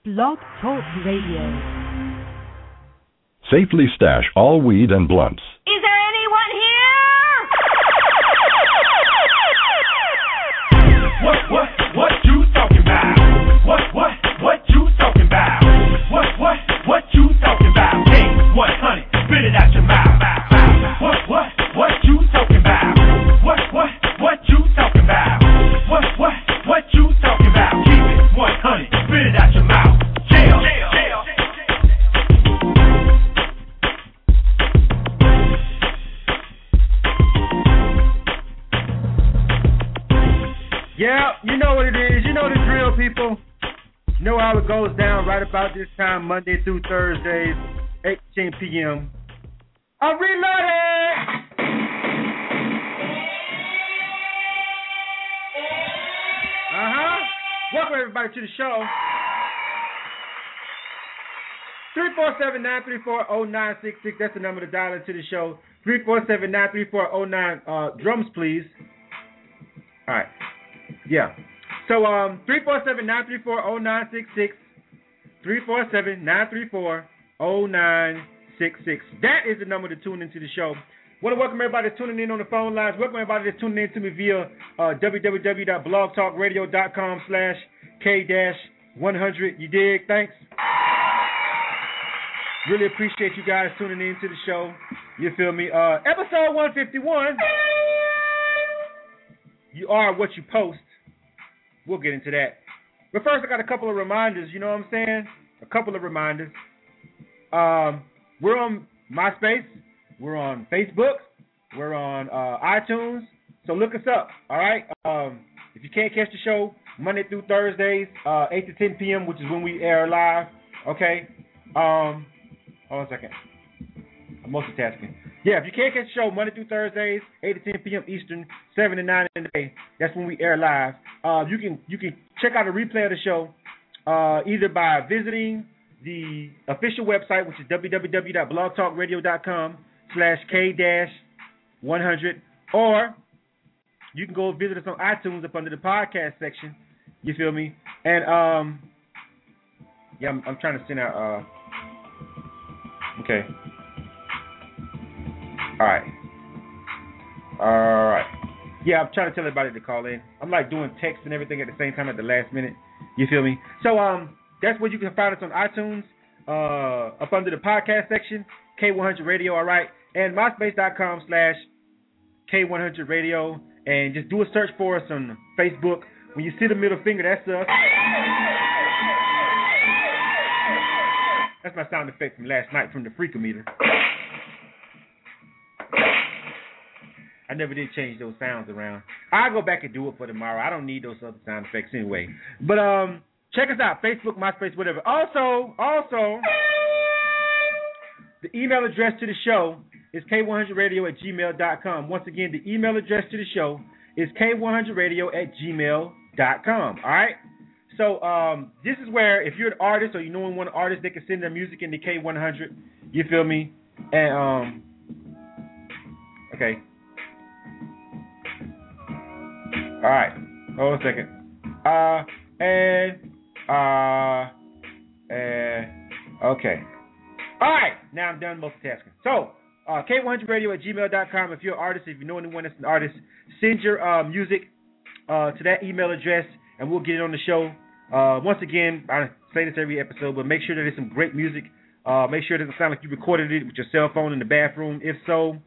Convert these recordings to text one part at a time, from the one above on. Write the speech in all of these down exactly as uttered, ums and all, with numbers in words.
Blog Talk Radio. Safely stash all weed and blunts. Is there anyone here? What, what, what you talking about? What, what, what you talking about? What, what, what you talking about? Hey, one hundred, spit it out your mouth. What, what, what you talking about? What, what, what you talking about? What, what, what you talking about? Keep it one hundred, spit it out your mouth. Jail, jail, jail. Yeah, you know what it is. You know the drill, people. You know how it goes down right about this time, Monday through Thursdays, eight to ten p.m. I'm reloaded! Uh-huh. Welcome, everybody, to the show. three four seven, nine three four, zero nine six six. That's the number to dial into the show. three four seven, nine three four, zero nine. Uh, drums, please. All right. Yeah. So, um, three four seven, nine three four, zero nine six six. three four seven, nine three four, zero nine six six. That is the number to tune into the show. Want to welcome everybody that's tuning in on the phone lines. Welcome everybody that's tuning in to me via uh, www.blogtalkradio.com slash K-100. You dig? Thanks. Really appreciate you guys tuning in to the show. You feel me? Uh, episode one fifty-one. You are what you post. We'll get into that. But first, I got a couple of reminders. You know what I'm saying? A couple of reminders. Um, we're on MySpace. We're on Facebook. We're on uh, iTunes. So look us up, all right? Um, if you can't catch the show, Monday through Thursdays, uh, eight to ten p.m., which is when we air live, okay? Um, hold on a second. I'm multitasking. Yeah, if you can't catch the show, Monday through Thursdays, eight to ten p.m. Eastern, seven to nine in the day, that's when we air live. Uh, you can you can check out a replay of the show uh, either by visiting the official website, which is www.blogtalkradio.com slash K-100, or you can go visit us on iTunes up under the podcast section. You feel me? And, um, yeah, I'm, I'm trying to send out, uh, okay. All right. All right. Yeah, I'm trying to tell everybody to call in. I'm like doing text and everything at the same time at the last minute. You feel me? So, um, that's where you can find us on iTunes, uh, up under the podcast section, K one hundred Radio, all right, and myspace.com slash K100 Radio, and just do a search for us on Facebook. When you see the middle finger, that's us. That's my sound effect from last night from the Freakometer. I never did change those sounds around. I'll go back and do it for tomorrow. I don't need those other sound effects anyway. But, um... check us out, Facebook, MySpace, whatever. Also, also, the email address to the show is K one hundred radio at gmail dot com. Once again, the email address to the show is K one hundred radio at gmail dot com. All right? So um, this is where if you're an artist or you know one artist, they can send their music into K one hundred. You feel me? And, um, okay. All right. Hold on a second. Uh, and... Uh, uh, okay. All right, now I'm done multitasking. So, uh, K one hundred radio at gmail dot com. If you're an artist, if you know anyone that's an artist, send your uh, music uh, to that email address, and we'll get it on the show. Uh, once again, I say this every episode, but make sure that there's some great music. Uh, make sure it doesn't sound like you recorded it with your cell phone in the bathroom. If so,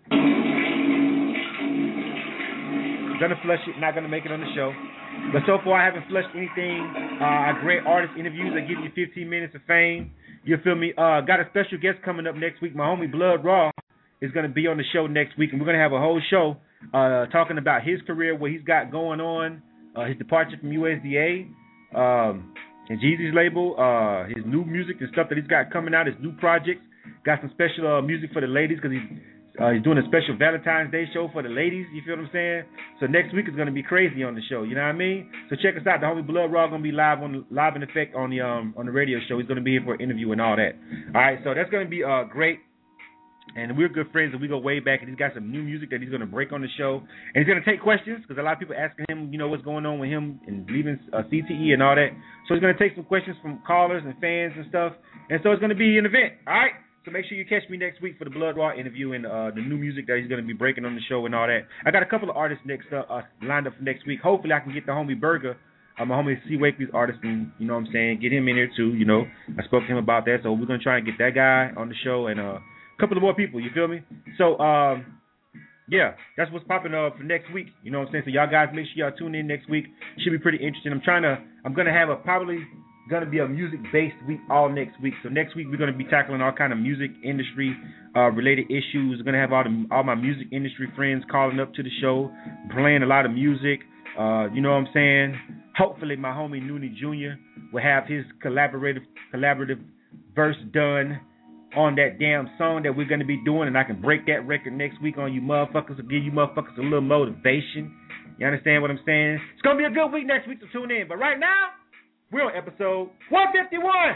gonna flush it, not gonna make it on the show. But so far, I haven't flushed anything. Uh, great artist interviews. I give you fifteen minutes of fame. You feel me? Uh, got a special guest coming up next week. My homie Blood Raw is going to be on the show next week, and we're going to have a whole show uh, talking about his career, what he's got going on, uh, his departure from U S D A, um, and Jeezy's label, uh, his new music and stuff that he's got coming out, his new projects. Got some special uh, music for the ladies because he's Uh, he's doing a special Valentine's Day show for the ladies. You feel what I'm saying? So next week is going to be crazy on the show. You know what I mean? So check us out. The homie Blood Raw going to be live on live in effect on the um on the radio show. He's going to be here for an interview and all that. All right. So that's going to be uh great. And we're good friends, and we go way back, and he's got some new music that he's going to break on the show. And he's going to take questions, because a lot of people asking him, you know, what's going on with him and leaving uh, C T E and all that. So he's going to take some questions from callers and fans and stuff. And so it's going to be an event, all right? So make sure you catch me next week for the Blood Raw interview and uh, the new music that he's going to be breaking on the show and all that. I got a couple of artists next uh, uh, lined up for next week. Hopefully I can get the homie Burger, uh, my homie C. Wakely's artist, and, you know what I'm saying, get him in here too, you know. I spoke to him about that, so we're going to try and get that guy on the show and uh, a couple of more people, you feel me? So, um, yeah, that's what's popping up for next week, you know what I'm saying? So y'all guys make sure y'all tune in next week. Should be pretty interesting. I'm trying to, I'm going to have a probably going to be a music-based week all next week. So next week we're going to be tackling all kind of music industry uh, related issues. We're going to have all the all my music industry friends calling up to the show, playing a lot of music. Uh, you know what I'm saying? Hopefully my homie Noonie Junior will have his collaborative collaborative verse done on that damn song that we're going to be doing, and I can break that record next week on you motherfuckers to give you motherfuckers a little motivation. You understand what I'm saying? It's going to be a good week next week, so tune in. But right now, we're on episode one fifty-one.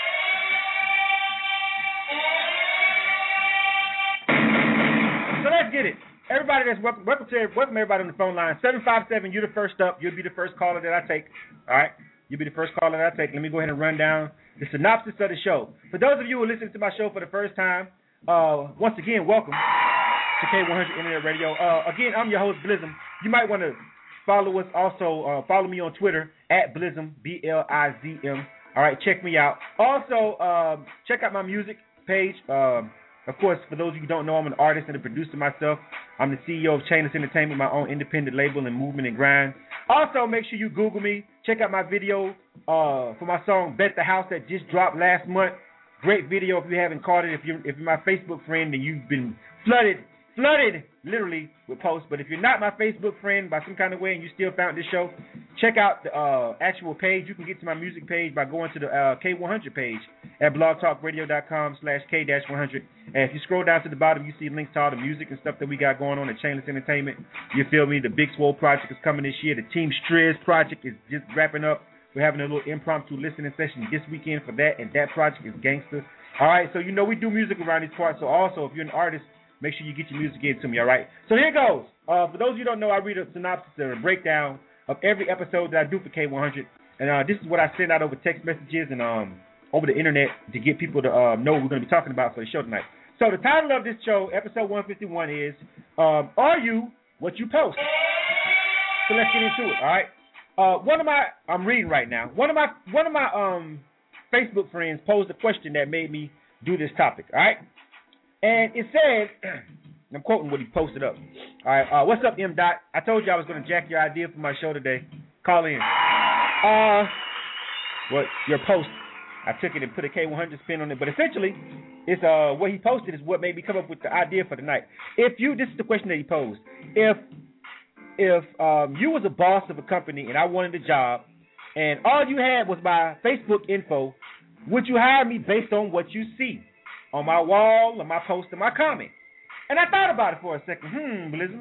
So let's get it. Everybody that's welcome, welcome to welcome everybody on the phone line. seven five seven, you're the first up. You'll be the first caller that I take. All right? You'll be the first caller that I take. Let me go ahead and run down the synopsis of the show. For those of you who are listening to my show for the first time, uh, once again, welcome to K one hundred Internet Radio. Uh, again, I'm your host, Blizzum. You might want to follow us also. Uh, follow me on Twitter, at Blizzum, B L I Z M. All right, check me out. Also, uh, check out my music page. Uh, of course, for those of you who don't know, I'm an artist and a producer myself. I'm the C E O of Chainless Entertainment, my own independent label and movement and grind. Also, make sure you Google me. Check out my video uh, for my song Bet the House that just dropped last month. Great video if you haven't caught it. If you're, if you're my Facebook friend and you've been flooded, flooded literally with posts. But if you're not my Facebook friend by some kind of way and you still found this show, check out the uh, actual page. You can get to my music page by going to the uh, K one hundred page at blogtalkradio.com slash K-100. And if you scroll down to the bottom, you see links to all the music and stuff that we got going on at Chainless Entertainment. You feel me? The Big Swole project is coming this year. The Team Striz project is just wrapping up. We're having a little impromptu listening session this weekend for that, and that project is gangster. All right, so you know we do music around these parts. So also, if you're an artist, make sure you get your music into me, all right? So here goes. Uh, for those of you who don't know, I read a synopsis or a breakdown of every episode that I do for K one hundred. And uh, this is what I send out over text messages and um, over the internet to get people to uh, know what we're going to be talking about for the show tonight. So the title of this show, episode one fifty-one, is um, Are You What You Post? So let's get into it, all right? Uh, one of my, I'm reading right now, one of my one of my um, Facebook friends posed a question that made me do this topic, all right? And it said, I'm quoting what he posted up. All right, uh, what's up, M. Dot? I told you I was going to jack your idea for my show today. Call in. Uh, what your post? I took it and put a K one hundred spin on it, but essentially, it's uh what he posted is what made me come up with the idea for tonight. If you, this is the question that he posed. If if um, you was a boss of a company and I wanted a job, and all you had was my Facebook info, would you hire me based on what you see on my wall, on my post, and my comment? And I thought about it for a second. Hmm, Blizzard.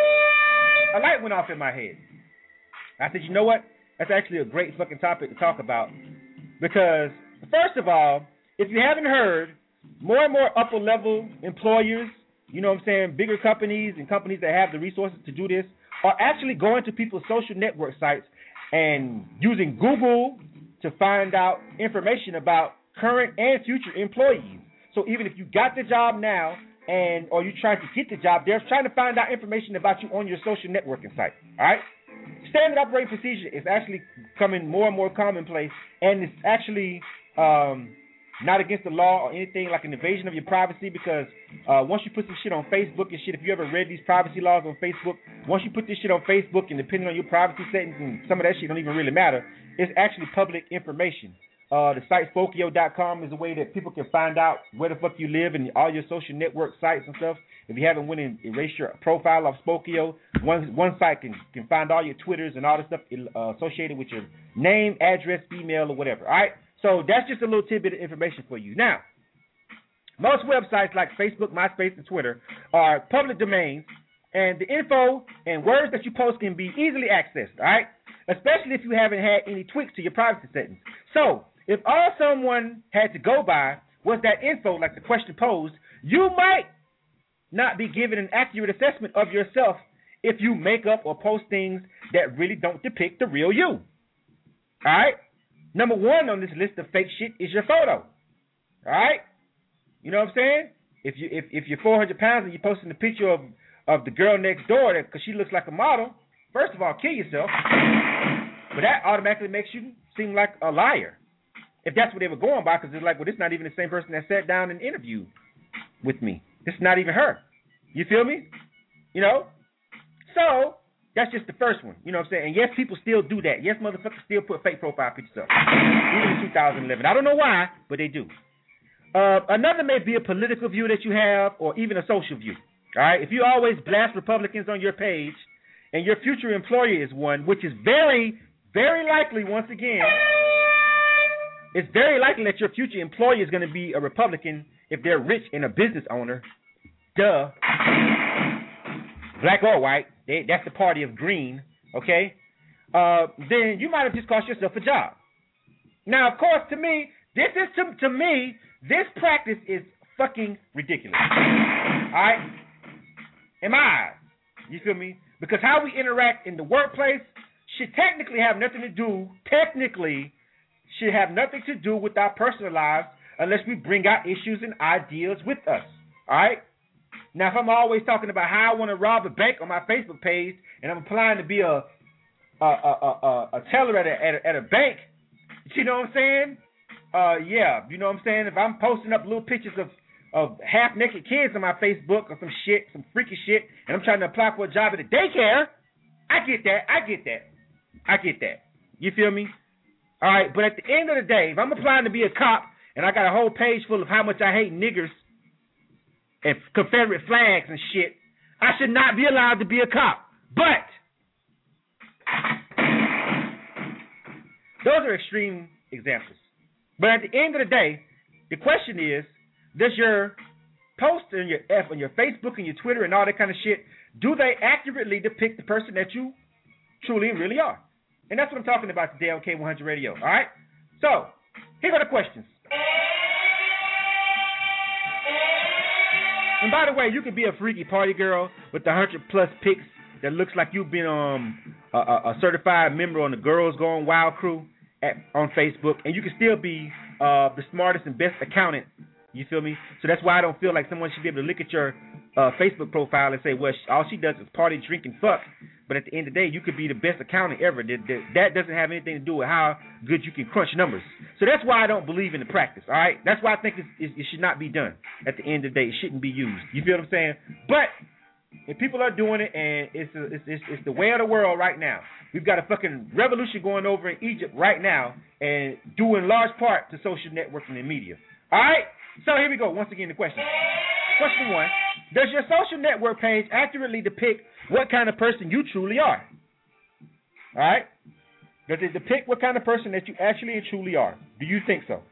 A light went off in my head. I said, you know what? That's actually a great fucking topic to talk about. Because, first of all, if you haven't heard, more and more upper-level employers, you know what I'm saying, bigger companies and companies that have the resources to do this, are actually going to people's social network sites and using Google to find out information about current and future employees. So even if you got the job now and or you're trying to get the job, they're trying to find out information about you on your social networking site. All right? Standard operating procedure is actually becoming more and more commonplace, and it's actually um, not against the law or anything like an invasion of your privacy, because uh, once you put some shit on Facebook and shit, if you ever read these privacy laws on Facebook, once you put this shit on Facebook and depending on your privacy settings, and some of that shit don't even really matter, it's actually public information. Uh, the site Spokio dot com is a way that people can find out where the fuck you live and all your social network sites and stuff. If you haven't went and erased your profile off Spokio, one one site can, can find all your Twitters and all the stuff uh, associated with your name, address, email, or whatever. All right? So that's just a little tidbit of information for you. Now, most websites like Facebook, MySpace, and Twitter are public domains, and the info and words that you post can be easily accessed, all right? Especially if you haven't had any tweaks to your privacy settings. So, if all someone had to go by was that info, like the question posed, You might not be given an accurate assessment of yourself if you make up or post things that really don't depict the real you. All right? Number one on this list of fake shit is your photo. All right? You know what I'm saying? If you if, if you're four hundred pounds and you're posting a picture of, of the girl next door because she looks like a model, first of all, kill yourself. But that automatically makes you seem like a liar. If that's what they were going by, because it's like, well, this is not even the same person that sat down and interviewed with me. This is not even her. You feel me? You know? So, that's just the first one. You know what I'm saying? And yes, people still do that. Yes, motherfuckers still put fake profile pictures up. Even in two thousand eleven. I don't know why, but they do. Uh, another may be a political view that you have or even a social view. All right? If you always blast Republicans on your page and your future employer is one, which is very, very likely, once again, it's very likely that your future employer is going to be a Republican if they're rich and a business owner. Duh. Black or white, they, that's the party of green, okay? Uh, then you might have just cost yourself a job. Now, of course, to me, this is to, to me, this practice is fucking ridiculous. All right? In my eyes. You feel me? Because how we interact in the workplace should technically have nothing to do, technically, should have nothing to do with our personal lives unless we bring out issues and ideas with us. All right? Now, if I'm always talking about how I want to rob a bank on my Facebook page and I'm applying to be a a, a, a, a teller at a, at, a, at a bank, you know what I'm saying? Uh, yeah, you know what I'm saying? If I'm posting up little pictures of, of half-naked kids on my Facebook or some shit, some freaky shit, and I'm trying to apply for a job at a daycare, I get that. I get that. I get that. You feel me? All right, but at the end of the day, if I'm applying to be a cop and I got a whole page full of how much I hate niggers and Confederate flags and shit, I should not be allowed to be a cop. But those are extreme examples. But at the end of the day, the question is, does your post and your F on your Facebook and your Twitter and all that kind of shit, do they accurately depict the person that you truly and really are? And that's what I'm talking about today on K one hundred Radio. All right? So, here are the questions. And by the way, you can be a freaky party girl with the one hundred plus pics that looks like you've been um, a, a certified member on the Girls Gone Wild crew at, on Facebook, and you can still be uh, the smartest and best accountant. You feel me? So that's why I don't feel like someone should be able to look at your uh, Facebook profile and say, well, all she does is party, drink, and fuck. But at the end of the day, you could be the best accountant ever. That, that, that doesn't have anything to do with how good you can crunch numbers. So that's why I don't believe in the practice, all right? That's why I think it's, it, it should not be done. At the end of the day, it shouldn't be used. You feel what I'm saying? But if people are doing it, and it's, a, it's, it's, it's the way of the world right now. We've got a fucking revolution going over in Egypt right now, and due in large part to social networking and media. All right? So here we go. Once again, the question. Question one, does your social network page accurately depict what kind of person you truly are? All right? Does it depict what kind of person that you actually and truly are? Do you think so?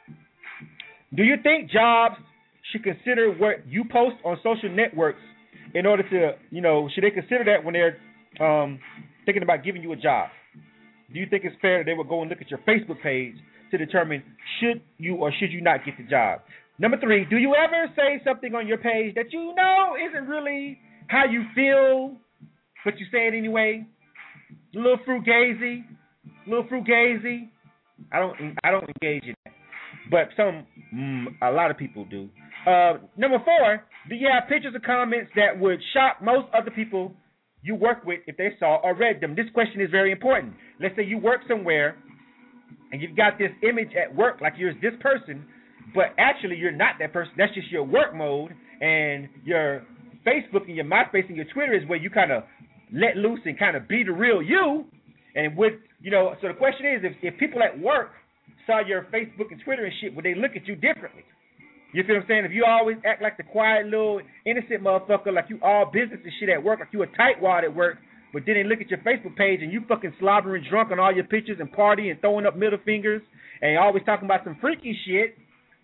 Do you think jobs should consider what you post on social networks in order to, you know, should they consider that when they're um, thinking about giving you a job? Do you think it's fair that they would go and look at your Facebook page to determine should you or should you not get the job? Number three, do you ever say something on your page that you know isn't really how you feel, but you say it anyway? A little fruitgazy, a little fruitgazy. I don't, I don't engage in that, but some, mm, a lot of people do. Uh, number four, do you have pictures or comments that would shock most other people you work with if they saw or read them? This question is very important. Let's say you work somewhere and you've got this image at work like you're this person, but actually you're not that person. That's just your work mode, and your Facebook and your MySpace and your Twitter is where you kind of let loose and kind of be the real you. And with, you know, so the question is, if, if people at work saw your Facebook and Twitter and shit, would they look at you differently? You feel what I'm saying? If you always act like the quiet little innocent motherfucker, like you all business and shit at work, like you a tightwad at work, but then they look at your Facebook page and you fucking slobbering drunk on all your pictures and partying and throwing up middle fingers and always talking about some freaky shit,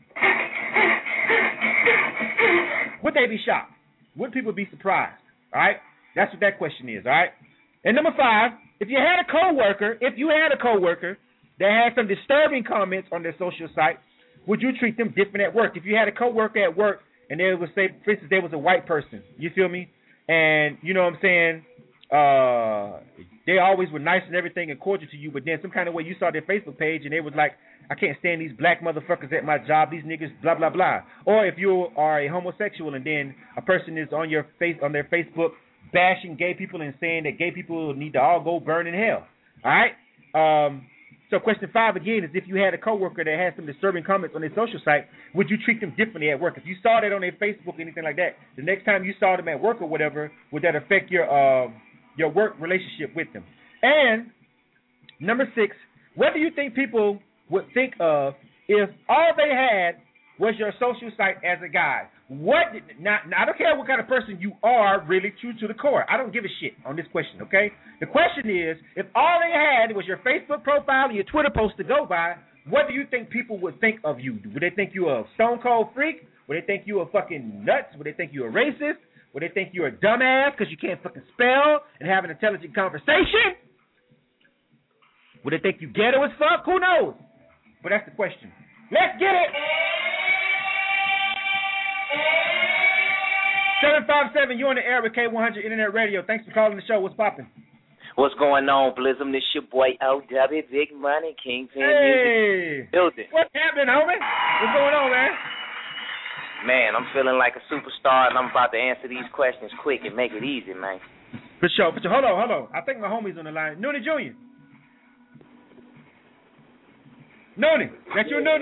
would they be shocked? Would people be surprised? All right? That's what that question is, all right? And number five, if you had a coworker, if you had a coworker that had some disturbing comments on their social site, would you treat them different at work? If you had a coworker at work and they would say, for instance, there was a white person. You feel me? And you know what I'm saying? Uh, they always were nice and everything and cordial to you, but then some kind of way you saw their Facebook page and they was like, I can't stand these black motherfuckers at my job, these niggas, blah blah blah. Or if you are a homosexual and then a person is on your face on their Facebook bashing gay people and saying that gay people need to all go burn in hell. All right. Um, so question five again is if you had a coworker that had some disturbing comments on their social site, would you treat them differently at work? If you saw that on their Facebook or anything like that, the next time you saw them at work or whatever, would that affect your uh, your work relationship with them? And number six, what do you think people would think of if all they had was your social site as a guide? What? Now, now, I don't care what kind of person you are, really true to the core. I don't give a shit on this question, okay? The question is, if all they had was your Facebook profile and your Twitter post to go by, what do you think people would think of you? Would they think you a stone cold freak? Would they think you a fucking nuts? Would they think you a racist? Would they think you're a dumbass because you can't fucking spell and have an intelligent conversation? Would they think you ghetto as fuck? Who knows? But that's the question. Let's get it! seven five seven, you're on the air with K one hundred Internet Radio. Thanks for calling the show. What's poppin'? What's going on, Blizzum? This your boy O W, Big Money, Kingpin Hey! Music. Building. What's happening, homie? What's going on, man? Man, I'm feeling like a superstar, and I'm about to answer these questions quick and make it easy, man. For sure, for sure. Hold on, hold on. I think my homie's on the line. Noonie Junior Noonie, that you, Noonie?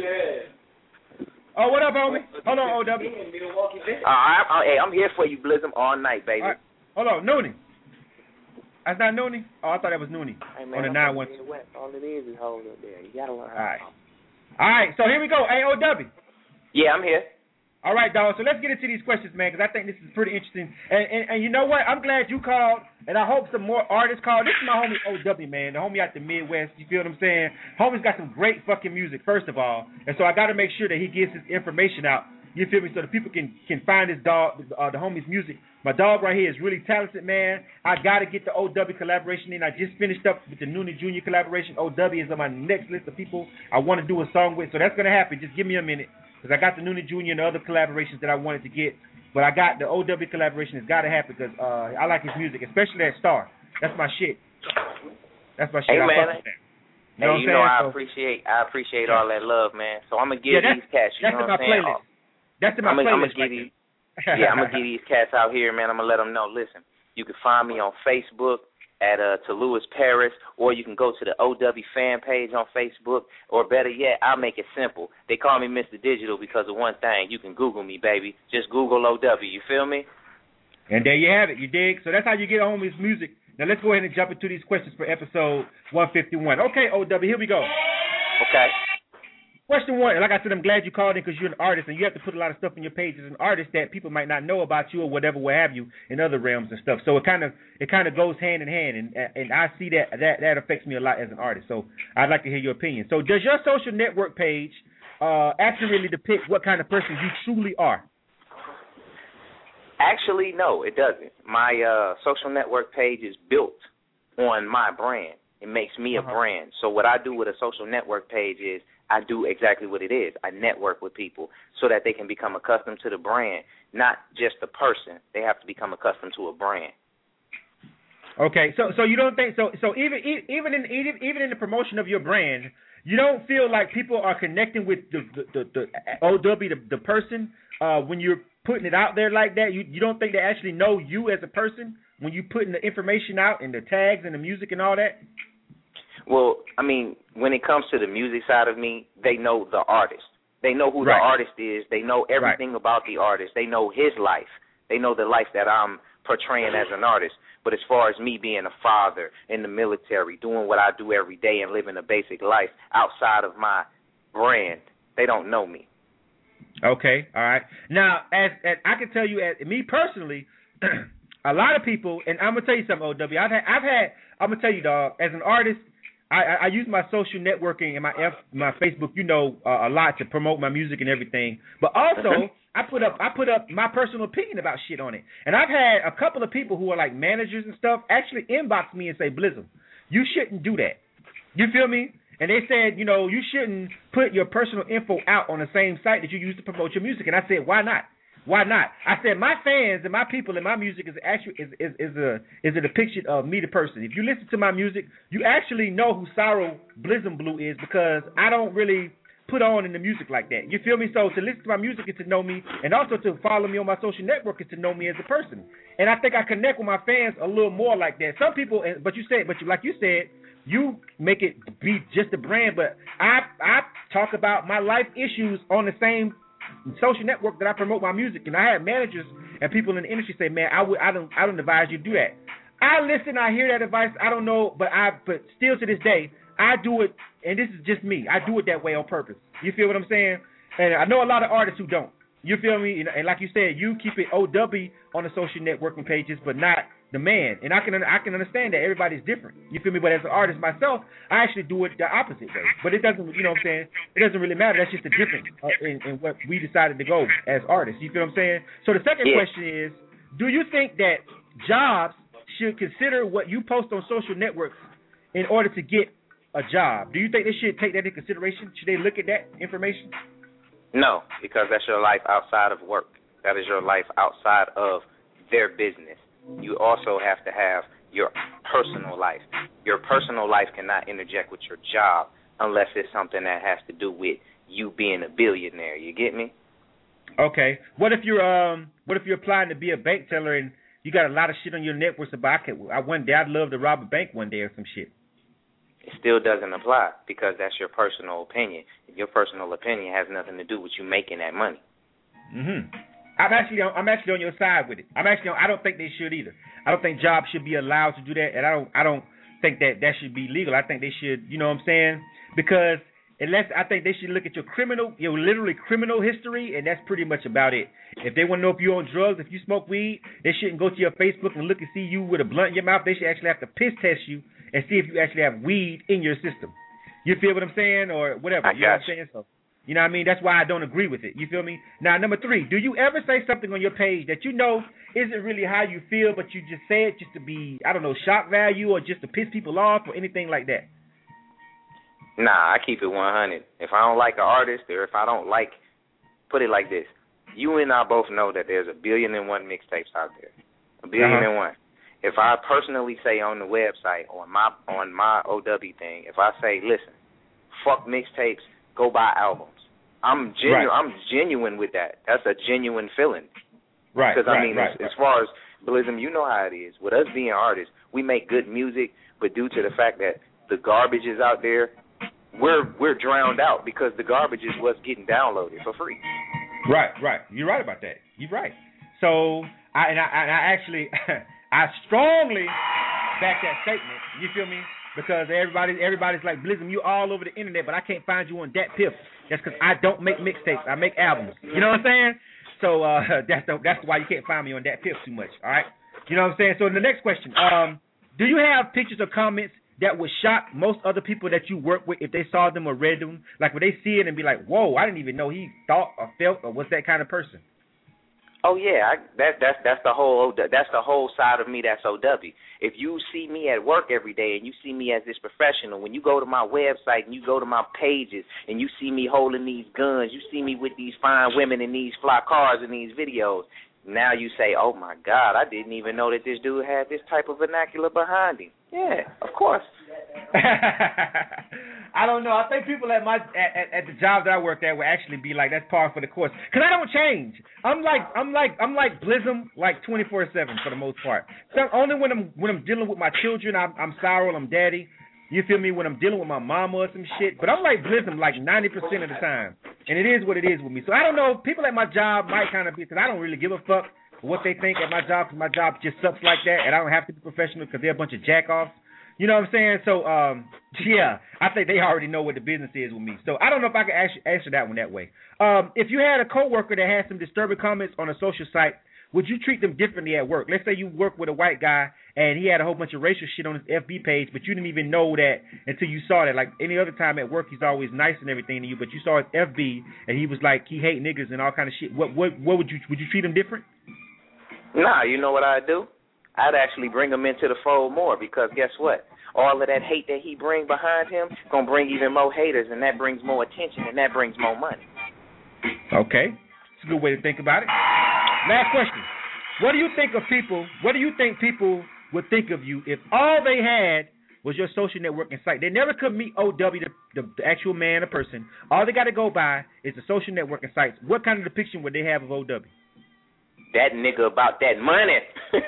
Yeah. Oh, what up, homie? Hold on, O W. Uh, I, I, hey, I'm here for you, Blizzum, all night, baby. All right. Hold on, Noonie. That's not Noonie? Oh, I thought that was Noonie. Hey, man, on the nine one. All it is is hold up there. You gotta learn. All right. All right, so here we go. Hey, O W. Yeah, I'm here. All right, dog. So let's get into these questions, man, because I think this is pretty interesting. And, and and you know what? I'm glad you called, and I hope some more artists call. This is my homie O W, man, the homie out the Midwest. You feel what I'm saying? Homie's got some great fucking music, first of all, and so I got to make sure that he gets his information out. You feel me? So the people can can find his dog, uh, the homie's music. My dog right here is really talented, man. I got to get the O W collaboration in. I just finished up with the Noonie Junior collaboration. O W is on my next list of people I want to do a song with, so that's gonna happen. Just give me a minute. Because I got the Noonie Junior and the other collaborations that I wanted to get. But I got the O W collaboration. It's got to happen because uh, I like his music, especially that Star. That's my shit. That's my shit. Hey, I man. fuck with that. You know, hey, you know I so, appreciate I appreciate all that love, man. So I'm going to give yeah, these cats, you that's know in what my I'm saying? playlist. That's in my I'm gonna, playlist. I'm gonna give these, yeah, I'm going to give these cats out here, man. I'm going to let them know, listen, you can find me on Facebook at uh, Toulouse Paris, or you can go to the O W fan page on Facebook, or better yet, I'll make it simple. They call me Mister Digital because of one thing. You can Google me, baby. Just Google O W. You feel me? And there you have it. You dig? So that's how you get on his music. Now let's go ahead and jump into these questions for episode one fifty-one. Okay, O W, here we go. Okay. Question one, like I said, I'm glad you called in because you're an artist and you have to put a lot of stuff in your page as an artist that people might not know about you or whatever, what have you, in other realms and stuff. So it kind of it kind of goes hand in hand, and and I see that that that affects me a lot as an artist. So I'd like to hear your opinion. So does your social network page uh, accurately depict what kind of person you truly are? Actually, no, it doesn't. My uh, social network page is built on my brand. It makes me a uh-huh. brand. So what I do with a social network page is I do exactly what it is. I network with people so that they can become accustomed to the brand, not just the person. They have to become accustomed to a brand. Okay, so so you don't think so? So even even in even even in the promotion of your brand, you don't feel like people are connecting with the the, the, the O W the, the person uh, when you're putting it out there like that. You you don't think they actually know you as a person when you putting the information out and the tags and the music and all that? Well, I mean, when it comes to the music side of me, they know the artist. They know who right. the artist is. They know everything right. about the artist. They know his life. They know the life that I'm portraying as an artist. But as far as me being a father in the military, doing what I do every day and living a basic life outside of my brand, they don't know me. Okay, all right. Now, as, as I can tell you, as me personally, a lot of people, and I'm gonna tell you something, O W. I've had, I've had, I'm gonna tell you, dog. As an artist, I, I use my social networking and my F, my Facebook, you know, uh, a lot to promote my music and everything. But also, I put up I put up my personal opinion about shit on it. And I've had a couple of people who are like managers and stuff actually inbox me and say, Blizzum, you shouldn't do that. You feel me? and they said, you know, you shouldn't put your personal info out on the same site that you use to promote your music. And I said, why not? Why not? I said my fans and my people and my music is actually is, is, is a is a depiction of me the person. If you listen to my music, you actually know who Sorrow Blizzum Blue is, because I don't really put on in the music like that. You feel me? So to listen to my music is to know me, and also to follow me on my social network is to know me as a person. And I think I connect with my fans a little more like that. Some people, but you said, but you, like you said, you make it be just a brand. But I I talk about my life issues on the same social network that I promote my music, and I have managers and people in the industry say, man, I would, I don't, I don't advise you to do that. I listen, I hear that advice. I don't know, but I, but still to this day, I do it, and this is just me. I do it that way on purpose. You feel what I'm saying? And I know a lot of artists who don't. You feel me? And, and like you said, you keep it O W on the social networking pages, but not the man. And I can I can understand that everybody's different. You feel me? But as an artist myself, I actually do it the opposite way. But it doesn't, you know what I'm saying? It doesn't really matter. That's just the difference uh, in, in what we decided to go as artists. You feel what I'm saying? So the second yeah. question is, do you think that jobs should consider what you post on social networks in order to get a job? Do you think they should take that into consideration? Should they look at that information? No, because that's your life outside of work. That is your life outside of their business. You also have to have your personal life. Your personal life cannot interject with your job unless it's something that has to do with you being a billionaire. You get me? Okay. What if you're um? What if you're applying to be a bank teller and you got a lot of shit on your networks about? I could, I one day I'd love to rob a bank one day or some shit. It still doesn't apply because that's your personal opinion. Your personal opinion has nothing to do with you making that money. Mhm. I'm actually on, I'm actually on your side with it. I'm actually on, I don't think they should either. I don't think jobs should be allowed to do that, and I don't I don't think that that should be legal. I think they should, you know what I'm saying? Because unless I think they should look at your criminal, your literally criminal history, and that's pretty much about it. If they want to know if you're on drugs, if you smoke weed, they shouldn't go to your Facebook and look and see you with a blunt in your mouth. They should actually have to piss test you and see if you actually have weed in your system. You feel what I'm saying, or whatever? I you know what I'm saying? So, you know what I mean? That's why I don't agree with it. You feel me? Now, number three, do you ever say something on your page that you know isn't really how you feel, but you just say it just to be, I don't know, shock value or just to piss people off or anything like that? Nah, I keep it one hundred. If I don't like an artist or if I don't like, put it like this. You and I both know that there's a billion and one mixtapes out there. A billion uh-huh. and one. If I personally say on the website, on my on my O W thing, if I say, listen, fuck mixtapes, go buy albums. I'm genuine. Right. I'm genuine with that. That's a genuine feeling. Right. Because right, I mean, right, as, right. as far as Blizzum, you know how it is. With us being artists, we make good music, but due to the fact that the garbage is out there, we're we're drowned out because the garbage is what's getting downloaded for free. Right. Right. You're right about that. You're right. So I and I, and I actually. I strongly back that statement. You feel me? Because everybody, everybody's like, Blizzum, you all over the internet, but I can't find you on Dat Piff. That's because I don't make mixtapes. I make albums. You know what I'm saying? So uh, that's the, that's why you can't find me on Dat Piff too much. All right? You know what I'm saying? So the next question, um, do you have pictures or comments that would shock most other people that you work with if they saw them or read them? Like, would they see it and be like, whoa, I didn't even know he thought or felt or was that kind of person? Oh yeah, I, that that's that's the whole that's the whole side of me that's O W. If you see me at work every day and you see me as this professional, when you go to my website and you go to my pages and you see me holding these guns, you see me with these fine women in these fly cars in these videos, now you say, oh my God, I didn't even know that this dude had this type of vernacular behind him. Yeah, of course. I don't know. I think people at my at, at, at the job that I worked at would actually be like, that's par for the course. Because I don't change. I'm like I'm like I'm like Blizzum like twenty-four seven for the most part. So only when I'm when I'm dealing with my children, I'm I'm Cyril, I'm daddy. You feel me? When I'm dealing with my mama or some shit. But I'm like Blizzum like ninety percent of the time. And it is what it is with me. So I don't know. People at my job might kind of be, because I don't really give a fuck what they think at my job, because my job just sucks like that, and I don't have to be professional because they're a bunch of jack-offs. You know what I'm saying? So, um, yeah, I think they already know what the business is with me. So I don't know if I can answer, answer that one that way. Um, if you had a coworker that had some disturbing comments on a social site, would you treat them differently at work? Let's say you work with a white guy and he had a whole bunch of racial shit on his F B page, but you didn't even know that until you saw that. Like any other time at work, he's always nice and everything to you, but you saw his F B and he was like, he hate niggas and all kind of shit. What what what would you would you treat him different? Nah, you know what I do? I'd actually bring him into the fold more because guess what? All of that hate that he bring behind him gonna bring even more haters, and that brings more attention, and that brings more money. Okay, it's a good way to think about it. Last question: what do you think of people? What do you think people would think of you if all they had was your social networking site? They never could meet O W, the, the, the actual man or person. All they got to go by is the social networking sites. What kind of depiction would they have of O W? That nigga about that money.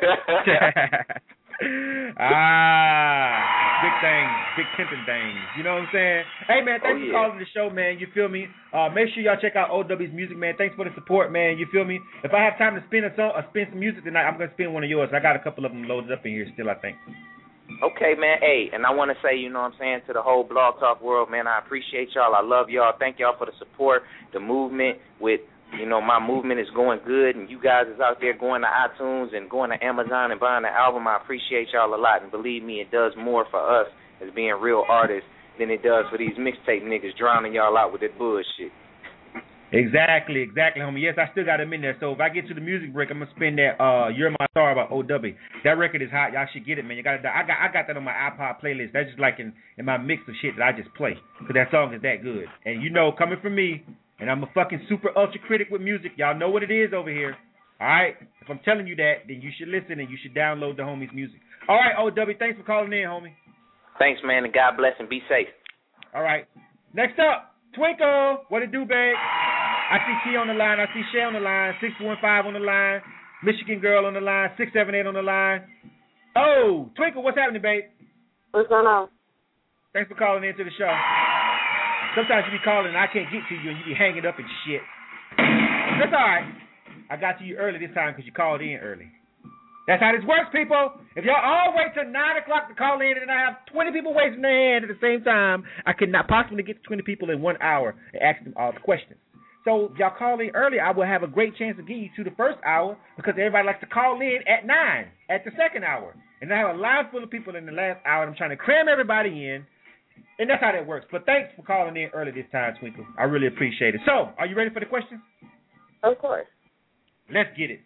ah, big things, big tempting things. You know what I'm saying? Hey, man, thanks oh, yeah. for calling the show, man. You feel me? Uh, make sure y'all check out O W's music, man. Thanks for the support, man. You feel me? If I have time to spin a song, or spin some music tonight, I'm going to spin one of yours. I got a couple of them loaded up in here still, I think. Okay, man. Hey, and I want to say, you know what I'm saying, to the whole Blog Talk world, man, I appreciate y'all. I love y'all. Thank y'all for the support, the movement with, you know, my movement is going good, and you guys is out there going to iTunes and going to Amazon and buying the album. I appreciate y'all a lot, and believe me, it does more for us as being real artists than it does for these mixtape niggas drowning y'all out with that bullshit. Exactly, exactly, homie. Yes, I still got them in there. So if I get to the music break, I'm gonna spin that uh "You're My Star" by O W. That record is hot. Y'all should get it, man. You got I got I got that on my iPod playlist. That's just like in, in my mix of shit that I just play, because that song is that good. And you know, coming from me, and I'm a fucking super ultra critic with music. Y'all know what it is over here. All right? If I'm telling you that, then you should listen and you should download the homie's music. All right, O W, thanks for calling in, homie. Thanks, man, and God bless and be safe. All right. Next up, Twinkle. What it do, babe? I see T on the line. I see Shay on the line. six one five on the line. Michigan Girl on the line. six seven eight on the line. Oh, Twinkle, what's happening, babe? What's going on? Thanks for calling in to the show. Sometimes you be calling and I can't get to you and you be hanging up and shit. That's all right. I got to you early this time because you called in early. That's how this works, people. If y'all all wait till nine o'clock to call in and I have twenty people raising their hand at the same time, I could not possibly get to twenty people in one hour and ask them all the questions. So if y'all call in early, I will have a great chance of getting you to the first hour because everybody likes to call in at nine at the second hour. And I have a line full of people in the last hour, and I'm trying to cram everybody in. And that's how that works. But thanks for calling in early this time, Twinkle. I really appreciate it. So, are you ready for the questions? Of course. Let's get it.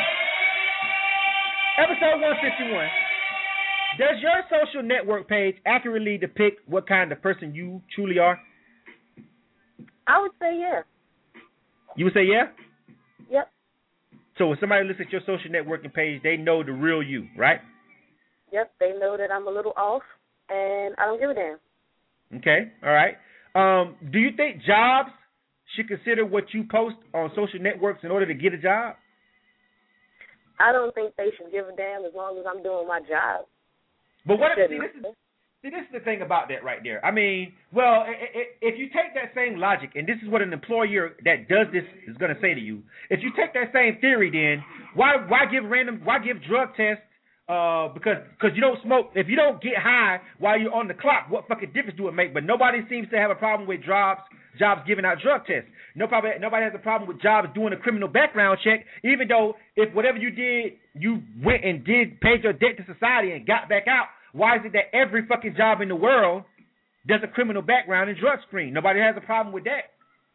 Episode one fifty-one. Does your social network page accurately depict what kind of person you truly are? I would say yeah. You would say yeah? Yep. So when somebody looks at your social networking page, they know the real you, right? Yep, they know that I'm a little off, and I don't give a damn. Okay, all right. Um, do you think jobs should consider what you post on social networks in order to get a job? I don't think they should give a damn as long as I'm doing my job. But what if, see, this is, see, this is the thing about that right there. I mean, well, if you take that same logic, and this is what an employer that does this is going to say to you, if you take that same theory, then why why give random, why give drug tests? Uh, because cause you don't smoke. If you don't get high while you're on the clock, what fucking difference do it make? But nobody seems to have a problem with jobs jobs giving out drug tests. Nobody nobody has a problem with jobs doing a criminal background check, even though if whatever you did, you went and did paid your debt to society and got back out. Why is it that every fucking job in the world does a criminal background and drug screen? Nobody has a problem with that.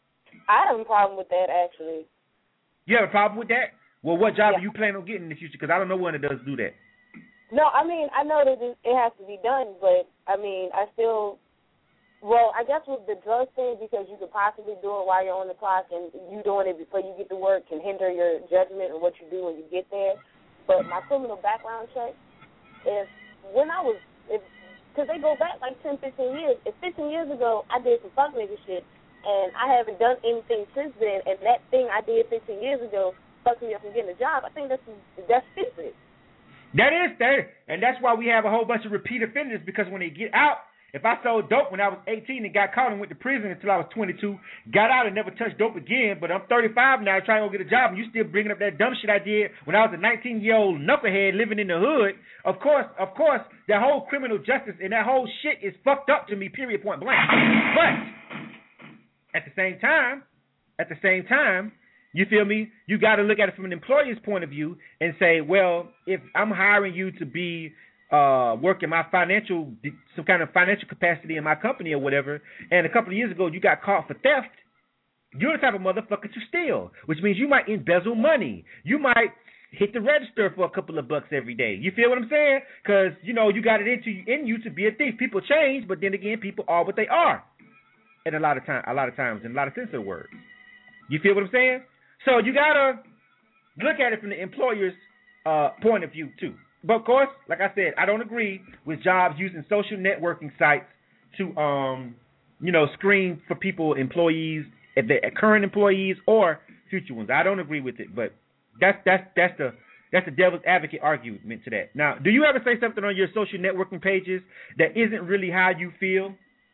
I have a problem with that, actually. You have a problem with that? Well, what job yeah. are you planning on getting in the future? Because I don't know one that does do that. No, I mean, I know that it has to be done, but, I mean, I still, well, I guess with the drug thing, because you could possibly do it while you're on the clock, and you doing it before you get to work can hinder your judgment and what you do when you get there. But my criminal background check, if, when I was, if, because they go back like ten, fifteen years. If fifteen years ago I did some fuck nigga shit, and I haven't done anything since then, and that thing I did fifteen years ago fucked me up from getting a job, I think that's, that's stupid. That is that, and that's why we have a whole bunch of repeat offenders, because when they get out, if I sold dope when I was eighteen and got caught and went to prison until I was twenty-two, got out and never touched dope again, but I'm thirty-five now trying to go get a job, and you still bringing up that dumb shit I did when I was a nineteen-year-old knucklehead living in the hood, of course, of course, that whole criminal justice and that whole shit is fucked up to me, period, point blank. But at the same time, at the same time, you feel me? You got to look at it from an employer's point of view and say, well, if I'm hiring you to be uh, working my financial, some kind of financial capacity in my company or whatever, and a couple of years ago you got caught for theft, you're the type of motherfucker to steal, which means you might embezzle money. You might hit the register for a couple of bucks every day. You feel what I'm saying? Because, you know, you got it into in you to be a thief. People change, but then again, people are what they are. And a lot of time, a lot of times, in a lot of sense of the words. You feel what I'm saying? So you gotta look at it from the employer's uh, point of view too. But of course, like I said, I don't agree with jobs using social networking sites to, um, you know, screen for people, employees, at the at current employees or future ones. I don't agree with it, but that's that's that's the that's the devil's advocate argument to that. Now, do you ever say something on your social networking pages that isn't really how you feel?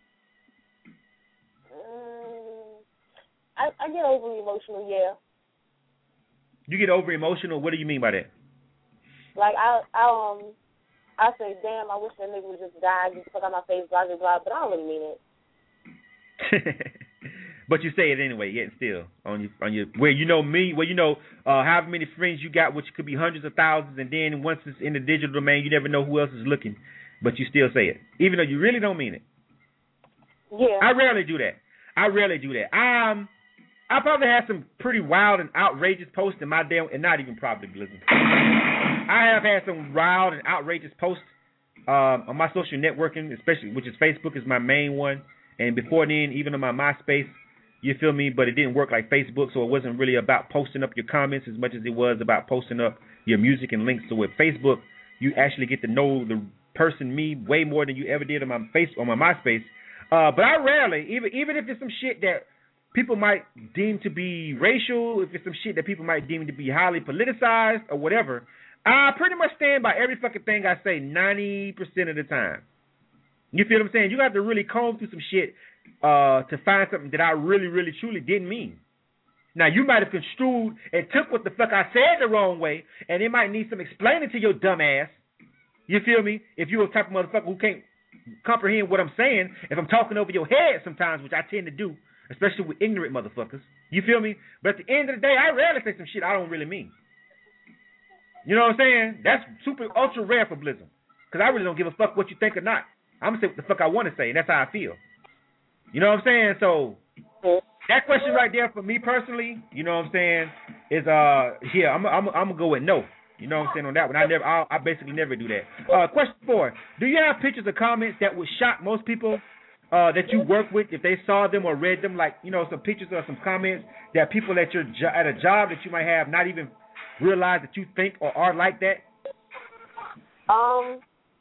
Um, I, I get overly emotional, yeah. You get over emotional. What do you mean by that? Like I, I um, I say, damn, I wish that nigga would just die, get the fuck out my face, blah blah blah. But I don't really mean it. But you say it anyway, yet still on your on your where you know me, where you know uh, however many friends you got, which could be hundreds of thousands, and then once it's in the digital domain, you never know who else is looking, but you still say it, even though you really don't mean it. Yeah. I rarely do that. I rarely do that. Um, I probably have some pretty wild and outrageous posts in my damn, and not even probably, listen. I have had some wild and outrageous posts um, on my social networking, especially, which is Facebook is my main one, and before then, even on my MySpace. You feel me? But it didn't work like Facebook, so it wasn't really about posting up your comments as much as it was about posting up your music and links. So with Facebook, you actually get to know the person, me, way more than you ever did on my face on my MySpace. Uh, but I rarely, even even if it's some shit that people might deem to be racial, if it's some shit that people might deem to be highly politicized or whatever, I pretty much stand by every fucking thing I say ninety percent of the time. You feel what I'm saying? You got to really comb through some shit uh, to find something that I really, really, truly didn't mean. Now, you might have construed and took what the fuck I said the wrong way, and it might need some explaining to your dumb ass. You feel me? If you're a type of motherfucker who can't comprehend what I'm saying, if I'm talking over your head sometimes, which I tend to do, especially with ignorant motherfuckers. You feel me? But at the end of the day, I rarely say some shit I don't really mean. You know what I'm saying? That's super, ultra rare for Blizzard, because I really don't give a fuck what you think or not. I'm going to say what the fuck I want to say, and that's how I feel. You know what I'm saying? So that question right there for me personally, you know what I'm saying, is, uh, yeah, I'm I'm, I'm going to go with no. You know what I'm saying on that one. I never, I, I basically never do that. Uh, question four, do you have pictures or comments that would shock most people uh, that you work with if they saw them or read them, like, you know, some pictures or some comments that people at your jo- at a job that you might have not even realize that you think or are like that? Um...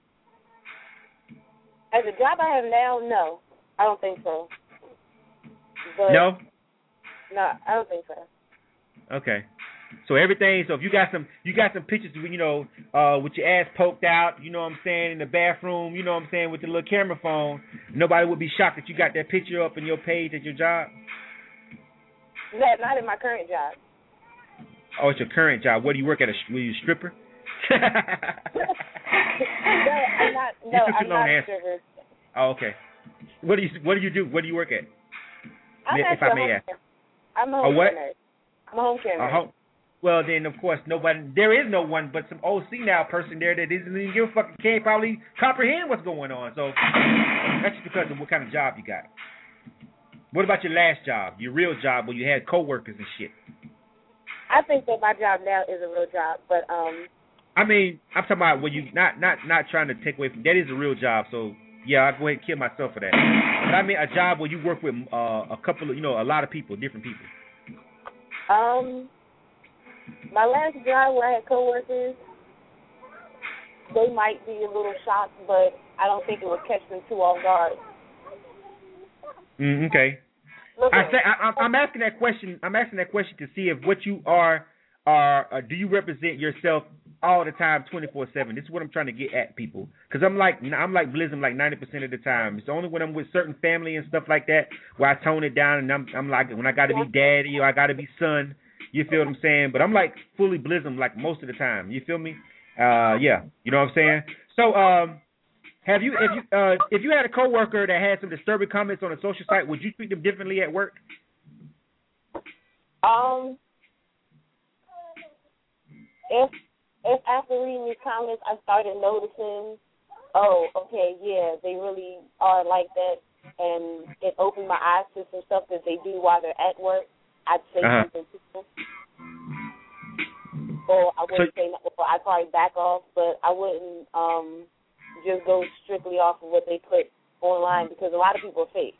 As a job I have now, no. I don't think so. But no? No, I don't think so. Okay. So everything, so if you got some you got some pictures, you know, uh, with your ass poked out, you know what I'm saying, in the bathroom, you know what I'm saying, with the little camera phone, nobody would be shocked that you got that picture up in your page at your job? That, not in my current job. Oh, it's your current job. What do you work at? A, were you a stripper? no, I'm not. No, I'm not a stripper. Oh, okay. What do you What do you do? What do you work at? I'm if I may ask. I'm a home a what? care nurse. I'm a home care nurse. Uh-huh. Well, then of course nobody. There is no one but some old senile person there that isn't even give a fucking can't probably comprehend what's going on. So that's just because of what kind of job you got. What about your last job, your real job, where you had coworkers and shit? I think that my job now is a real job, but um. I mean, I'm talking about when you not not not trying to take away from that is a real job. So yeah, I'll go ahead and kill myself for that. But I mean a job where you work with uh, a couple of you know a lot of people, different people. Um, my last job where I had coworkers, they might be a little shocked, but I don't think it would catch them too off guard. Mm, okay. Look I say I, I'm asking that question. I'm asking that question to see if what you are are uh, do you represent yourself all the time, twenty-four seven. This is what I'm trying to get at, people. Because I'm like I'm like Blizzard like ninety percent of the time. It's only when I'm with certain family and stuff like that where I tone it down and I'm I'm like when I got to be daddy or I got to be son. You feel what I'm saying? But I'm like fully Blizzard like most of the time. You feel me? Uh, yeah. You know what I'm saying? So um, have you if you uh if you had a coworker that had some disturbing comments on a social site, would you treat them differently at work? Um, if If after reading these comments, I started noticing, oh, okay, yeah, they really are like that, and it opened my eyes to some stuff that they do while they're at work, I'd say uh-huh. something to them. or I wouldn't so, say, or I'd probably back off, but I wouldn't um, just go strictly off of what they put online because a lot of people are fake.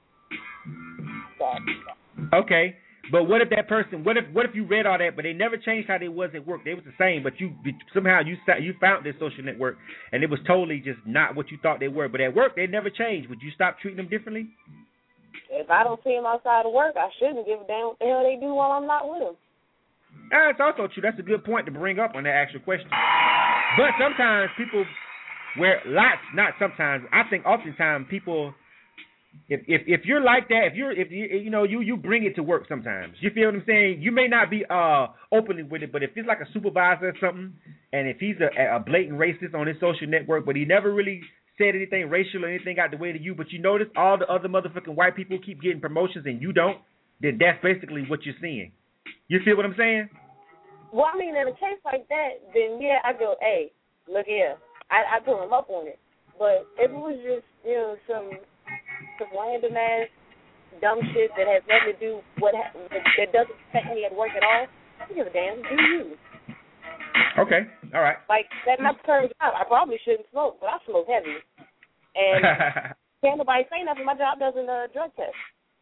So. Okay. But what if that person? What if what if you read all that, but they never changed how they was at work? They was the same, but you somehow you you found this social network, and it was totally just not what you thought they were. But at work, they never changed. Would you stop treating them differently? If I don't see them outside of work, I shouldn't give a damn what the hell they do while I'm not with them. That's also true. That's a good point to bring up on that actual question. But sometimes people, where lots, not sometimes. I think oftentimes people. If if if you're like that, if you're if you you know you you bring it to work sometimes. You feel what I'm saying? You may not be uh openly with it, but if it's like a supervisor or something, and if he's a, a blatant racist on his social network, but he never really said anything racial or anything out the way to you, but you notice all the other motherfucking white people keep getting promotions and you don't, then that's basically what you're seeing. You feel what I'm saying? Well, I mean, in a case like that, then yeah, I go, hey, look here, I I pull him up on it. But if it was just you know some some random ass dumb shit that has nothing to do what ha- that doesn't affect me at work at all, I don't give a damn. Do you? Okay, all right. Like that my current job, I probably shouldn't smoke, but I smoke heavy, and can't nobody say nothing. My job doesn't uh, drug test.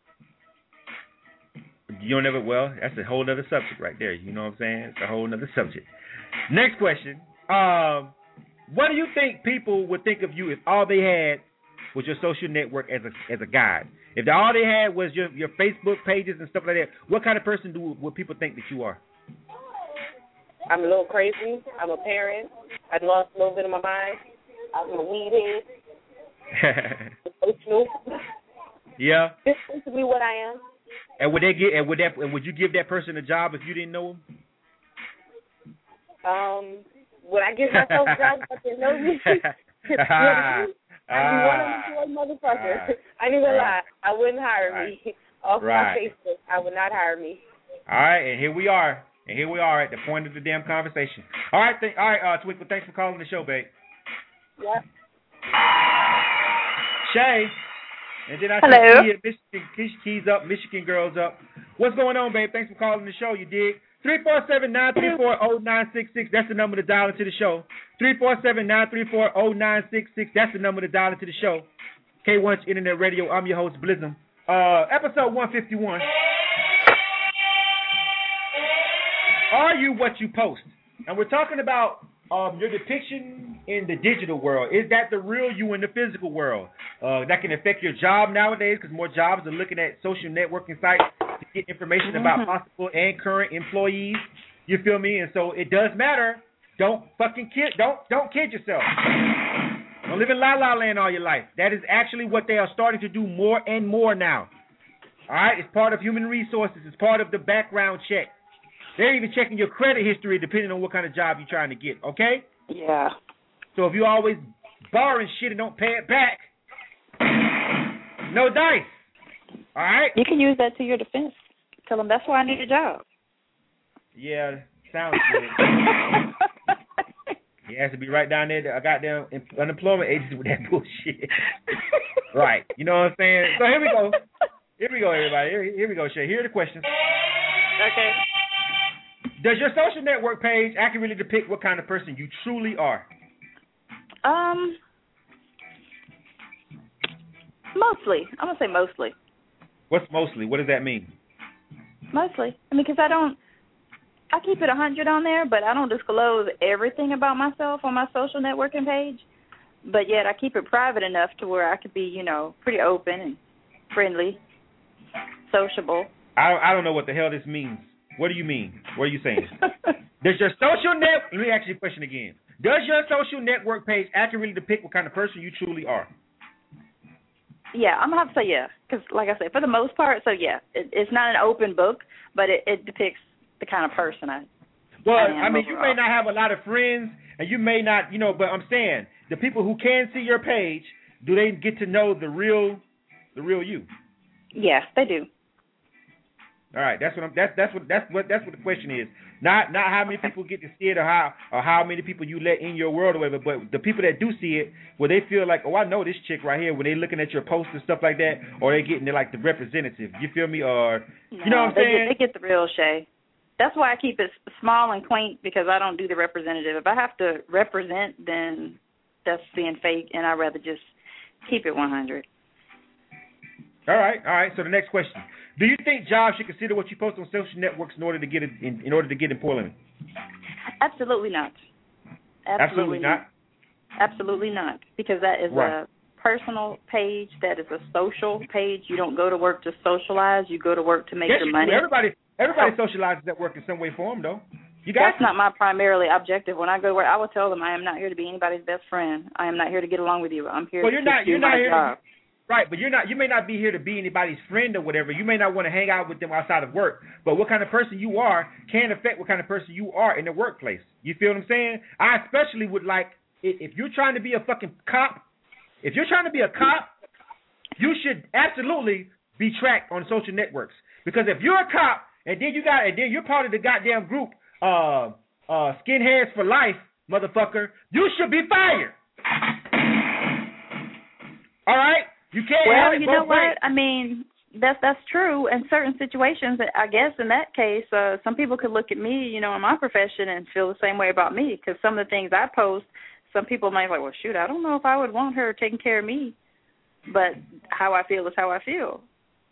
You don't ever. Well, that's a whole other subject right there. You know what I'm saying? It's a whole other subject. Next question. Um, what do you think people would think of you if all they had was your social network as a as a guide? If all they had was your, your Facebook pages and stuff like that, what kind of person do would people think that you are? I'm a little crazy. I'm a parent. I lost a little bit of my mind. I'm a weed head. Emotional. Yeah. This is basically what I am. And would they get? And would that? And would you give that person a job if you didn't know him? Um, would I give myself a job if I didn't know me? I'd be one of them motherfuckers. I ain't gonna lie. I wouldn't hire right. me off right. my Facebook. I would not hire me. All right, and here we are. And here we are at the point of the damn conversation. All right, th- all right, uh, Twinkle, thanks for calling the show, babe. Yep. Shay, and then I Hello. see Michigan Keys up, Michigan Girls up. What's going on, babe? Thanks for calling the show. You dig? three four seven, nine three four, zero nine six six. That's the number to dial into the show. three four seven, nine three four, zero nine six six. That's the number to dial into the show. K one Internet Radio. I'm your host, Blizzum. Uh, episode one fifty-one. Are you what you post? And we're talking about um, your depiction in the digital world. Is that the real you in the physical world? Uh, that can affect your job nowadays because more jobs are looking at social networking sites to get information mm-hmm. about possible and current employees. You feel me? And so it does matter. Don't fucking kid. Don't don't kid yourself. Don't live in la la land all your life. That is actually what they are starting to do more and more now. All right, it's part of human resources. It's part of the background check. They're even checking your credit history depending on what kind of job you're trying to get, okay? Yeah. So if you always borrowing shit and don't pay it back, no dice. All right? You can use that to your defense. Tell them that's why I need a job. Yeah, sounds good. He has to be right down there. I got them unemployment agency with that bullshit. Right. You know what I'm saying? So here we go. Here we go, everybody. Here, here we go, Shay. Here are the questions. Okay. Does your social network page accurately depict what kind of person you truly are? Um, mostly. I'm going to say mostly. What's mostly? What does that mean? Mostly. I mean, because I don't, I keep it one hundred on there, but I don't disclose everything about myself on my social networking page. But yet I keep it private enough to where I could be, you know, pretty open and friendly, sociable. I, I don't know what the hell this means. What do you mean? What are you saying? Does your social net? Let me ask you a question again. Does your social network page accurately depict what kind of person you truly are? Yeah, I'm gonna have to say yeah, because like I said, for the most part, so yeah, it, it's not an open book, but it, it depicts the kind of person I. Well, I, I mean, overall. You may not have a lot of friends, and you may not, you know, but I'm saying the people who can see your page, do they get to know the real, the real you? Yes, they do. All right, that's what I'm. That's that's what that's what that's what the question is. Not not how many people get to see it, or how or how many people you let in your world, or whatever. But the people that do see it, where they feel like, oh, I know this chick right here. When they looking at your posts and stuff like that, or they getting they're like the representative. You feel me? Or no, you know what I'm they saying? Get, they get the real Shay. that's why I keep it small and quaint, because I don't do the representative. If I have to represent, then that's being fake, and I'd rather just keep it one hundred. All right, all right. So the next question: do you think jobs should consider what you post on social networks in order to get it, in, in order to get employment? Absolutely not. Absolutely, Absolutely not. Absolutely not, because that is right. a personal page. That is a social page. You don't go to work to socialize. You go to work to make yes, your you money. Do. Everybody, everybody so, socializes at work in some way, form, though. You got That's to. not my primarily objective. When I go to work, I will tell them I am not here to be anybody's best friend. I am not here to get along with you. I'm here well, to you're not, do you're my not here job. To, right, but you're not. You may not be here to be anybody's friend or whatever. You may not want to hang out with them outside of work. But what kind of person you are can affect what kind of person you are in the workplace. You feel what I'm saying? I especially would like, if you're trying to be a fucking cop, if you're trying to be a cop, you should absolutely be tracked on social networks. Because if you're a cop and then you got and then you're part of the goddamn group, uh, uh, skinheads for life, motherfucker, you should be fired. All right, you can't. Well, have it you both know what? ways. I mean, that's that's true in certain situations. I guess in that case, uh, some people could look at me, you know, in my profession and feel the same way about me, because some of the things I post, some people might be like, well, shoot, I don't know if I would want her taking care of me. But how I feel is how I feel.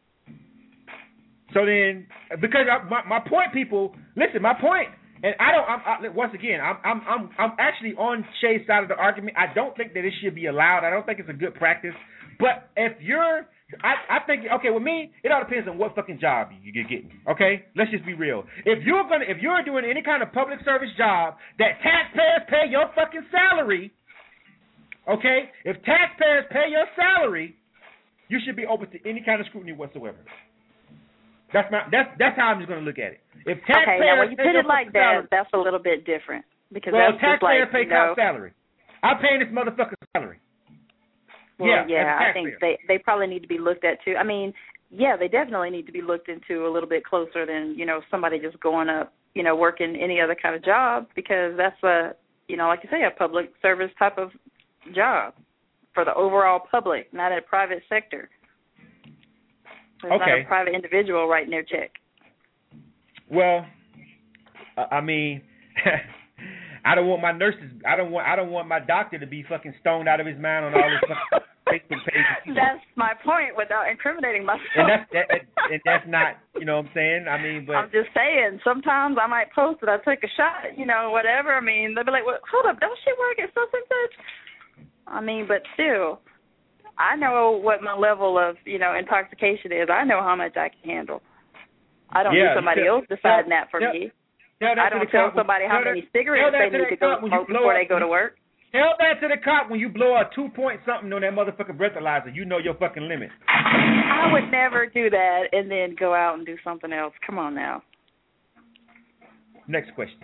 So then, because I, my my point, people, listen, my point, and I don't. I'm, I, once again, I'm I'm I'm I'm actually on Shay's side of the argument. I don't think that it should be allowed. I don't think it's a good practice. But if you're, I I think okay, with me, it all depends on what fucking job you, you're getting. Okay, let's just be real. If you're gonna, if you're doing any kind of public service job that taxpayers pay your fucking salary. Okay, if taxpayers pay your salary, you should be open to any kind of scrutiny whatsoever. That's my that's that's how I'm just going to look at it. If taxpayers okay, now when you pay put your it like that, salary, that's a little bit different, because well, that's just taxpayers like, pay you know, cop salary. I'm paying this motherfucker's salary. Well, yeah, yeah, I think they they probably need to be looked at too. I mean, yeah, they definitely need to be looked into a little bit closer than, you know, somebody just going up, you know, working any other kind of job, because that's a, you know, like you say, a public service type of job for the overall public, not a private sector. It's okay. not a private individual writing their check. Well, I mean, I don't want my nurses. I don't want. I don't want my doctor to be fucking stoned out of his mind on all this fucking Facebook pages. That's my point, without incriminating myself. And that's that, and that's not. You know what I'm saying? I mean, but I'm just saying. Sometimes I might post it. I take a shot. You know, whatever. I mean, they'll be like, well, "Hold up, don't she work at such and such?" I mean, but still, I know what my level of, you know, intoxication is. I know how much I can handle. I don't yeah, need somebody tell, else deciding tell, that for tell, me. tell I don't tell somebody how many that, cigarettes they need to go smoke before up, they go to work. Tell that to the cop when you blow a two point something on that motherfucking breathalyzer. You know your fucking limit. I would never do that and then go out and do something else. Come on now. Next question.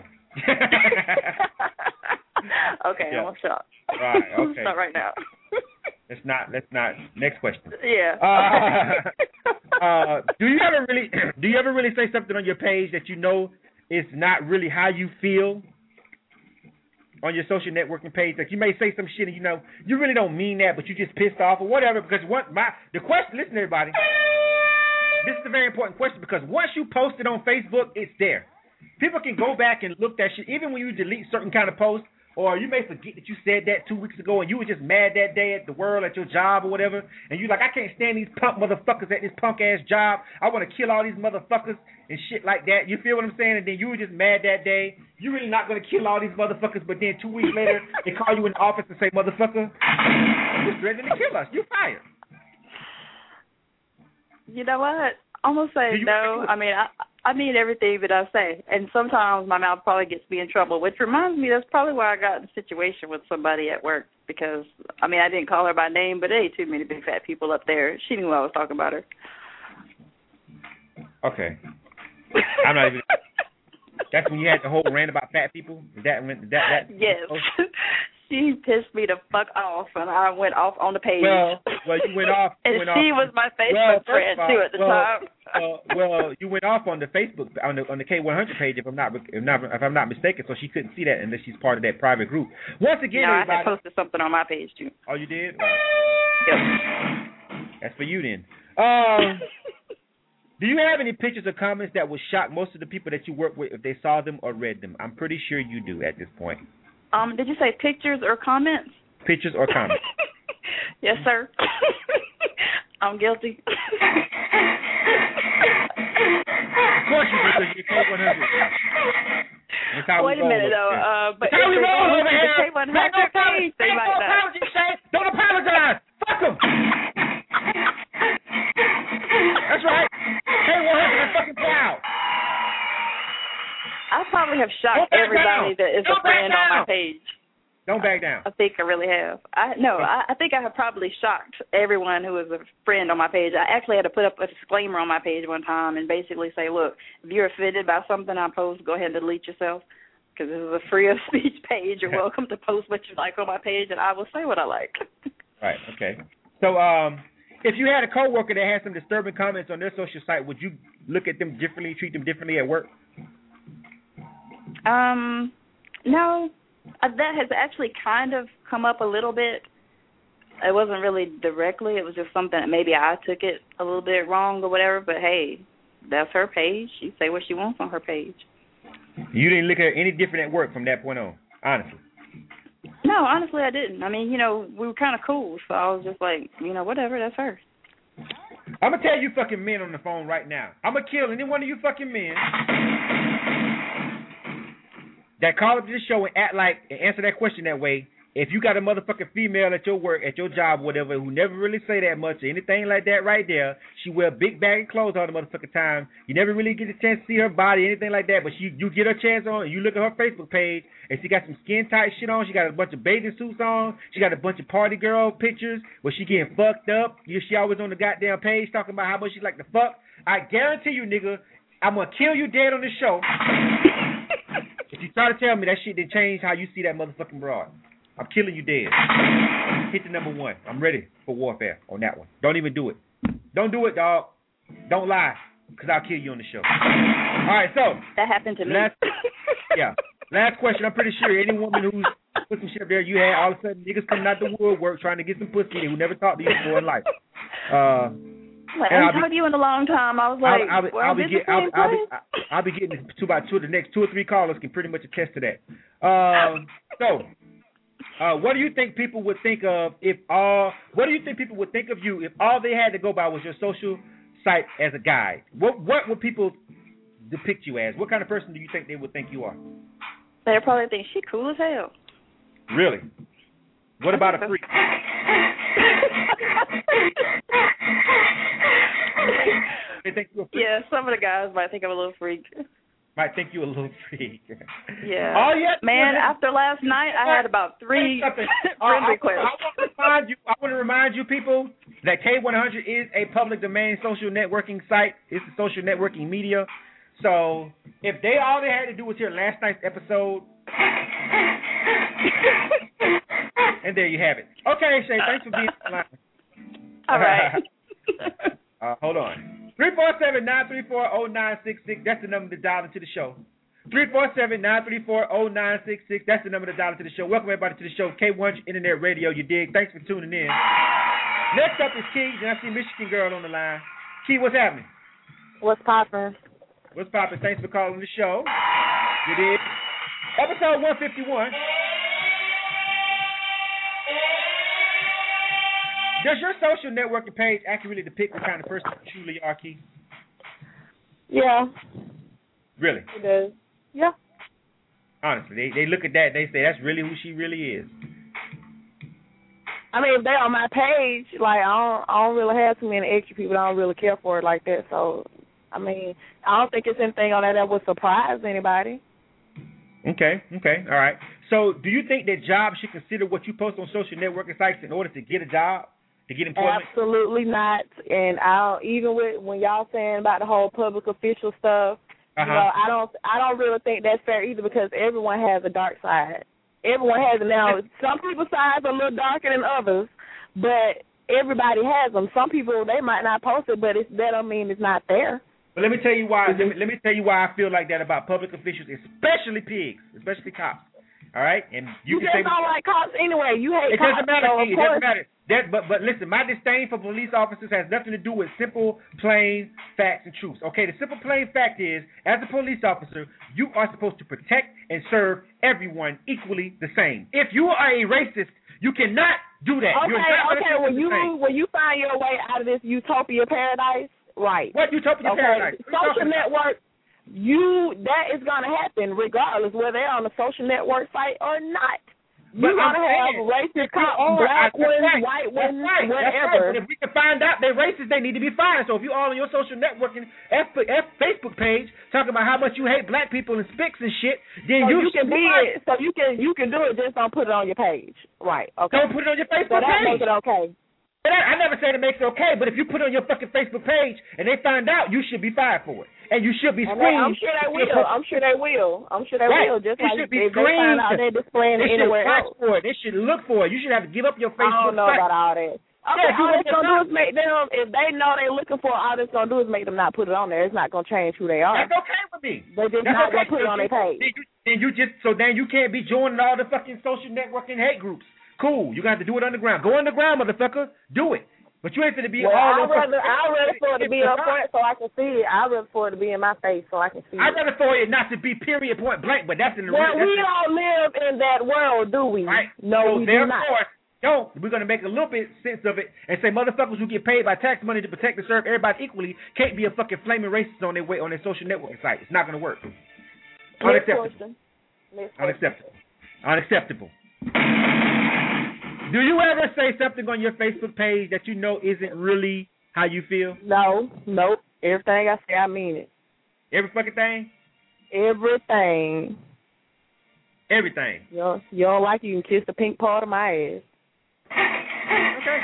Okay, yeah. I'm gonna stop. Right, okay. Stop right now. Let's not. Let's not. Next question. Yeah. Uh, uh, do you ever really? Do you ever really say something on your page that you know is not really how you feel on your social networking page? Like you may say some shit and you know you really don't mean that, but you just pissed off or whatever. Because what my the question? Listen, everybody. This is a very important question because once you post it on Facebook, it's there. People can go back and look that shit. Even when you delete certain kind of posts. Or you may forget that you said that two weeks ago and you were just mad that day at the world, at your job or whatever, and you're like, I can't stand these punk motherfuckers at this punk-ass job. I want to kill all these motherfuckers and shit like that. You feel what I'm saying? And then you were just mad that day. You're really not going to kill all these motherfuckers, but then two weeks later, they call you in the office and say, motherfucker, you're threatening to kill us. You're fired. You know what? I'm going to say you, no. I mean, I... I mean everything that I say, and sometimes my mouth probably gets me in trouble, which reminds me that's probably why I got in a situation with somebody at work because, I mean, I didn't call her by name, but there ain't too many big fat people up there. She knew I was talking about her. Okay. I'm not even... That's when you had the whole rant about fat people? Is that when... That, that, yes. She pissed me the fuck off, and I went off on the page. Well, well you went off. and went she off, was my Facebook well, friend, all, too, at the well, time. uh, well, you went off on the Facebook, on the on the K one hundred page, if I'm not if, not, if I'm not mistaken, so she couldn't see that unless she's part of that private group. Once again, no, everybody... I had posted something on my page, too. Oh, you did? Yep. That's for you, then. Um, Do you have any pictures or comments that would shock most of the people that you work with if they saw them or read them? I'm pretty sure you do at this point. Um, did you say pictures or comments? Pictures or comments? Yes, sir. I'm guilty. Of course you do, because you're K one hundred. Wait a minute, though. Uh, but That's how we roll over here. The K one hundred page, they might not. Apologies, Shay. Don't apologize. Fuck them. That's right. K one hundred is fucking proud. I probably have shocked everybody that is a friend on my page. Don't back down. I think I really have. I no, I, I think I have probably shocked everyone who is a friend on my page. I actually had to put up a disclaimer on my page one time and basically say, look, if you're offended by something I post, go ahead and delete yourself, because this is a free of speech page. You're welcome to post what you like on my page, and I will say what I like. Right. Okay. So, um, if you had a coworker that had some disturbing comments on their social site, would you look at them differently, treat them differently at work? Um, no. Uh, that has actually kind of come up a little bit. It wasn't really directly. It was just something that maybe I took it a little bit wrong or whatever. But, hey, that's her page. She say what she wants on her page. You didn't look at her any different at work from that point on, honestly? No, honestly, I didn't. I mean, you know, we were kind of cool. So I was just like, you know, whatever, that's her. I'm going to tell you fucking men on the phone right now. I'm going to kill any one of you fucking men that call up to the show and act like and answer that question that way. If you got a motherfucking female at your work, at your job, whatever, who never really say that much or anything like that right there, she wear big bag of clothes all the motherfucking time. You never really get a chance to see her body, anything like that, but she, you get her chance on, and you look at her Facebook page, and she got some skin-tight shit on. She got a bunch of bathing suits on. She got a bunch of party girl pictures where she getting fucked up. She always on the goddamn page talking about how much she like to fuck. I guarantee you, nigga, I'm going to kill you dead on this show if you try to tell me that shit didn't change how you see that motherfucking broad. I'm killing you dead. Hit the number one. I'm ready for warfare on that one. Don't even do it. Don't do it, dog. Don't lie, because I'll kill you on the show. All right, so. That happened to me. Last, yeah. Last question. I'm pretty sure any woman who's put some shit up there, you had all of a sudden niggas coming out the woodwork trying to get some pussy who never talked to you before in life. Uh, well, I haven't talked to you in a long time. I was like, I'll, I'll, well, I'll, be, get, I'll, I'll, be, I'll be getting to about two. The next two or three callers can pretty much attest to that. Um, so. Uh, what do you think people would think of if all? What do you think people would think of you if all they had to go by was your social site as a guide? What What would people depict you as? What kind of person do you think they would think you are? They'd probably think she cool as hell. Really? What about a freak? They think you're a freak? Yeah, some of the guys might think I'm a little freak. Might think you a little freak. Yeah. Oh yeah. Man, after last night, I had about three friend requests. I, I, I want to remind you. I want to remind you, people, that K one hundred is a public domain social networking site. It's a social networking media. So if they all they had to do was hear last night's episode, and there you have it. Okay, Shay. Thanks for being online. All right. uh, hold on. three four seven, nine three four, zero nine six six. That's the number to dial into the show. three four seven, nine three four, zero nine six six. That's the number to dial into the show. Welcome everybody to the show. K one hundred Internet Radio, you dig? Thanks for tuning in. Next up is Key. And I see Michigan Girl on the line. Key, what's happening? What's poppin'? What's poppin'? Thanks for calling the show. You dig? Episode one fifty-one. Does your social networking page accurately depict what kind of person you truly are, Key? Yeah. Really? It does. Yeah. Honestly, they they look at that, they say that's really who she really is. I mean, if they're on my page, like, I don't, I don't really have too many extra people. I don't really care for it like that. So, I mean, I don't think it's anything on that that would surprise anybody. Okay, okay, all right. So, do you think that jobs should consider what you post on social networking sites in order to get a job? To get employment? Absolutely not. And I even with when y'all saying about the whole public official stuff, uh-huh. you know, I don't I don't really think that's fair either, because everyone has a dark side. Everyone has it. Now, some people's sides are a little darker than others, but everybody has them. Some people, they might not post it, but it's, that don't mean it's not there. But let me tell you why. Let me, let me tell you why I feel like that about public officials, especially pigs, especially cops. All right, and you, You can just say don't like cops anyway. You hate it cops. doesn't matter. So of it course, doesn't matter. That, but but listen, my disdain for police officers has nothing to do with simple, plain facts and truths. Okay, the simple, plain fact is, as a police officer, you are supposed to protect and serve everyone equally the same. If you are a racist, you cannot do that. Okay, You're not okay. When you when you find your way out of this utopia paradise, right? What utopia okay. paradise? What social network. You that is gonna happen regardless whether they're on the social network site or not. You're gonna have racist cops, black ones, right. white ones, right. whatever. Right. But if we can find out they're racist, they need to be fired. So if you're all on your social networking F, F Facebook page talking about how much you hate black people and spics and shit, then so you, you can be it. So you can you can do it. Just don't put it on your page. Right. Okay. Don't put it on your Facebook so that page. Make it okay. I, I never said it makes it okay, but if you put it on your fucking Facebook page and they find out, you should be fired for it, and you should be screened. I'm sure they will. I'm sure they will. I'm sure they right. will. Just it like should be if they find out they're displaying they it anywhere else. else. For it. They should look for it. You should have to give up your Facebook. I don't know site. about all that. Okay, yeah, all it's gonna do is make them. If they know they're looking for, all it's gonna do is make them not put it on there. It's not gonna change who they are. That's okay with me. They just That's not okay. gonna put it on their page. Then you, then you just so then you can't be joining all the fucking social networking hate groups. Cool, you got to do it underground. Go underground, motherfucker. Do it. But you ain't gonna be well, all I'd rather, I'd rather for it to be up front so I can see it. I'd rather for it to be in my face so I can see I'd it. I'd rather for it not to be period point blank, but that's in the well, real. we don't live in that world, do we? Right. No, so we do not. Don't. We're going to make a little bit sense of it and say motherfuckers who get paid by tax money to protect and serve everybody equally can't be a fucking flaming racist on their way on their social networking site. It's not going to work. Unacceptable. Unacceptable. Unacceptable. Do you ever say something on your Facebook page that you know isn't really how you feel? No. Nope. Everything I say, I mean it. Every fucking thing? Everything. Everything. You don't, you don't like it, you can kiss the pink part of my ass. Okay.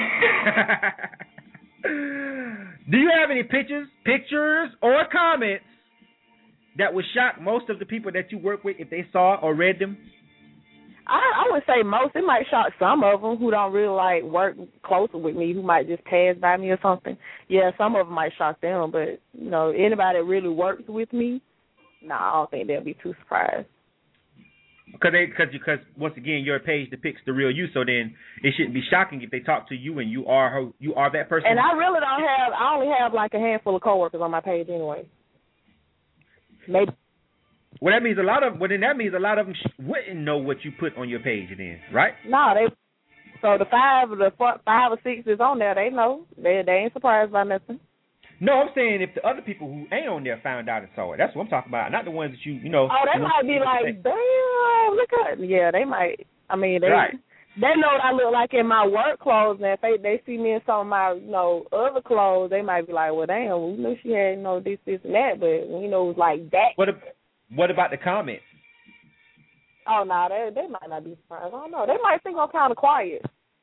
Do you have any pictures, pictures or comments that would shock most of the people that you work with if they saw or read them? I, I would say most. It might shock some of them who don't really like work closer with me, who might just pass by me or something. Yeah, some of them might shock them, but you know, anybody that really works with me, no, nah, I don't think they'll be too surprised. Because they, because because once again, your page depicts the real you, so then it shouldn't be shocking if they talk to you and you are her, you are that person. And I really don't have. I only have like a handful of coworkers on my page anyway. Maybe. Well, that means a lot of. Well, then that means a lot of them wouldn't know what you put on your page, then, right? No, they. So the five, the four, five or six is on there. They know. They they ain't surprised by nothing. No, I'm saying if the other people who ain't on there found out and saw it, that's what I'm talking about. Not the ones that you, you know. Oh, they might be like, damn, look at. Yeah, they might. I mean, they. Right. They know what I look like in my work clothes, and if they they see me in some of my, you know, other clothes, they might be like, well, damn, we knew she had, you know, this, this, and that, but you know, it was like that. What? What about the comments? Oh no, they they might not be surprised. I don't know. They might think I'm kind of quiet.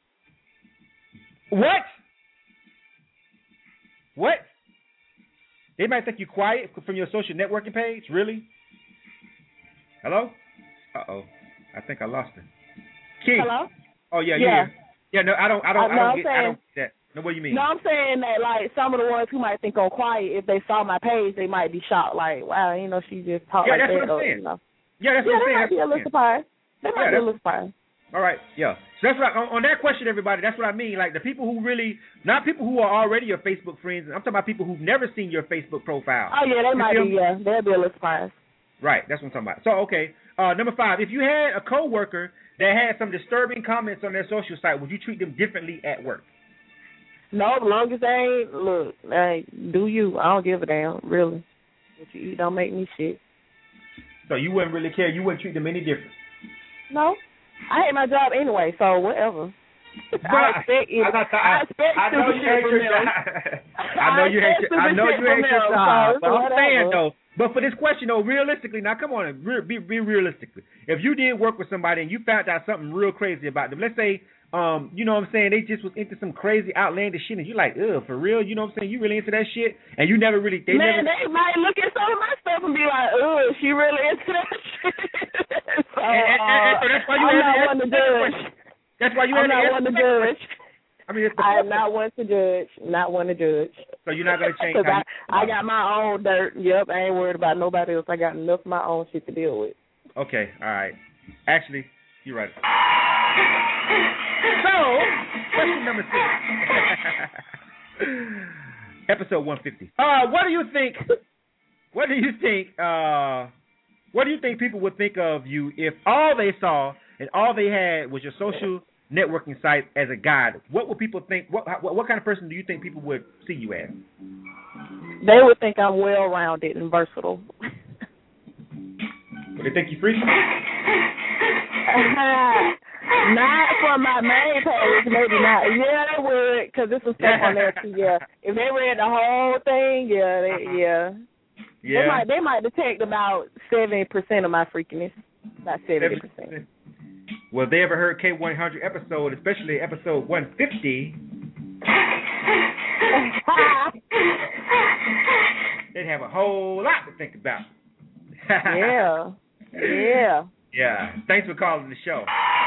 What? What? They might think you quiet from your social networking page. Really? Hello? Uh oh. I think I lost her. Keith. Hello? Oh yeah, yeah. yeah. Yeah, no, I don't I don't I, I no, don't I'm get saying, I don't get that. No, what do you mean? No, I'm saying that like some of the ones who might think I'm quiet, if they saw my page, they might be shocked. Like, wow, you know, she just talked yeah, like that's that. what I'm or, saying. You know. Yeah, that's yeah, what I'm they saying. might be a little surprised. They might yeah, be a little surprised. All right, yeah. So that's what I, on, on that question, everybody. That's what I mean. Like the people who really, not people who are already your Facebook friends. I'm talking about people who've never seen your Facebook profile. Oh yeah, they you might feel? be. Yeah, they'll be a little surprised. Right, that's what I'm talking about. So okay, uh, number five. If you had a coworker that had some disturbing comments on their social site, would you treat them differently at work? No, as long as they ain't, look, hey, do you. I don't give a damn, really. What you eat don't make me shit. So you wouldn't really care? You wouldn't treat them any different? No. I hate my job anyway, so whatever. I expect it. I, I, I expect I know you hate your job. I know you hate your, I know you hate your job. But I'm saying, though, but for this question, though, realistically, now come on, be, be realistically. If you did work with somebody and you found out something real crazy about them, let's say, Um, you know what I'm saying, they just was into some crazy outlandish shit and you like, ugh, for real, you know what I'm saying, you really into that shit and you never really they Man, never they might look at some of my stuff and be like, ugh, she really into that shit. so, and, and, and, and, so that's why you I'm had not to one to judge. That's why you I'm had not to one to judge. I mean, it's the I am not one to judge. Not one to judge. So you're not gonna change Because how I, you, I got my own dirt. Yep, I ain't worried about nobody else. I got enough of my own shit to deal with. Okay, all right. Actually, you're right. So, question number six. Episode one fifty. Uh, what do you think? What do you think? Uh, what do you think people would think of you if all they saw and all they had was your social networking site as a guide? What would people think? What what, what kind of person do you think people would see you as? They would think I'm well-rounded and versatile. Would they think you freaky? Not for my main page, maybe not. Yeah, they would, because this was stuff on there too. Yeah, if they read the whole thing, yeah, they, yeah, yeah. They might, they might detect about seventy percent of my freakiness. About seventy percent. Well, if they ever heard K one hundred episode, especially episode one fifty, they'd have a whole lot to think about. Yeah, yeah. Yeah. Thanks for calling the show.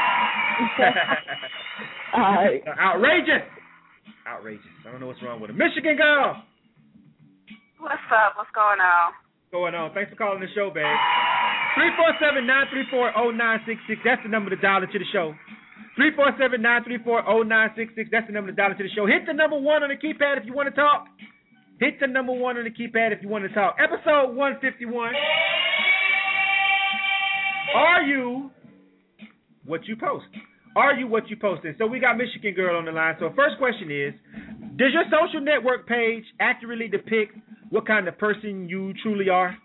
uh, Outrageous. Outrageous. I don't know what's wrong with it. Michigan girl. What's up? What's going on? What's going on? Thanks for calling the show, babe. three four seven, nine three four, zero nine six six. That's the number to dial into the show. three four seven, nine three four, zero nine six six. That's the number to dial into the show. Hit the number one on the keypad if you want to talk. Hit the number one on the keypad if you want to talk. Episode one fifty-one. Are you what you post? Are you what you posted? So we got Michigan girl on the line. So first question is, does your social network page accurately depict what kind of person you truly are?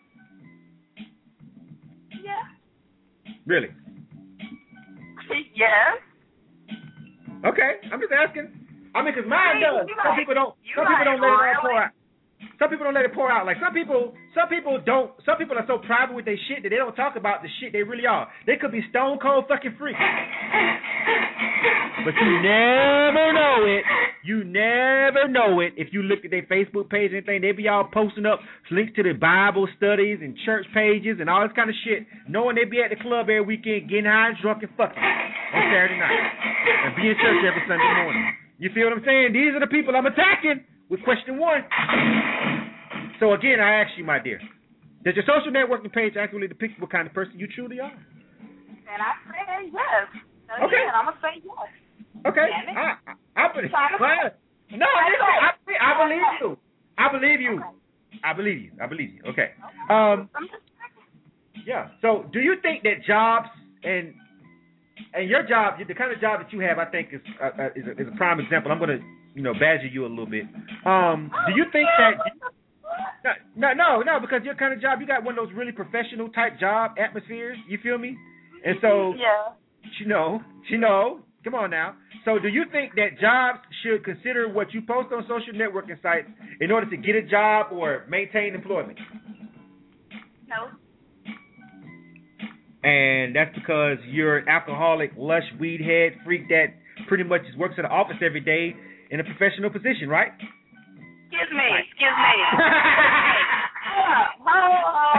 Yeah. Really? Yes. Okay, I'm just asking. I mean, because mine does. You Some like, people don't. Some like people don't let it all really? pour out. Some people don't let it pour out. Like some people, some people don't. Some people are so private with their shit that they don't talk about the shit they really are. They could be stone cold fucking freaks, but you never know it. You never know it if you look at their Facebook page and anything. They be all posting up links to the Bible studies and church pages and all this kind of shit, knowing they be at the club every weekend getting high and drunk and fucking on Saturday night and be in church every Sunday morning. You feel what I'm saying? These are the people I'm attacking with question one. So again, I ask you, my dear, does your social networking page accurately depict what kind of person you truly are? And I say yes. Again, Okay. I'm going to say yes. Okay. Damn it. I, I, I believe Trying to- well, No, listen, I, I believe Okay. you. I believe you. I believe you. I believe you. Okay. Um. I'm just Yeah. So, do you think that jobs and and your job, the kind of job that you have, I think is uh, uh, is, a, is a prime example. I'm going to, you know, badger you a little bit. Um. Do you think that? No, no, no, because your kind of job, you got one of those really professional type job atmospheres. You feel me? And so, yeah. you know, you know, come on now. So, do you think that jobs should consider what you post on social networking sites in order to get a job or maintain employment? No. And that's because you're an alcoholic, lush, weed head freak that pretty much just works at the office every day in a professional position, right? Excuse me. Excuse me. Hold on.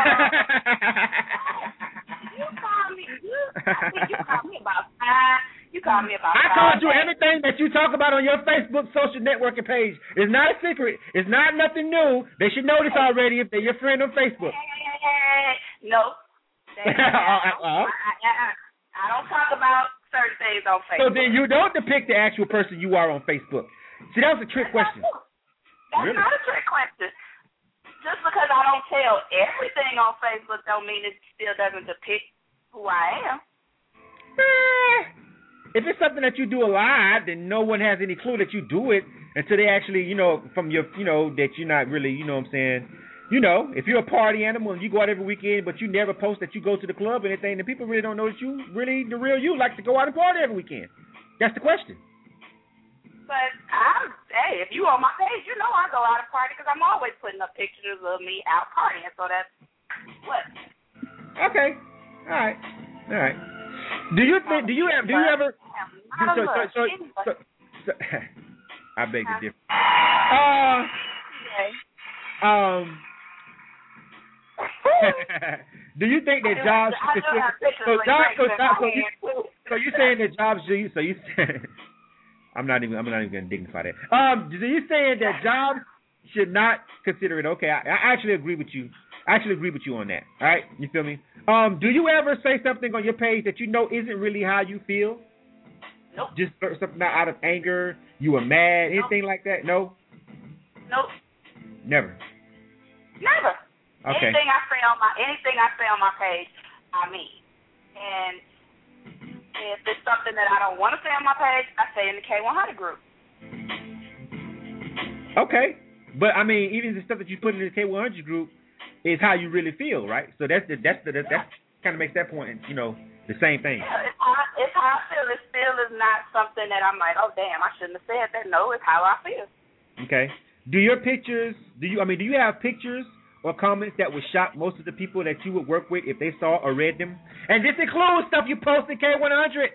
You called me. You, I think you called me about five. You called me about I five. told you days. everything that you talk about on your Facebook social networking page is not a secret. It's not nothing new. They should know this already if they're your friend on Facebook. No. Uh, uh, I, I, I don't talk about certain things on Facebook. So then you don't depict the actual person you are on Facebook. See, that was a trick question. That's Really? not a trick question. Just because I don't tell everything on Facebook don't mean it still doesn't depict who I am. Eh, if it's something that you do a lot, then no one has any clue that you do it until they actually, you know, from your, you know, that you're not really, you know what I'm saying, you know, if you're a party animal and you go out every weekend, but you never post that you go to the club or anything, then people really don't know that you really, the real you, like to go out and party every weekend. That's the question. But I'm, hey, if you on my page, you know I go out and party because I'm always putting up pictures of me out partying. So that's what. Okay. All right. All right. Do you think? Do you have? Do you ever? Not So, a so, look. so, Anyway. so, so, I beg to differ. Uh, Okay. um. Do you think that I do jobs? have- I do have pictures So with jobs. So, drinks in jobs, so my you. hand, too. So you saying that jobs? Do you? So you? I'm not even. I'm not even going to dignify that. Um. So you saying that jobs should not consider it? Okay. I, I actually agree with you. I actually agree with you on that. All right, you feel me? Um, do you ever say something on your page that you know isn't really how you feel? Nope. Just something out of anger, you were mad, anything nope. like that? No. Nope. Never. Never. Okay. Anything I say on my anything I say on my page, I mean. And if it's something that I don't want to say on my page, I say in the K one hundred group. Okay. But I mean, even the stuff that you put in the K one hundred group is how you really feel, right? So that's the, that's the, that yeah. kind of makes that point, you know, the same thing. Yeah, it's how, it's how I feel. It still is not something that I'm like, oh damn, I shouldn't have said that. No, it's how I feel. Okay. Do your pictures? Do you? I mean, do you have pictures or comments that would shock most of the people that you would work with if they saw or read them? And this includes stuff you post in K one hundred.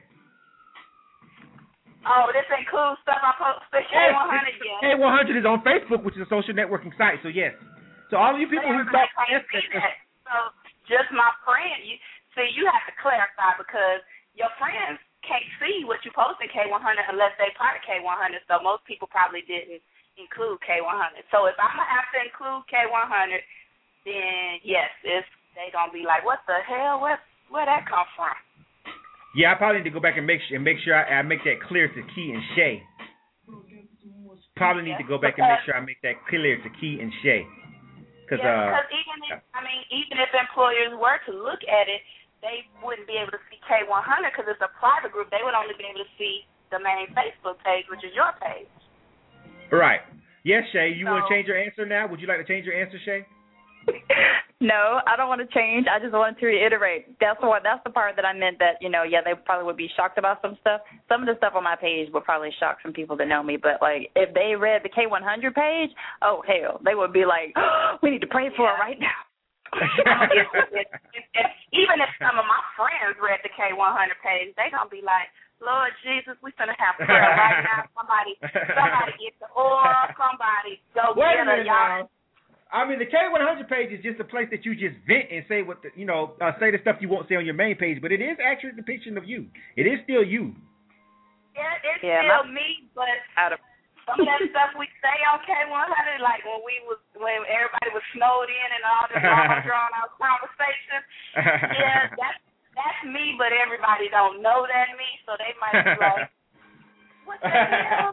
Oh, this includes stuff I post in K one hundred. Yes, K one hundred is on Facebook, which is a social networking site. So yes. So all of you people who thought that. So just my friend, you see, you have to clarify because your friends can't see what you post in K one hundred unless they part of K one hundred. So most people probably didn't include K one hundred. So if I'm gonna have to include K one hundred, then yes, it's they gonna be like, what the hell? Where where that come from? Yeah, I probably need to go back and make sure and make sure I, I make that clear to Key and Shay. Probably need yeah, to go back and make sure I make that clear to Key and Shay. Cause, yeah, uh, because even if I mean, even if employers were to look at it, they wouldn't be able to see K one hundred because it's a private group. They would only be able to see the main Facebook page, which is your page. Right. Yes, Shay. You so, want to change your answer now? Would you like to change your answer, Shay? No, I don't want to change. I just wanted to reiterate. That's what. That's the part that I meant that, you know, yeah, they probably would be shocked about some stuff. Some of the stuff on my page would probably shock some people that know me. But, like, if they read the K one hundred page, oh, hell, they would be like, oh, we need to pray for yeah. her right now. it, it, it, it, even if some of my friends read the K one hundred page, they going to be like, Lord Jesus, we finna have prayer right now. Somebody, somebody get the oil. Somebody go Wait get her, y'all. I mean, the K one hundred page is just a place that you just vent and say what the, you know, uh, say the stuff you won't say on your main page, but it is actually a depiction of you. It is still you. Yeah, it's yeah, still my, me, but out of, some of that stuff we say on K one hundred, like when we was when everybody was snowed in and all this long drawn out conversation. Yeah, that's that's me, but everybody don't know that me, so they might be like, "What the hell?"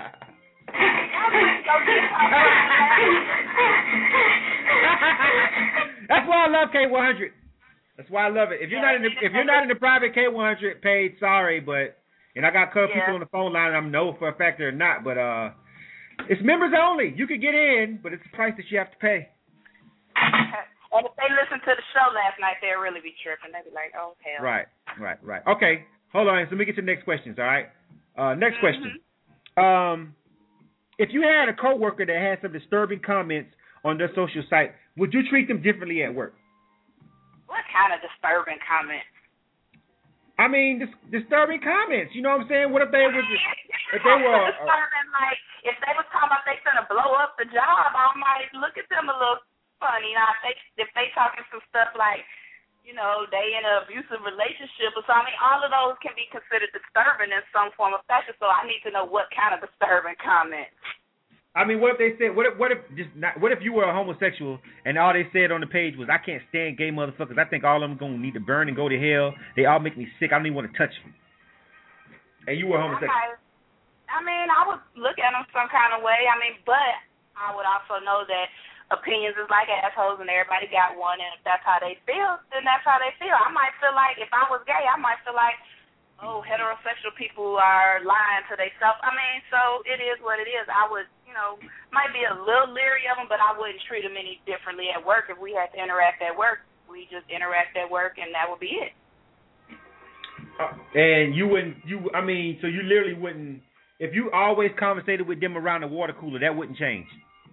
That's why I love K one hundred. That's why I love it. If you're not in the if you're not in the private K one hundred page, sorry, but and I got a couple yeah. people on the phone line. And I'm know for a fact they're not, but uh, it's members only. You can get in, but it's the price that you have to pay. And if they listen to the show last night, they'll really be tripping. They'll be like, "Oh hell." Right, right, right. Okay, hold on. So let me get to the next questions. All right. Uh, next mm-hmm. question. Um. If you had a coworker that had some disturbing comments on their social site, would you treat them differently at work? What kind of disturbing comments? I mean, dis- disturbing comments. You know what I'm saying? What if they was, if they were uh, disturbing? Like if they was talking about they gonna blow up the job, I might look at them a little funny. Now if they if they talking some stuff like, you know, they in an abusive relationship or something, I mean, all of those can be considered disturbing in some form of fashion. So I need to know what kind of disturbing comment. I mean, what if they said, what if, what if just not, what if you were a homosexual and all they said on the page was, I can't stand gay motherfuckers. I think all of them gonna need to burn and go to hell. They all make me sick. I don't even want to touch them. And you were homosexual. I, I mean, I would look at them some kind of way. I mean, but I would also know that opinions is like assholes and everybody got one, and if that's how they feel, then that's how they feel. I might feel like if I was gay, I might feel like, oh, heterosexual people are lying to themselves. I mean, so it is what it is. I would, you know, might be a little leery of them, but I wouldn't treat them any differently at work. If we had to interact at work, we just interact at work, and that would be it. Uh, and you wouldn't, you, I mean, so you literally wouldn't, if you always conversated with them around the water cooler, that wouldn't change?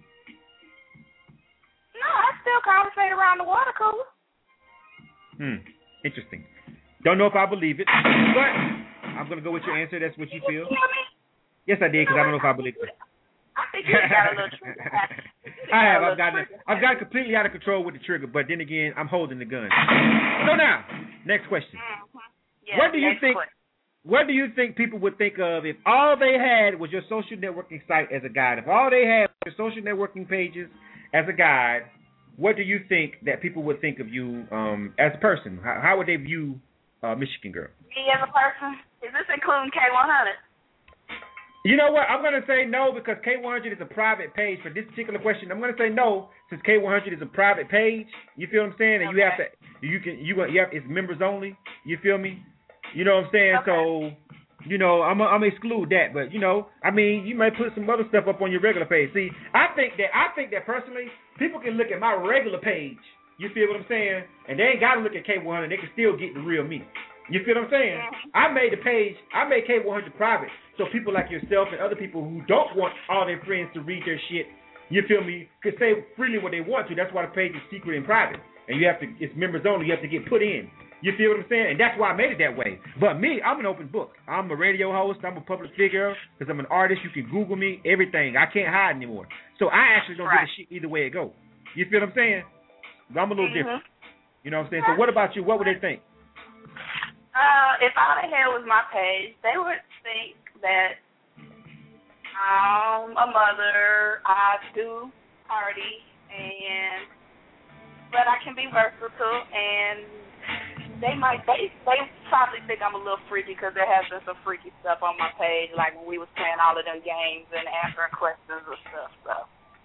No, I still conversate around the water cooler. Hmm, interesting. Don't know if I believe it, but I'm going to go with your answer. That's what you feel. Yes, I did, because I don't know if I believe it. I think you got a little trigger. I have. I've gotten, I've gotten completely out of control with the trigger, but then again, I'm holding the gun. So now, next question. Mm-hmm. Yeah, what do you think? Question. What do you think people would think of if all they had was your social networking site as a guide? If all they had was your social networking pages as a guide, what do you think that people would think of you um, as a person? How, how would they view uh, Michigan Girl? Me as a person? Is this including K one hundred? You know what? I'm going to say no because K one hundred is a private page for this particular question. I'm going to say no since K one hundred is a private page. You feel what I'm saying? And okay. you have to, you can, you, you have, it's members only. You feel me? You know what I'm saying? Okay. So, you know, I'm I'm gonna exclude that. But you know, I mean, you may put some other stuff up on your regular page. See, I think that I think that personally, people can look at my regular page. You feel what I'm saying? And they ain't got to look at K one hundred. They can still get the real me. You feel what I'm saying? I made the page, I made K one hundred private, so people like yourself and other people who don't want all their friends to read their shit, you feel me, could say freely what they want to. That's why the page is secret and private. And you have to, it's members only, you have to get put in. You feel what I'm saying? And that's why I made it that way. But me, I'm an open book. I'm a radio host. I'm a public figure because I'm an artist. You can Google me, everything. I can't hide anymore. So I actually don't right. give a shit either way it goes. You feel what I'm saying? I'm a little mm-hmm. different. You know what I'm saying? So what about you? What would they think? Uh, if all they had was my page, they would think that I'm a mother, I do party, and but I can be versatile, and they might, they, they probably think I'm a little freaky because there has been some freaky stuff on my page, like when we was playing all of them games and answering questions and stuff, so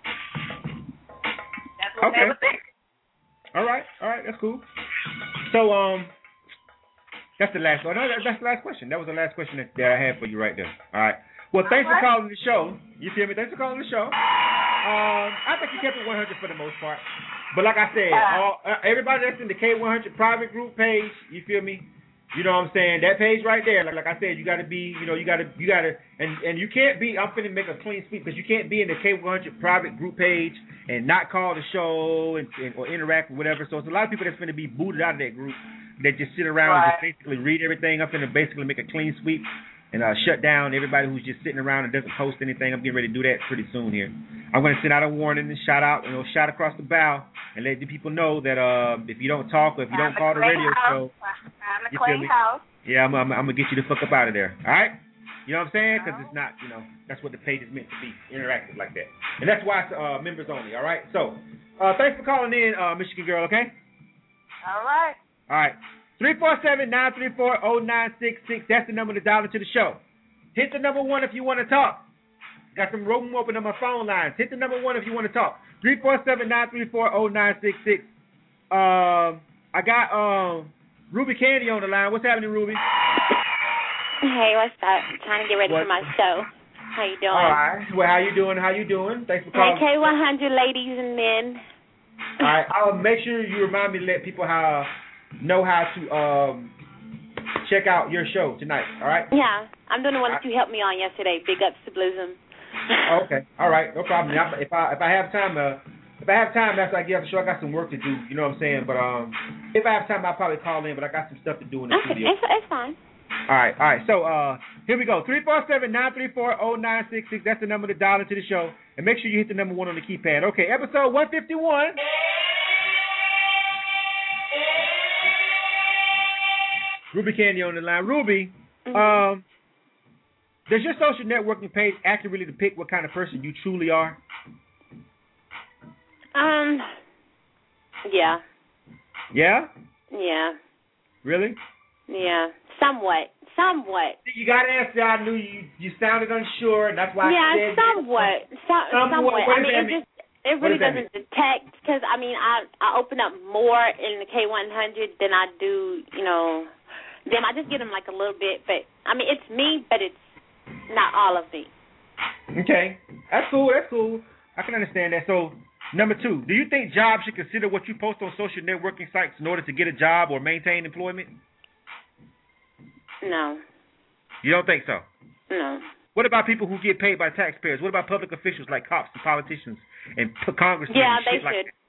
that's what okay. they would think. All right, all right, that's cool. So, um, that's the last one. No, that's the last question. That was the last question that, that I had for you right there. All right. Well, thanks all right. for calling the show. You feel me? Thanks for calling the show. Um, I think you kept it one hundred for the most part. But like I said, all, uh, everybody that's in the K one hundred private group page, you feel me? You know what I'm saying? That page right there, like, like I said, you got to be, you know, you got to, you got to, and, and you can't be, I'm finna make a clean sweep because you can't be in the K one hundred private group page and not call the show and, and or interact with whatever. So it's a lot of people that's finna be booted out of that group that just sit around right. and just basically read everything. I'm finna basically make a clean sweep and uh, shut down everybody who's just sitting around and doesn't post anything. I'm getting ready to do that pretty soon here. I'm going to send out a warning and shout out, you know, shout across the bow and let the people know that uh, if you don't talk or if you I'm don't call the radio house. show, I'm a you feel clean me? house. Yeah, I'm, I'm, I'm going to get you the fuck up out of there. All right? You know what I'm saying? Because it's not, you know, that's what the page is meant to be, interactive like that. And that's why it's uh, members only, all right? So, uh, thanks for calling in, uh, Michigan Girl, okay? All right. All right. three four seven, nine three four, zero nine six six. That's the number to dial into the show. Hit the number one if you want to talk. Got some room open on my phone lines. Hit the number one if you want to talk. three four seven, nine three four, zero nine six six. Um, I got um, Ruby Candy on the line. What's happening, Ruby? Hey, what's up? I'm trying to get ready what? for my show. How you doing? All right. Well, how you doing? How you doing? Thanks for calling. Hey, K one hundred ladies and men. All right. I'll make sure you remind me to let people how know how to um check out your show tonight. All right. Yeah, I'm doing the one that you helped me on yesterday. Big ups to Bluesm. Okay. All right. No problem. If I if I have time, uh, if I have time after I get off the show, I got some work to do. You know what I'm saying? But um, if I have time, I'll probably call in. But I got some stuff to do in the Okay, studio. it's, it's fine. All right. All right. So uh, here we go. Three four seven nine three four zero nine six six. That's the number to dial into the show, and make sure you hit the number one on the keypad. Okay. Episode one fifty-one. Ruby Candy on the line. Ruby, mm-hmm. um, does your social networking page accurately depict what kind of person you truly are? Um, yeah. Yeah? Yeah. Really? Yeah. Somewhat. Somewhat. You got to answer. I knew you you sounded unsure, and that's why yeah, I said somewhat. So, somewhat. Somewhat. What I mean, it mean? just it really doesn't detect because I mean I I open up more in the K one hundred than I do you know them. I just get them like a little bit, but I mean it's me, but it's not all of me. Okay, that's cool. That's cool. I can understand that. So number two, do you think jobs should consider what you post on social networking sites in order to get a job or maintain employment? No. You don't think so? No. What about people who get paid by taxpayers? What about public officials like cops and politicians and congressmen? Yeah, and they shit like should. that?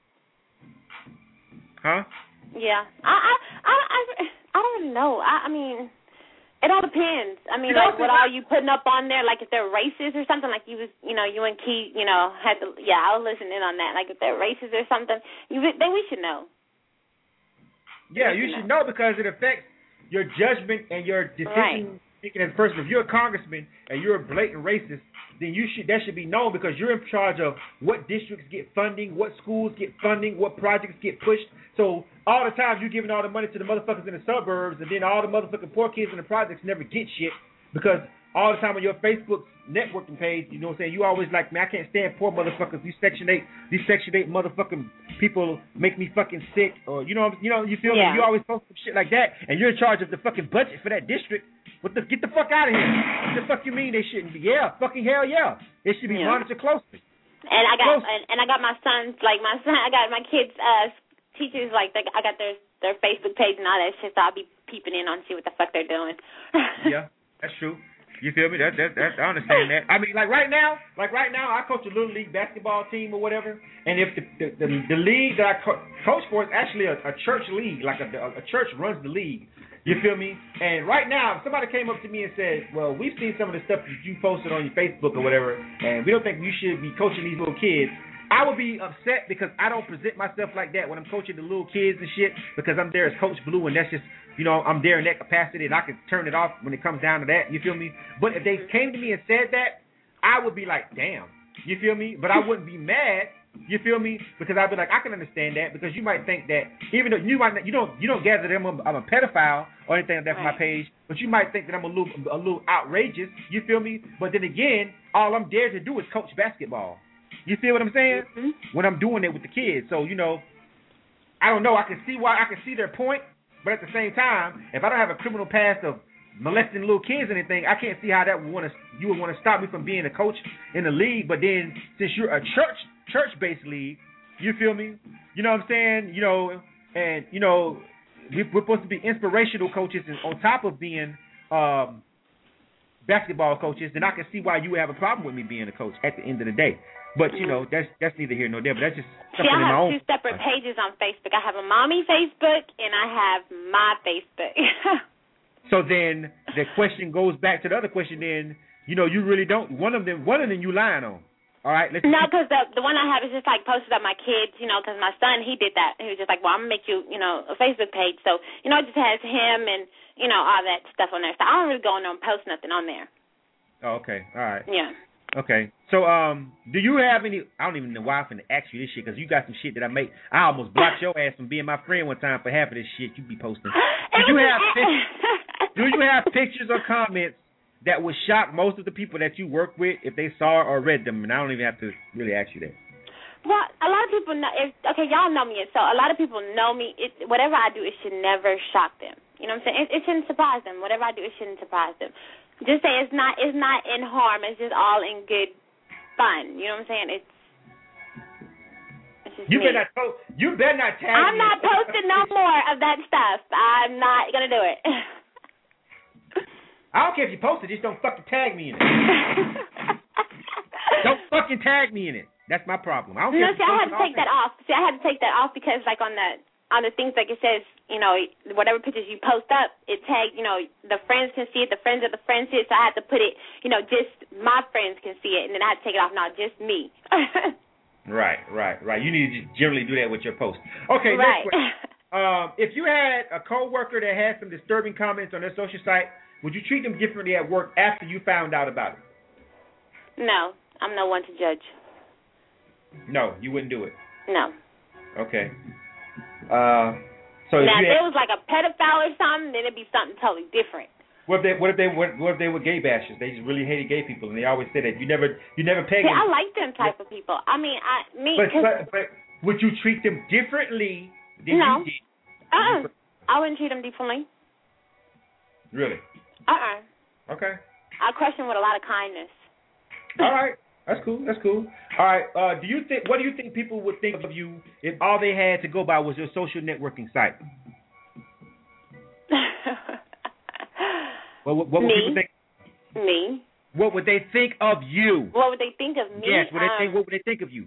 Huh? Yeah. I I I I, I don't really know. I, I mean, it all depends. I mean, You like know, what all you putting up on there? Like if they're racist or something, like you was, you know, you and Key, you know, had to. Yeah, I was listening on that. Like if they're racist or something, you then we should know. Yeah, we you should should know. know because it affects your judgment and your decision right. speaking as a person, if you're a congressman and you're a blatant racist, then you should that should be known because you're in charge of what districts get funding, what schools get funding, what projects get pushed. So all the time you're giving all the money to the motherfuckers in the suburbs, and then all the motherfucking poor kids in the projects never get shit because all the time on your Facebook networking page, you know what I'm saying, you always like, man, I can't stand poor motherfuckers. These Section eight, these Section eight motherfucking people make me fucking sick, or you know, you know, you feel yeah. me? You always post some shit like that, and you're in charge of the fucking budget for that district. What the get the fuck out of here? What the fuck you mean they shouldn't be? Yeah, fucking hell yeah, they should be yeah. monitored closely. And I got Close. and, and I got my sons, like my son, I got my kids' uh, teachers, like they, I got their their Facebook page and all that shit. So I'll be peeping in on see what the fuck they're doing. Yeah, that's true. You feel me? That, that, that, I understand that. I mean, like right now, like right now, I coach a little league basketball team or whatever, and if the the, the, the league that I co- coach for is actually a, a church league, like a, a church runs the league. You feel me? And right now, if somebody came up to me and said, well, we've seen some of the stuff that you posted on your Facebook or whatever, and we don't think you should be coaching these little kids, I would be upset because I don't present myself like that when I'm coaching the little kids and shit, because I'm there as Coach Blue, and that's just, you know, I'm there in that capacity, and I can turn it off when it comes down to that, you feel me? But if they came to me and said that, I would be like, damn, you feel me? But I wouldn't be mad, you feel me? Because I'd be like, I can understand that, because you might think that, even though you might not, you don't you don't gather them I'm, I'm a pedophile or anything like that from my page, but you might think that I'm a little a little outrageous, you feel me? But then again, all I'm there to do is coach basketball. You see what I'm saying? Mm-hmm. When I'm doing it with the kids. So, you know, I don't know. I can see why I can see their point, but at the same time, if I don't have a criminal past of molesting little kids or anything, I can't see how that would want to you would want to stop me from being a coach in the league. But then since you're a church church based league, you feel me? You know what I'm saying? You know, and you know, we, we're supposed to be inspirational coaches, and on top of being um, basketball coaches, then I can see why you would have a problem with me being a coach at the end of the day. But, you know, that's that's neither here nor there, but that's just something See, I in my have own. two separate pages on Facebook. I have a mommy Facebook, and I have my Facebook. So then the question goes back to the other question then, you know, you really don't, one of them, one of them you lying on. All right? Let's no, because the, the one I have is just, like, posted up my kids, you know, because my son, he did that. He was just like, well, I'm going to make you, you know, a Facebook page. So, you know, it just has him and, you know, all that stuff on there. So I don't really go on there and post nothing on there. Oh, okay. All right. Yeah. Okay, so um, do you have any? I don't even know why I'm finna ask you this shit because you got some shit that I make. I almost blocked your ass from being my friend one time for half of this shit you be posting. Do you have do you have pictures or comments that would shock most of the people that you work with if they saw or read them? And I don't even have to really ask you that. Well, a lot of people know. If, okay, y'all know me, so a lot of people know me. It, whatever I do, it should never shock them. You know what I'm saying? It, it shouldn't surprise them. Whatever I do, it shouldn't surprise them. Just say it's not it's not in harm. It's just all in good fun. You know what I'm saying? It's, it's just you me. better not post. You better not tag I'm me. not posting no more of that stuff. I'm not gonna do it. I don't care if you post it. Just don't fucking tag me in it. Don't fucking tag me in it. That's my problem. I don't no, care. see, I had to take that off. See, I had to take that off because, like, on the on the things, like it says, you know, whatever pictures you post up, it tags, you know, the friends can see it, the friends of the friends see it, so I had to put it, you know, just my friends can see it, and then I had to take it off, not just me. Right, right, right. You need to generally do that with your posts. Okay, right. next question. Um, if you had a coworker that had some disturbing comments on their social site, would you treat them differently at work after you found out about it? No, I'm no one to judge. No, you wouldn't do it. No. Okay. Uh, so now, if, if had, it was like a pedophile or something, then it'd be something totally different. What if they? What if they? What, what if they were gay bashers? They just really hated gay people, and they always said that you never, you never pegged See, them. I like them type of people. I mean, I me. But, but but would you treat them differently than no. you did? Uh-uh. I wouldn't treat them differently. Really? Uh-uh. Okay. I question with a lot of kindness. All right. That's cool. That's cool. All right. Uh, do you think? What do you think people would think of you if all they had to go by was your social networking site? What, what, what would me? people think? Me. What would they think of you? What would they think of me? Yes. What, um, they think, what would they think of you?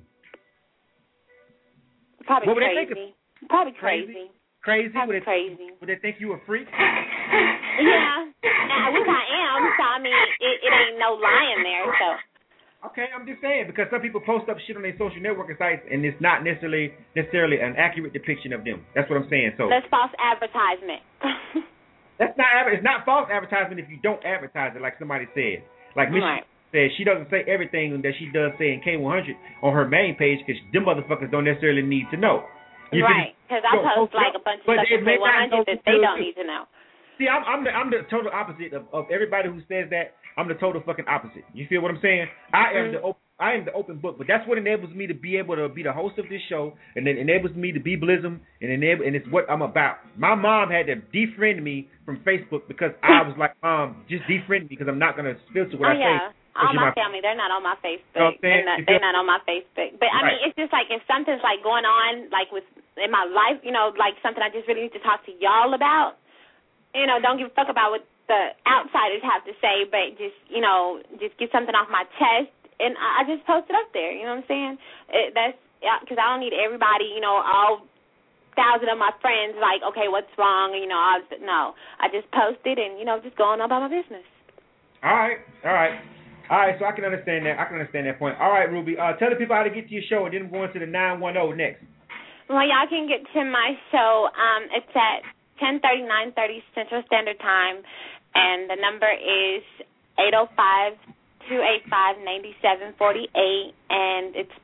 Probably what would crazy. They think of, probably crazy. crazy. Crazy? Probably would they, crazy. Would they think you a freak? Yeah. Now, which I am. So I mean, it, it ain't no lying there. So. Okay, I'm just saying because some people post up shit on their social networking sites and it's not necessarily necessarily an accurate depiction of them. That's what I'm saying. So that's false advertisement. That's not it's not false advertisement if you don't advertise it, like somebody said. Like Michelle right. said, she doesn't say everything that she does say in K one hundred on her main page because them motherfuckers don't necessarily need to know. You right, because I post like a bunch of stuff in K one hundred that they don't need to know. See, I'm, I'm the I'm the total opposite of, of everybody who says that. I'm the total fucking opposite. You feel what I'm saying? I am mm-hmm. the op- I am the open book, but that's what enables me to be able to be the host of this show, and it enables me to be Blizzum, and enable, and it's what I'm about. My mom had to defriend me from Facebook because I was like, Mom, just defriend me because I'm not gonna filter what oh, I yeah. say. All my, my family, they're not on my Facebook. You know they're, not, they're not on my Facebook. But I right. mean, it's just like if something's like going on, like with in my life, you know, like something I just really need to talk to y'all about. You know, don't give a fuck about what the outsiders have to say, but just, you know, just get something off my chest, and I just post it up there. You know what I'm saying? It, that's because I don't need everybody, you know, all thousand of my friends like, okay, what's wrong? You know, I was, no, I just post it and, you know, just going on about my business. All right, all right. All right, so I can understand that. I can understand that point. All right, Ruby, uh, tell the people how to get to your show, and then I'm going to the nine one zero next. Well, y'all can get to my show. Um, it's at ten thirty, nine thirty Central Standard Time, and the number is eight oh five, two eight five, nine seven four eight, and it's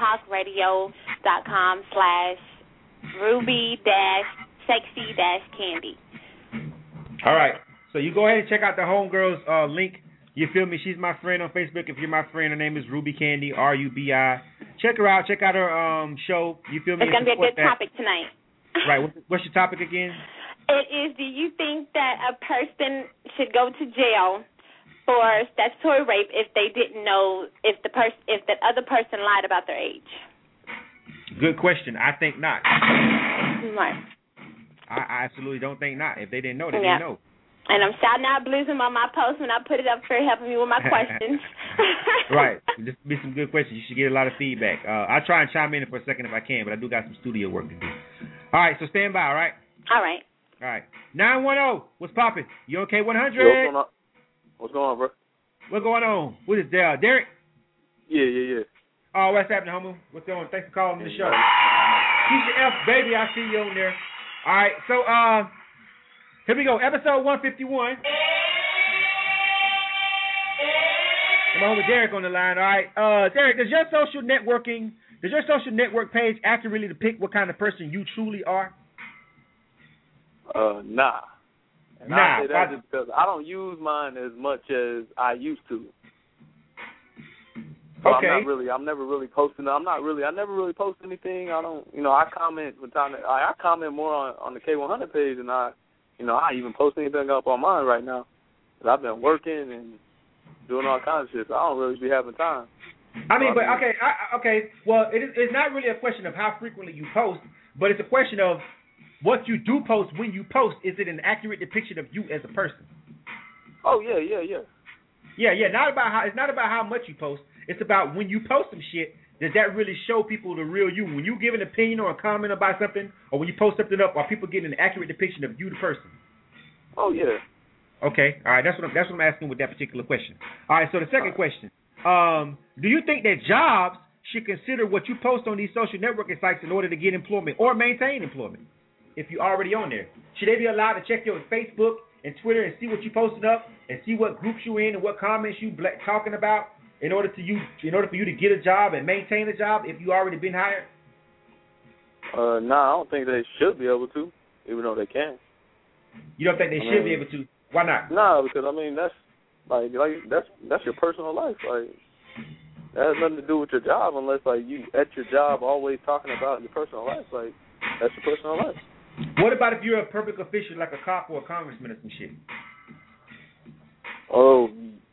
blogtalkradio.com slash ruby dash sexy dash candy. All right, so you go ahead and check out the Homegirls uh, link. You feel me? She's my friend on Facebook. If you're my friend, her name is Ruby Candy, R U B I. Check her out. Check out her um show. You feel me? It's going to be a good that. topic tonight. Right. What's your topic again? It is, do you think that a person should go to jail for statutory rape if they didn't know if the person, if that other person lied about their age? Good question. I think not. Right. I, I absolutely don't think not. If they didn't know, they yeah. didn't know. And I'm shouting out Blizzum on my post when I put it up for helping me with my questions. Right. This will be some good questions. You should get a lot of feedback. Uh, I'll try and chime in for a second if I can, but I do got some studio work to do. All right, so stand by, all right? All right. All right. nine one zero, what's poppin'? You okay, one hundred? Yo, what's going on? What's going on, bro? What's going on? What is there? Derek? Yeah, yeah, yeah. Oh, what's happening, homie? What's going on? Thanks for calling the show. Keisha F, baby, I see you on there. All right, so uh, here we go. Episode one fifty-one. I'm on with Derek on the line, all right? Uh, Derek, does your social networking, does your social network page accurately depict what kind of person you truly are? Uh, nah. And nah. I say that just because I don't use mine as much as I used to. So okay. I'm not really. I'm never really posting. I'm not really. I never really post anything. I don't. You know, I comment from time to. I, I comment more on on the K one hundred page than I. You know, I even post anything up on mine right now. Cause I've been working and doing all kinds of shit. So I don't really be having time. I mean, so, but I mean, okay, I, okay. Well, it is, it's not really a question of how frequently you post, but it's a question of what you do post when you post. Is it an accurate depiction of you as a person? Oh yeah, yeah, yeah. Yeah, yeah. Not about how. It's not about how much you post. It's about when you post some shit, does that really show people the real you? When you give an opinion or a comment about something, or when you post something up, are people getting an accurate depiction of you, the person? Oh, yeah. Okay, all right, that's what I'm, that's what I'm asking with that particular question. All right, so the second question, um, do you think that jobs should consider what you post on these social networking sites in order to get employment or maintain employment if you're already on there? Should they be allowed to check your Facebook and Twitter and see what you posted up and see what groups you're in and what comments you black talking about? In order to you, in order for you to get a job and maintain a job, if you already been hired? Uh, no, nah, I don't think they should be able to, even though they can. You don't think they I should mean, be able to? Why not? No, nah, because I mean that's like like that's that's your personal life. Like that has nothing to do with your job unless like you at your job always talking about your personal life. Like that's your personal life. What about if you're a public official like a cop or a congressman or some shit? Oh.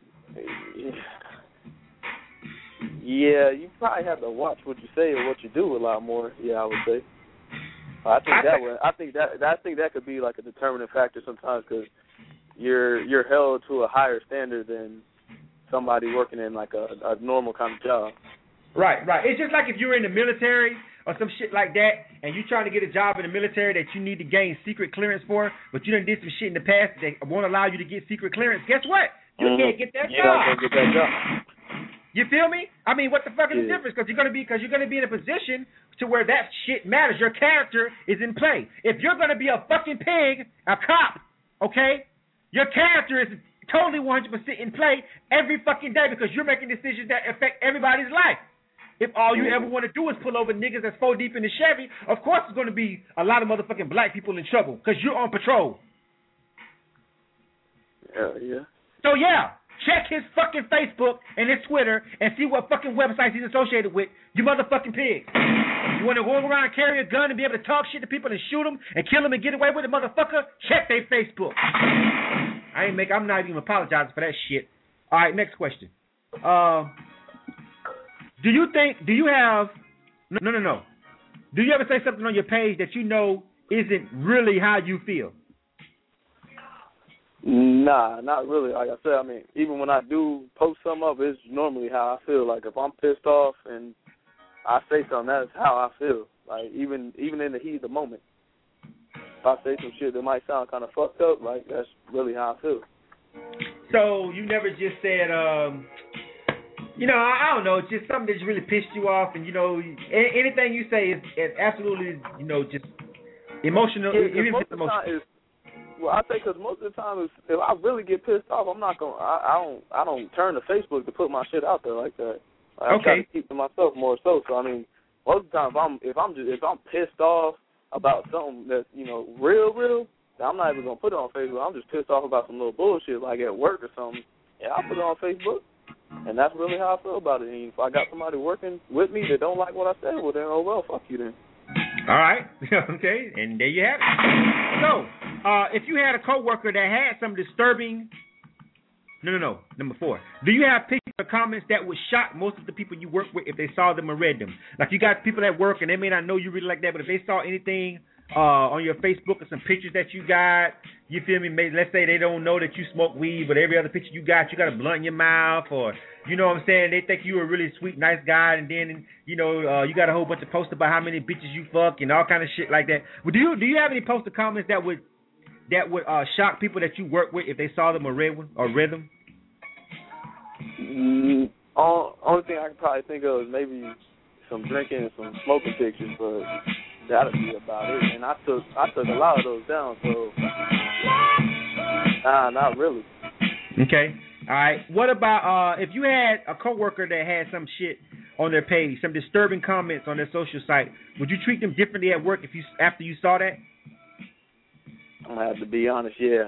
Yeah, you probably have to watch what you say or what you do a lot more. Yeah, I would say. I think I that would. I think that. I think that could be like a determining factor sometimes because you're you're held to a higher standard than somebody working in like a, a normal kind of job. Right, right. It's just like if you're in the military or some shit like that, and you're trying to get a job in the military that you need to gain secret clearance for, but you done did some shit in the past that won't allow you to get secret clearance. Guess what? You mm-hmm. can't get that you're job. Not gonna get that job. You feel me? I mean, what the fuck is yeah. the difference? Because you're gonna be, because you're gonna be in a position to where that shit matters. Your character is in play. If you're gonna be a fucking pig, a cop, okay? Your character is totally one hundred percent in play every fucking day because you're making decisions that affect everybody's life. If all you ever want to do is pull over niggas that's four deep in the Chevy, of course it's going to be a lot of motherfucking black people in trouble because you're on patrol. Yeah, yeah. So, yeah, check his fucking Facebook and his Twitter and see what fucking websites he's associated with, you motherfucking pigs. You want to go around and carry a gun and be able to talk shit to people and shoot them and kill them and get away with it, motherfucker? Check their Facebook. I ain't make. I'm not even apologizing for that shit. All right, next question. Uh, do you think? Do you have? No, no, no. Do you ever say something on your page that you know isn't really how you feel? Nah, not really. Like I said, I mean, even when I do post something up, it's normally how I feel. Like if I'm pissed off and I say something, that's how I feel. Like even even in the heat of the moment. If I say some shit that might sound kind of fucked up, like that's really how I feel. So you never just said, um, you know, I, I don't know, just something that just really pissed you off, and you know, a- anything you say is, is absolutely, you know, just emotional. Yeah, even most if it's of the time is, well, I think because most of the time, is, if I really get pissed off, I'm not gonna, I, I don't, I don't turn to Facebook to put my shit out there like that. Like, I okay. try to keep to myself more so. So I mean, most of the time, if I'm, if I'm just, if I'm pissed off about something that's, you know, real, real, I'm not even going to put it on Facebook. I'm just pissed off about some little bullshit, like at work or something. Yeah, I'll put it on Facebook. And that's really how I feel about it. And if I got somebody working with me that don't like what I said, well, then, oh, well, fuck you then. All right. Okay. And there you have it. So, uh, if you had a coworker that had some disturbing, no, no, no, number four. Do you have pictures or comments that would shock most of the people you work with if they saw them or read them? Like you got people at work and they may not know you really like that, but if they saw anything uh, on your Facebook or some pictures that you got, you feel me? Maybe, let's say they don't know that you smoke weed, but every other picture you got, you got a blunt in your mouth, or you know what I'm saying? They think you a really sweet, nice guy, and then you know uh, you got a whole bunch of posts about how many bitches you fuck and all kind of shit like that. Well, do you do you have any post or comments that would that would uh, shock people that you work with if they saw them or read one or read them? Mm, all, only thing I can probably think of is maybe some drinking and some smoking pictures, but that'll be about it. And I took I took a lot of those down, so nah, not really. Okay. All right. What about uh, if you had a coworker that had some shit on their page, some disturbing comments on their social site? Would you treat them differently at work if you after you saw that? I'm gonna have to be honest. Yeah.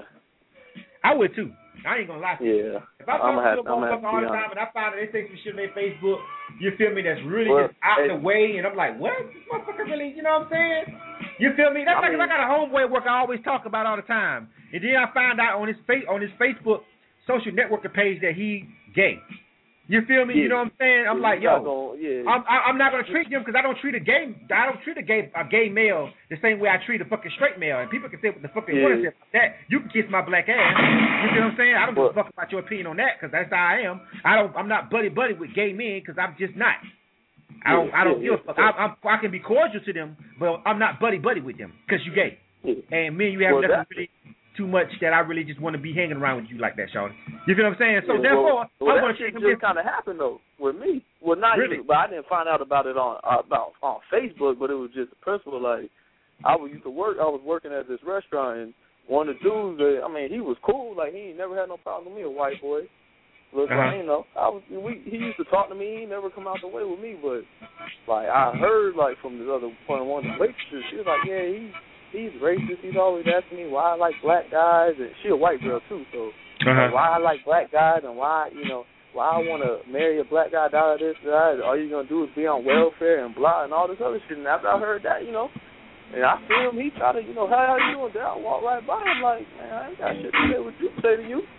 I would too. I ain't gonna lie to you. Yeah. If I talk to a motherfucker all the honest. time and I find that they say some shit on their Facebook, you feel me, that's really well, just out hey, the way, and I'm like, what? This motherfucker really, you know what I'm saying? You feel me? That's I like mean, if I got a homeboy at work I always talk about all the time, and then I find out on his face on his Facebook social networking page that he gay. You feel me? Yeah. You know what I'm saying? I'm yeah, like, yo, gonna, yeah. I'm I'm not gonna treat him because I don't treat a gay I don't treat a gay a gay male the same way I treat a fucking straight male. And people can say what the fuck they yeah. want to say about that. You can kiss my black ass. You see what I'm saying? I don't give a fuck about your opinion on that because that's how I am. I don't. I'm not buddy buddy with gay men because I'm just not. I don't. Yeah, I don't yeah, give a fuck. yeah. I, I'm, I can be cordial to them, but I'm not buddy buddy with them because you gay. Yeah. And me and you have well, nothing that, really too much that I really just want to be hanging around with you like that, Shawty. You feel what I'm saying? So yeah, therefore, well, well, I'm gonna that shit treat them just kind of happened though with me. Well, not really? even, but I didn't find out about it on uh, about on Facebook. But it was just a principle. Like I was used to work. I was working at this restaurant, and one of the dudes. Uh, I mean, he was cool. Like he ain't never had no problem with me, a white boy. Look, uh-huh. like, you know, I was. We he used to talk to me. He never come out the way with me. But like I heard like from this other point, one of the waitresses, she was like, yeah, he. He's racist. He's always asking me why I like black guys, and she a white girl too. So uh-huh. like, why I like black guys, and why you know why I want to marry a black guy, da this, that. All you gonna do is be on welfare and blah and all this other shit. And after I heard that, you know, and I see him, he try to, you know, how you doing? Then I walk right by him like, man, I ain't got shit to say what you say to you.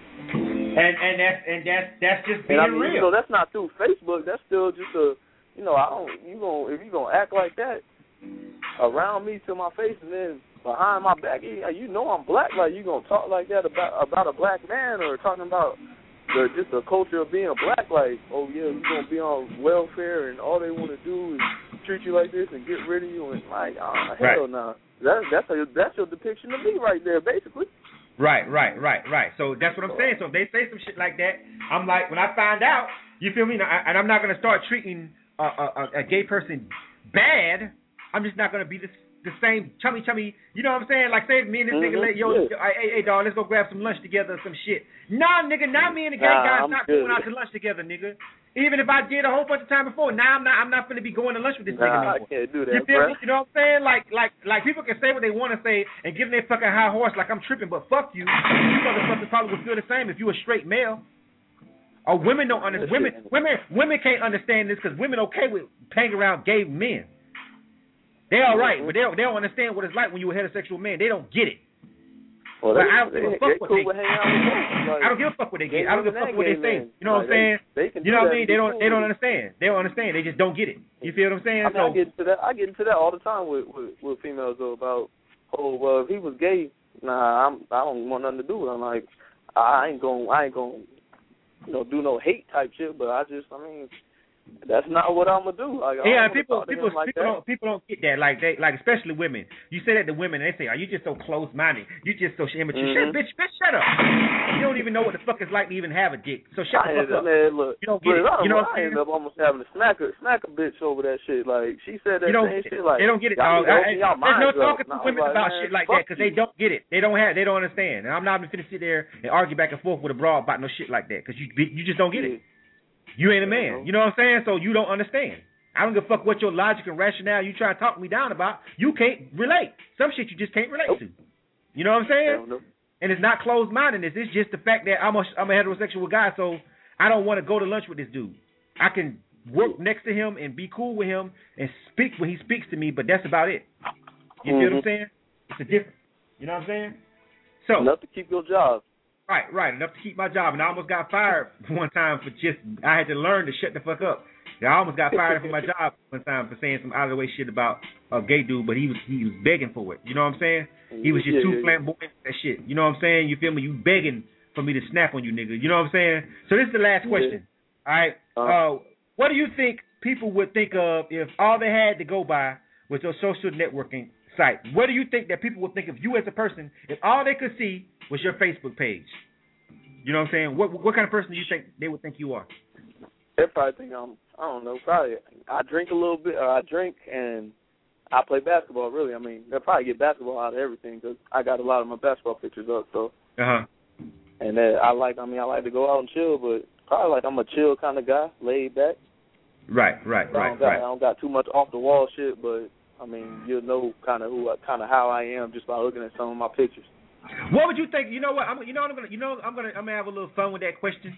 And and that's and that's that's just being and I mean, real. You know, that's not through Facebook. That's still just a, you know, I don't. You gonna if you gonna act like that around me to my face and then behind my back, you know I'm black. Like you gonna talk like that about about a black man or talking about the just the culture of being black? Like, oh yeah, you gonna be on welfare and all they want to do is treat you like this and get rid of you and like, oh hell no. Nah. That, that's a, that's your depiction of me right there, basically. Right, right, right, right. So that's what I'm saying. So if they say some shit like that, I'm like, when I find out, you feel me? And I'm not gonna start treating a, a, a gay person bad. I'm just not gonna be the the same chummy chummy. You know what I'm saying? Like say me and this mm-hmm. nigga, yo, yeah. hey, hey, dog, let's go grab some lunch together or some shit. Nah, nigga, now me and the gay nah, guys I'm not good. going out to lunch together, nigga. Even if I did a whole bunch of time before, now I'm not. I'm not gonna be going to lunch with this nah, nigga no more. I can't do that, you feel bro. me? You know what I'm saying? Like, like, like people can say what they want to say and give them their fucking high horse like I'm tripping, but fuck you. You motherfuckers probably would feel the same if you a straight male. Or women don't understand. Women, women, women can't understand this because women okay with hanging around gay men. They all right, but they don't, they don't understand what it's like when you're a heterosexual man. They don't get it. Well, but they, I don't give a fuck what cool they get. Like, I don't give a fuck what they get. I don't give a fuck what they say. You know what I'm saying? They, they you know what I mean? They don't. Cool. They don't understand. They don't understand. They just don't get it. You feel what I'm saying? I, mean, so, I get into that. I get into that all the time with with, with females though about, oh well, if he was gay, nah, I'm I don't want nothing to do with him. Like I ain't gonna I ain't gonna you know do no hate type shit. But I just I mean. That's not what I'm gonna do. Like, yeah, people, people, like people that. don't, people don't get that. Like they, like especially women. You say that to women, and they say, "Are you just so close-minded? You just so immature." Mm-hmm. Shut, bitch, bitch, shut up. You don't even know what the fuck it's like to even have a dick. So shut I the fuck up. Man, look, you don't get look, it. You know what I I'm saying? ended up almost having to smack a smack a bitch over that shit. Like she said that you don't, same shit. Like they don't get it, dog. I, I, there's no talking to women like, about man, shit like that because they don't get it. They don't have. They don't understand. And I'm not even finna sit there and argue back and forth with a broad about no shit like that because you, you just don't get it. You ain't a man. You know what I'm saying? So you don't understand. I don't give a fuck what your logic and rationale you try to talk me down about. You can't relate. Some shit you just can't relate nope. to. You know what I'm saying? And it's not closed-mindedness. It's just the fact that I'm a, I'm a heterosexual guy, so I don't want to go to lunch with this dude. I can work next to him and be cool with him and speak when he speaks to me, but that's about it. You mm-hmm. feel what I'm saying? It's a difference. You know what I'm saying? So enough to keep your job. Right, right. Enough to keep my job. And I almost got fired one time for just, I had to learn to shut the fuck up. I almost got fired from my job one time for saying some out of the way shit about a gay dude, but he was he was begging for it. You know what I'm saying? He was just yeah, too yeah, flamboyant for that shit. You know what I'm saying? You feel me? You begging for me to snap on you, nigga. You know what I'm saying? So this is the last question. Yeah. All right. Uh, uh, what do you think people would think of if all they had to go by was your social networking site? What do you think that people would think of you as a person if all they could see was your Facebook page? You know what I'm saying? What what kind of person do you think they would think you are? They probably think I'm, I don't know, probably I drink a little bit, or I drink and I play basketball, really. I mean, they'll probably get basketball out of everything because I got a lot of my basketball pictures up, so. Uh-huh. And then I like, I mean, I like to go out and chill, but probably like I'm a chill kind of guy, laid back. Right, right, so right, I don't got, right. I don't got too much off-the-wall shit, but, I mean, you'll know kind of who, kind of how I am just by looking at some of my pictures. What would you think? You know what? I'm. You know what I'm gonna. You know I'm gonna. I'm gonna have a little fun with that question.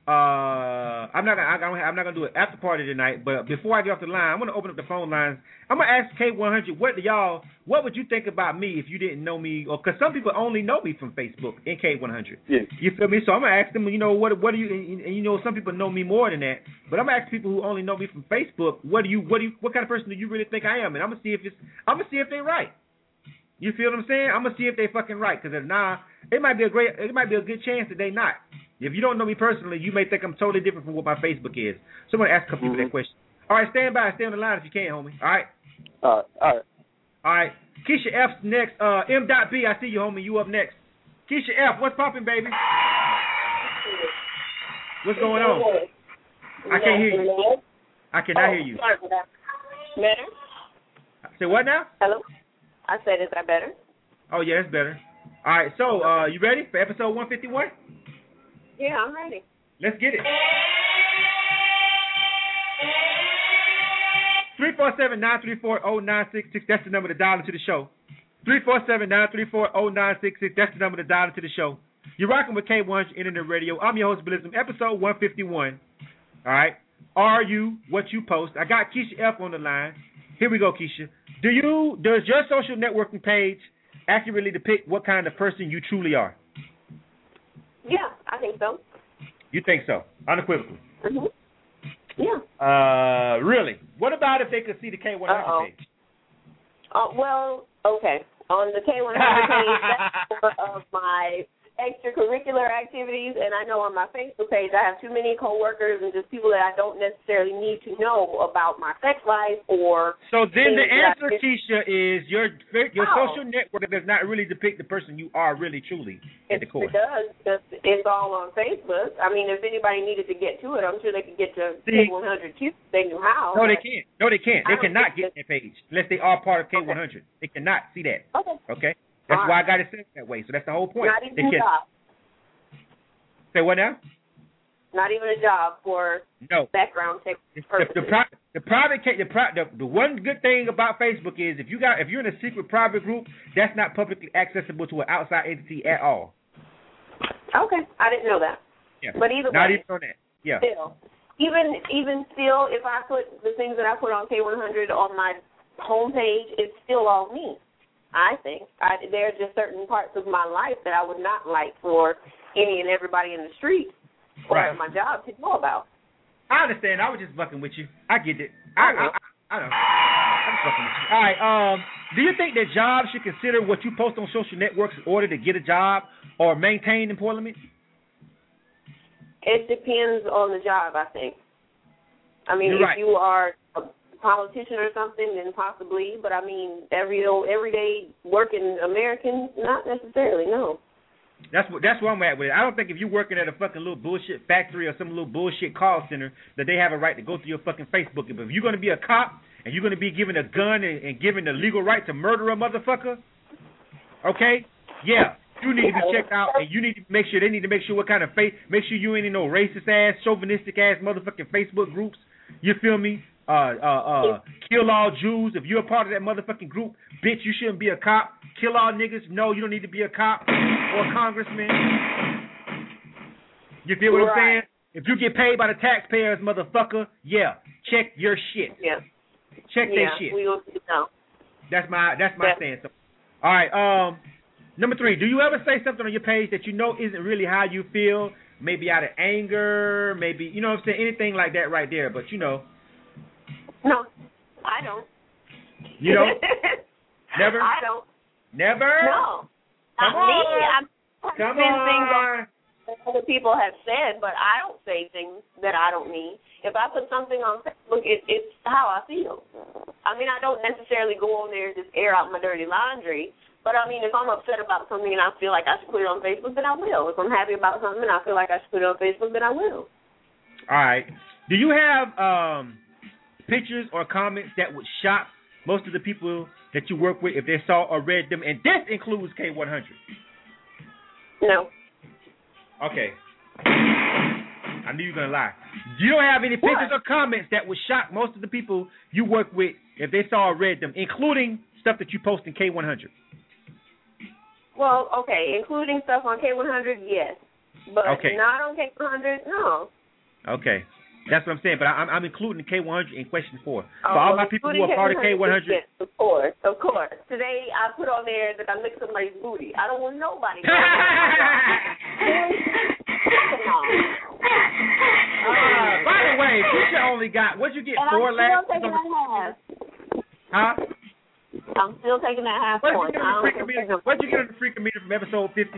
Uh, I'm not. Gonna, I'm not gonna do it after party tonight. But before I get off the line, I'm gonna open up the phone lines. I'm gonna ask K one hundred. What do y'all? What would you think about me if you didn't know me? Or because some people only know me from Facebook in K one hundred. Yeah. You feel me? So I'm gonna ask them. You know what? What do you? And, and you know some people know me more than that. But I'm gonna ask people who only know me from Facebook. What do you? What do you? What kind of person do you really think I am? And I'm gonna see if it's. I'm gonna see if they're right. You feel what I'm saying? I'm gonna see if they fucking right, because if not, it might be a great, it might be a good chance that they not. If you don't know me personally, you may think I'm totally different from what my Facebook is. So I'm gonna ask a couple mm-hmm. people that question. All right, stand by, stay on the line if you can, homie. All right. All right. All right. All right. Keisha F's next. Uh, M. B. I see you, homie. You up next. Keisha F. What's popping, baby? What's going on? I can't hear you. I cannot hear you. Better? Say what now? Hello. I said, is that better? Oh, yeah, it's better. All right, so uh, you ready for episode one fifty-one? Yeah, I'm ready. Let's get it. three four seven, nine three four, zero nine six six, that's the number to dial into the show. three four seven, nine three four, zero nine six six, that's the number to dial into the show. You're rocking with K one hundred Internet Radio. I'm your host, Blizzum, episode one fifty-one. All right. Are you what you post? I got Keisha F on the line. Here we go, Keisha. Do you does your social networking page accurately depict what kind of person you truly are? Yeah, I think so. You think so? Unequivocally. Mhm. Yeah. Uh, really? What about if they could see the K one hundred Uh-oh. page? Uh, well, okay. On the K one hundred page, that's more of my extracurricular activities, and I know on my Facebook page I have too many coworkers and just people that I don't necessarily need to know about my sex life or. So then the answer, I, Keisha, is your your oh. social network does not really depict the person you are really truly at the core. It does. Because it's all on Facebook. I mean, if anybody needed to get to it, I'm sure they could get to K one hundred too. If they knew how. No, they can't. No, they can't. They cannot get that. that page unless they are part of K one hundred. Okay. They cannot see that. Okay. Okay. That's all why right. I got it set that way. So that's the whole point. Not even they a can. job. Say what now? Not even a job for no background check purposes. The, the, pri- the private, the, pri- the the one good thing about Facebook is if you got if you're in a secret private group, that's not publicly accessible to an outside entity at all. Okay, I didn't know that. Yeah. But either not way, even on that. Yeah. Still, even even still, if I put the things that I put on K one hundred on my homepage, it's still all me. I think I, there are just certain parts of my life that I would not like for any and everybody in the street or right. at my job to know about. I understand. I was just fucking with you. I get it. I, I, I, I know. I'm fucking with you. All right. Um, do you think that jobs should consider what you post on social networks in order to get a job or maintain employment? It depends on the job, I think. I mean, You're if right. you are a politician or something, then possibly. But, I mean, every everyday working American, not necessarily, no. That's what that's where I'm at with it. I don't think if you're working at a fucking little bullshit factory or some little bullshit call center that they have a right to go through your fucking Facebook. But if you're going to be a cop and you're going to be given a gun and, and given the legal right to murder a motherfucker, okay, yeah, you need to be checked out and you need to make sure they need to make sure what kind of face, make sure you ain't in no racist ass, chauvinistic ass motherfucking Facebook groups. You feel me? Uh, uh, uh, kill all Jews. If you're a part of that motherfucking group, bitch, you shouldn't be a cop. Kill all niggas. No, you don't need to be a cop or a congressman. You feel what right. I'm saying? If you get paid by the taxpayers, motherfucker, yeah, check your shit. Yeah. Check yeah, that shit. We will know. That's my that's my yeah. stance. All right. Um, number three. Do you ever say something on your page that you know isn't really how you feel? Maybe out of anger. Maybe you know what I'm saying. Anything like that right there. But you know. No, I don't. You don't? Never? I don't. Never? No. Come Not on. me. I'm Come saying on. things that other people have said, but I don't say things that I don't mean. If I put something on Facebook, it, it's how I feel. I mean, I don't necessarily go on there and just air out my dirty laundry, but I mean, if I'm upset about something and I feel like I should put it on Facebook, then I will. If I'm happy about something and I feel like I should put it on Facebook, then I will. All right. Do you have um, pictures or comments that would shock most of the people that you work with if they saw or read them? And this includes K one hundred. No. Okay. I knew you were going to lie. You don't have any pictures what? or comments that would shock most of the people you work with if they saw or read them, including stuff that you post in K one hundred? Well, okay, including stuff on K one hundred, yes. But okay. not on K one hundred, no. Okay. That's what I'm saying, but I'm, I'm including K one hundred in question four. Oh, For all well, my people who are part of K one hundred. Yes, of course, of course. Today I put on there that I licked somebody's booty. I don't want nobody. uh, by the way, Keisha only got, what'd you get, and four I'm lashes? still taking that half. Huh? I'm still taking that half What'd point. you, get What'd you get on the freaking meter from episode fifty?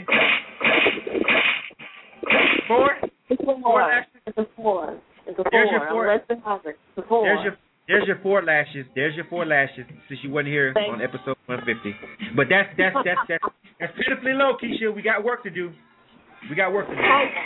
Four? It's a four. Four lashes? It's a four. It's a four. There's your four. I'm less than hundred. It's a four. There's your there's your four lashes. There's your four lashes. Since you wasn't here Thanks. on episode one fifty, but that's that's that's that's that's pitifully low, Keisha. We got work to do. We got work to do.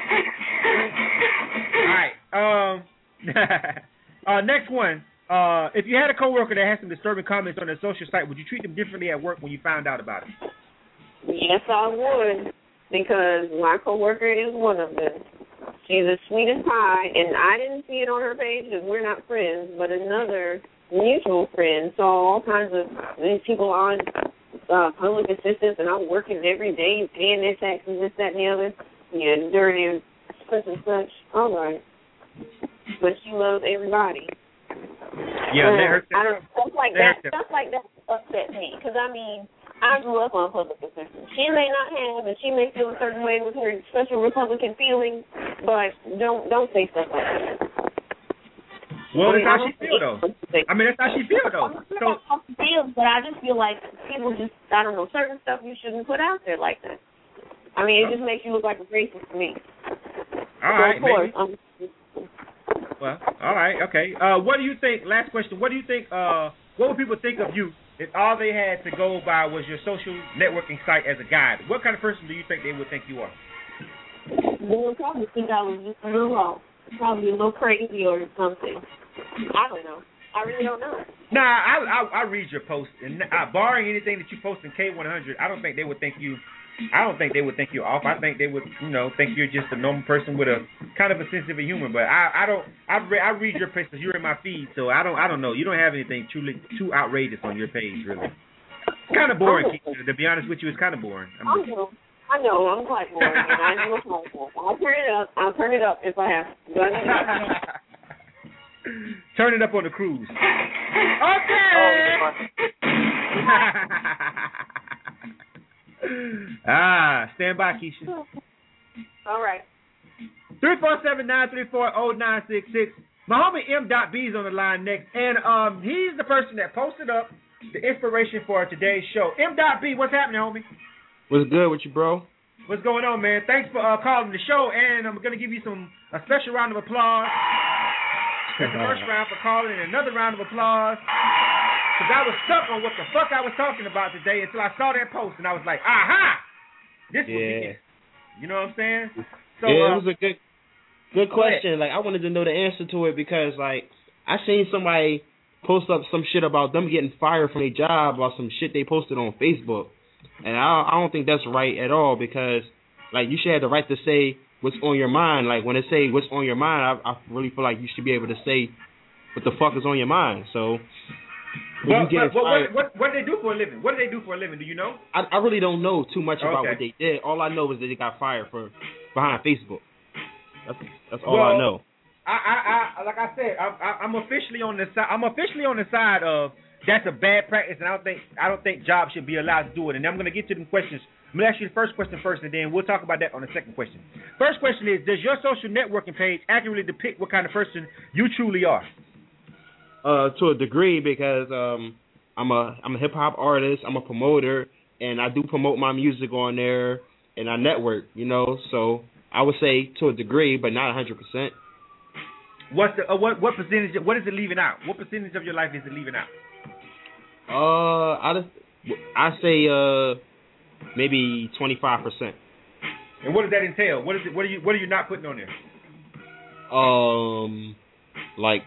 All right. Um. uh. Next one. Uh. If you had a coworker that had some disturbing comments on their social site, would you treat them differently at work when you found out about it? Yes, I would, because my coworker is one of them. She's as sweet as pie, and I didn't see it on her page because we're not friends, but another mutual friend saw all kinds of these people on uh, public assistance, and I'm working every day, paying their taxes, this, that, and the other. Yeah, dirty such and such. All right. But she loves everybody. Yeah, let her. I don't know, stuff like that. Stuff like that upset me, because I mean, I grew up on public assistance. She may not have, and she may feel a certain way with her special Republican feelings, but don't don't say stuff like that. Well, I mean, that's how she feel, though. I mean, that's how she feel, though. So, how she feels, but I just feel like people just, I don't know, certain stuff you shouldn't put out there like that. I mean, it just makes you look like a racist to me. All so right, of course, um, well, all right, okay. Uh, what do you think? Last question. What do you think? Uh, what would people think of you if all they had to go by was your social networking site as a guide? What kind of person do you think they would think you are? They would probably think I was just a little off, probably a little crazy or something. I don't know. I really don't know. Nah, I I, I read your posts, and uh, barring anything that you post in K one hundred, I don't think they would think you. I don't think they would think you off. I think they would, you know, think you're just a normal person with a kind of a sense of humor. But I, I don't. I re- I read your posts. You're in my feed, so I don't. I don't know. You don't have anything truly too outrageous on your page, really. It's kind of boring. Keisha, to be honest with you, it's kind of boring. I'm I know. I know. I'm quite boring, and I know it's like that. I'll turn it up. I'll turn it up if I have to. Turn it up on the cruise. Okay. ah, stand by, Keisha. All right. three four seven, nine three four, zero nine six six. My homie M. B is on the line next, and um, he's the person that posted up the inspiration for today's show. M. B, what's happening, homie? What's good with you, bro? What's going on, man? Thanks for uh, calling the show, and I'm going to give you some a special round of applause. That's the first round for calling, and another round of applause. Because I was stuck on what the fuck I was talking about today until I saw that post, and I was like, aha! This yeah. will be it. You know what I'm saying? So, yeah, uh, it was a good good question. Like, I wanted to know the answer to it because, like, I seen somebody post up some shit about them getting fired from their job or some shit they posted on Facebook. And I, I don't think that's right at all because, like, you should have the right to say what's on your mind. Like, when they say what's on your mind, I, I really feel like you should be able to say what the fuck is on your mind. So, when well, you get but, fired, what, what, what do they do for a living? What do they do for a living? Do you know? I, I really don't know too much about okay. what they did. All I know is that they got fired for behind Facebook. That's that's all well, I know. I, I, I, like I said, I, I, I'm officially on the side. I'm officially on the side of that's a bad practice, and I don't think I don't think jobs should be allowed to do it. And I'm going to get to them questions. I'm going to ask you the first question first, and then we'll talk about that on the second question. First question is: does your social networking page accurately depict what kind of person you truly are? Uh, to a degree, because um, I'm a I'm a hip hop artist. I'm a promoter, and I do promote my music on there, and I network. You know, so I would say to a degree, but not one hundred percent. What's the uh, what what percentage? What is it leaving out? What percentage of your life is it leaving out? Uh, I I say uh maybe twenty-five percent. And what does that entail? What is it? What are you What are you not putting on there? Um, like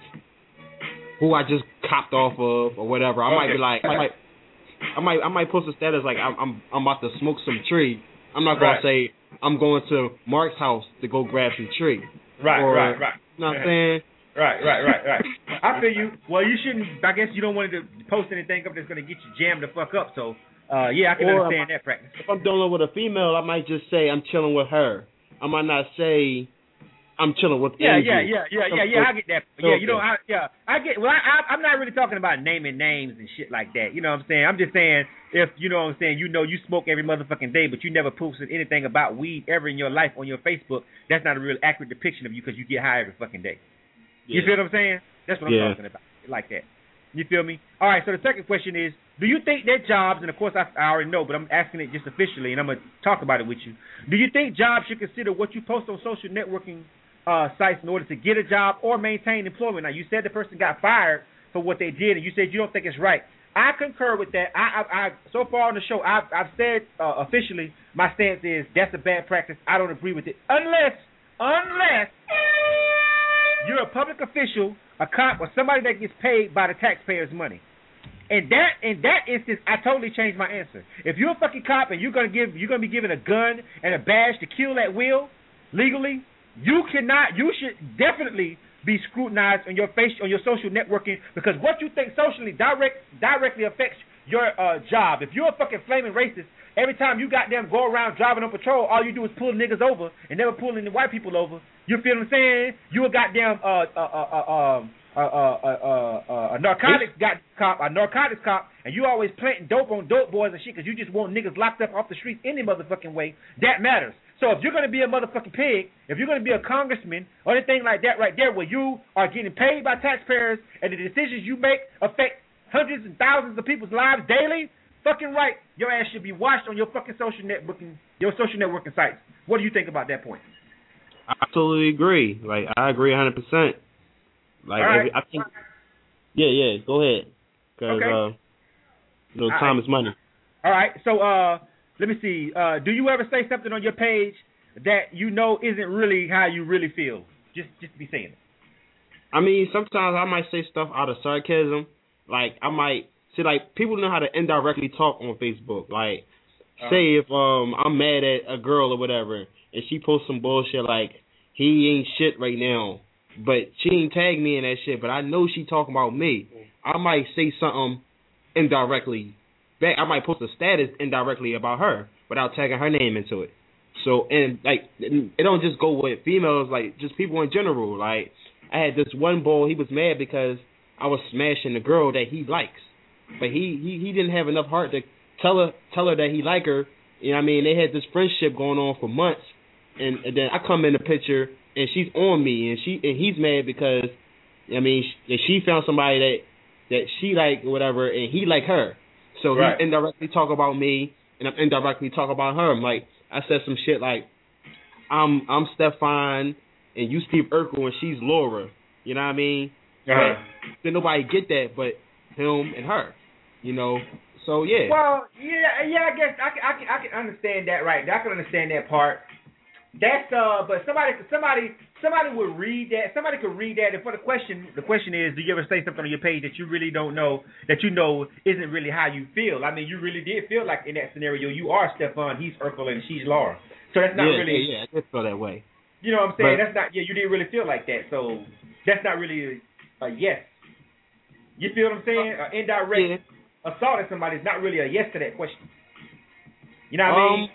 who I just copped off of or whatever. I okay. might be like, I might, I might, I might post a status like I'm, I'm, I'm about to smoke some tree. I'm not gonna right. say I'm going to Mark's house to go grab some tree. Right, or, right, right. You know what I'm saying? Right, right, right, right. I feel you. Well, you shouldn't. I guess you don't want to post anything up that's gonna get you jammed the fuck up. So, uh, yeah, I can or understand that practice. If I'm dealing with a female, I might just say I'm chilling with her. I might not say I'm chilling with. Yeah, Andrew. yeah, yeah, yeah, yeah, yeah. I get that. Yeah, you know, I, yeah, I get. Well, I, I, I'm not really talking about naming names and shit like that. You know what I'm saying? I'm just saying if you know what I'm saying. You know, you smoke every motherfucking day, but you never posted anything about weed ever in your life on your Facebook. That's not a real accurate depiction of you because you get high every fucking day. You yeah. feel what I'm saying? That's what I'm yeah. talking about. Like that. You feel me? All right, so the second question is, do you think that jobs, and of course I, I already know, but I'm asking it just officially, and I'm going to talk about it with you. Do you think jobs should consider what you post on social networking uh, sites in order to get a job or maintain employment? Now, you said the person got fired for what they did, and you said you don't think it's right. I concur with that. I, I, I so far on the show, I've, I've said uh, officially my stance is that's a bad practice. I don't agree with it. Unless, unless... you're a public official, a cop, or somebody that gets paid by the taxpayers' money. In that in that instance, I totally changed my answer. If you're a fucking cop and you're gonna give you're gonna be given a gun and a badge to kill at will, legally, you cannot. You should definitely be scrutinized on your face on your social networking because what you think socially direct directly affects your uh, job. If you're a fucking flaming racist, every time you goddamn go around driving on patrol, all you do is pull niggas over and never pull any white people over. You feel what I'm saying? You a goddamn uh uh uh uh uh uh uh, uh, uh a narcotics got cop, a narcotics cop, and you always planting dope on dope boys and shit because you just want niggas locked up off the streets any motherfucking way. That matters. So if you're gonna be a motherfucking pig, if you're gonna be a congressman or anything like that right there, where you are getting paid by taxpayers and the decisions you make affect hundreds and thousands of people's lives daily, fucking right. Your ass should be watched on your fucking social networking, your social networking sites. What do you think about that point? I absolutely agree. Like, I agree one hundred percent. Like, right. every, I think, yeah, yeah, go ahead. Because, okay. uh, you know, All time right. is money. All right, so, uh, let me see. Uh, do you ever say something on your page that you know isn't really how you really feel? Just, just to be saying it. I mean, sometimes I might say stuff out of sarcasm. Like, I might, see, like, people know how to indirectly talk on Facebook. Like, uh-huh. say if um I'm mad at a girl or whatever, and she posts some bullshit like, he ain't shit right now, but she ain't tag me in that shit, but I know she talking about me. I might say something indirectly back. I might post a status indirectly about her without tagging her name into it. So, and, like, it don't just go with females, like, just people in general. Like, I had this one boy, he was mad because I was smashing the girl that he likes. But he, he, he didn't have enough heart to tell her tell her that he like her. You know what I mean? They had this friendship going on for months. And, and then I come in the picture, and she's on me, and she and he's mad because, I mean, she, she found somebody that, that she like or whatever, and he like her. So right. he indirectly talk about me, and I'm indirectly talk about her. I'm like, I said some shit like, I'm I'm Stefan, and you Steve Urkel, and she's Laura. You know what I mean? Uh-huh. But didn't nobody get that but him and her. You know? So, yeah. Well, yeah, yeah. I guess I can, I can, I can understand that, right? I can understand that part. That's uh, but somebody, somebody, somebody would read that. Somebody could read that. And for the question, the question is, do you ever say something on your page that you really don't know, that you know isn't really how you feel? I mean, you really did feel like in that scenario, you are Stefan, he's Urkel, and she's Laura. So that's not yeah, really. Yeah, yeah, I did feel that way. You know what I'm saying? But, that's not. Yeah, you didn't really feel like that. So that's not really a, a yes. You feel what I'm saying? Uh, indirect yeah. assault at somebody is not really a yes to that question. You know what um, I mean?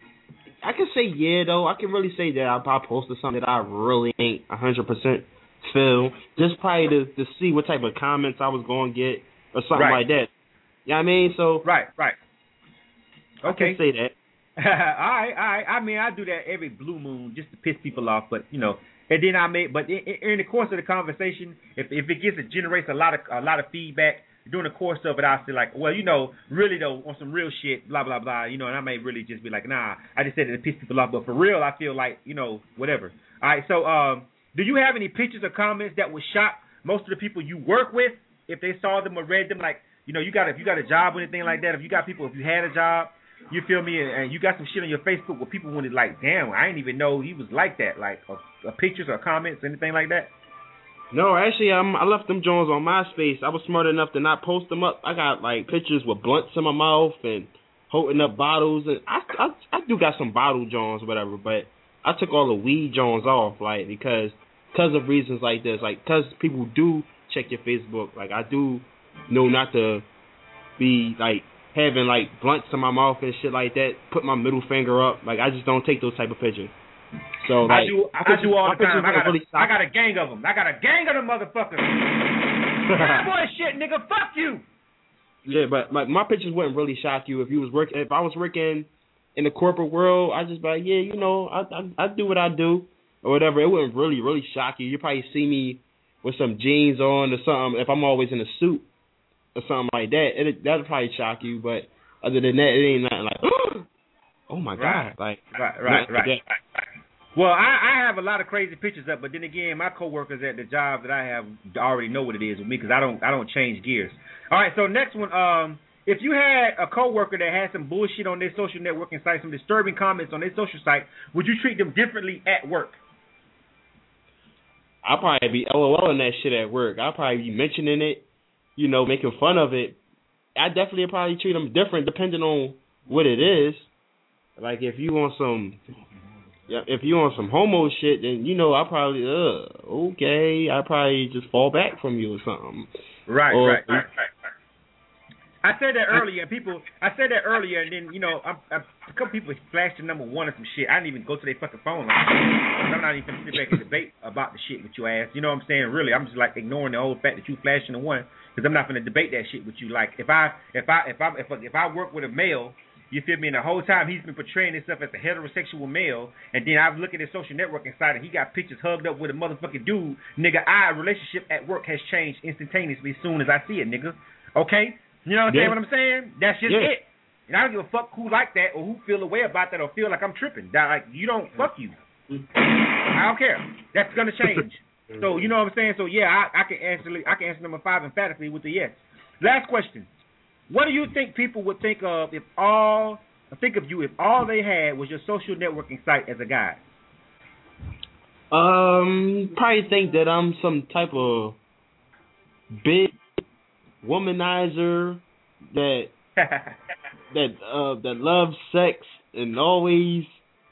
I can say yeah, though. I can really say that I probably posted something that I really ain't one hundred percent feel. Just probably to, to see what type of comments I was going to get or something right. like that. You know what I mean? So Right, right. Okay. I can say that. all right, all right. I mean, I do that every blue moon just to piss people off, but, you know, and then I make, but in, in the course of the conversation, if if it gets, it generates a lot of a lot of feedback, during the course of it, I'll say like, well, you know, really though, on some real shit, blah, blah, blah, you know, and I may really just be like, nah, I just said it to piss people off, but for real, I feel like, you know, whatever. All right, so um, do you have any pictures or comments that would shock most of the people you work with if they saw them or read them? Like, you know, you got if you got a job or anything like that, if you got people, if you had a job, you feel me, and, and you got some shit on your Facebook where people wanted like, damn, I didn't even know he was like that, like uh, uh, pictures or comments, anything like that? No, actually, um, I left them Jones on MySpace. I was smart enough to not post them up. I got like pictures with blunts in my mouth and holding up bottles, and I, I, I do got some bottle Jones, whatever. But I took all the weed Jones off, like because, because of reasons like this, like because people do check your Facebook. Like I do know not to be like having like blunts in my mouth and shit like that. Put my middle finger up. Like I just don't take those type of pictures. So like, I do, I, I do all the time. I got, really a, I got a gang of them. I got a gang of them motherfuckers. Bad boy shit, nigga. Fuck you. Yeah, but my my pictures wouldn't really shock you if you was working. If I was working in the corporate world, I just be like, yeah, you know, I, I I do what I do or whatever. It wouldn't really really shock you. You probably see me with some jeans on or something. If I'm always in a suit or something like that, it that'll probably shock you. But other than that, it ain't nothing like, oh my right. god, like right, right, right. Like Well, I, I have a lot of crazy pictures up, but then again, my coworkers at the job that I have already know what it is with me because I don't I don't change gears. All right, so next one, um, if you had a coworker that had some bullshit on their social networking site, some disturbing comments on their social site, would you treat them differently at work? I'll probably be LOLing that shit at work. I'll probably be mentioning it, you know, making fun of it. I definitely probably treat them different depending on what it is. Like if you want some. Yeah, if you on some homo shit, then you know I probably uh okay, I probably just fall back from you or something. Right, or, right, right, right, right. I said that earlier, and people. I said that earlier, and then you know, I, I, a couple people flashed the number one or some shit. I didn't even go to their fucking phone line. I'm not even sit back and debate about the shit with your ass. You know what I'm saying? Really, I'm just like ignoring the whole fact that you flashing the one because I'm not going to debate that shit with you. Like if I, if I, if I, if I, if I work with a male. You feel me? And the whole time he's been portraying himself as a heterosexual male, and then I look at his social networking site and he got pictures hugged up with a motherfucking dude. Nigga, our relationship at work has changed instantaneously as soon as I see it, nigga. Okay? You know what I'm Yeah. saying? What I'm saying? That's just Yeah. it. And I don't give a fuck who like that or who feel a way about that or feel like I'm tripping. That like you don't fuck you. I don't care. That's gonna change. So you know what I'm saying? So yeah, I, I can answer I can answer number five emphatically with the yes. Last question. What do you think people would think of if all think of you if all they had was your social networking site as a guide? Um, probably think that I'm some type of big womanizer that that uh that loves sex and always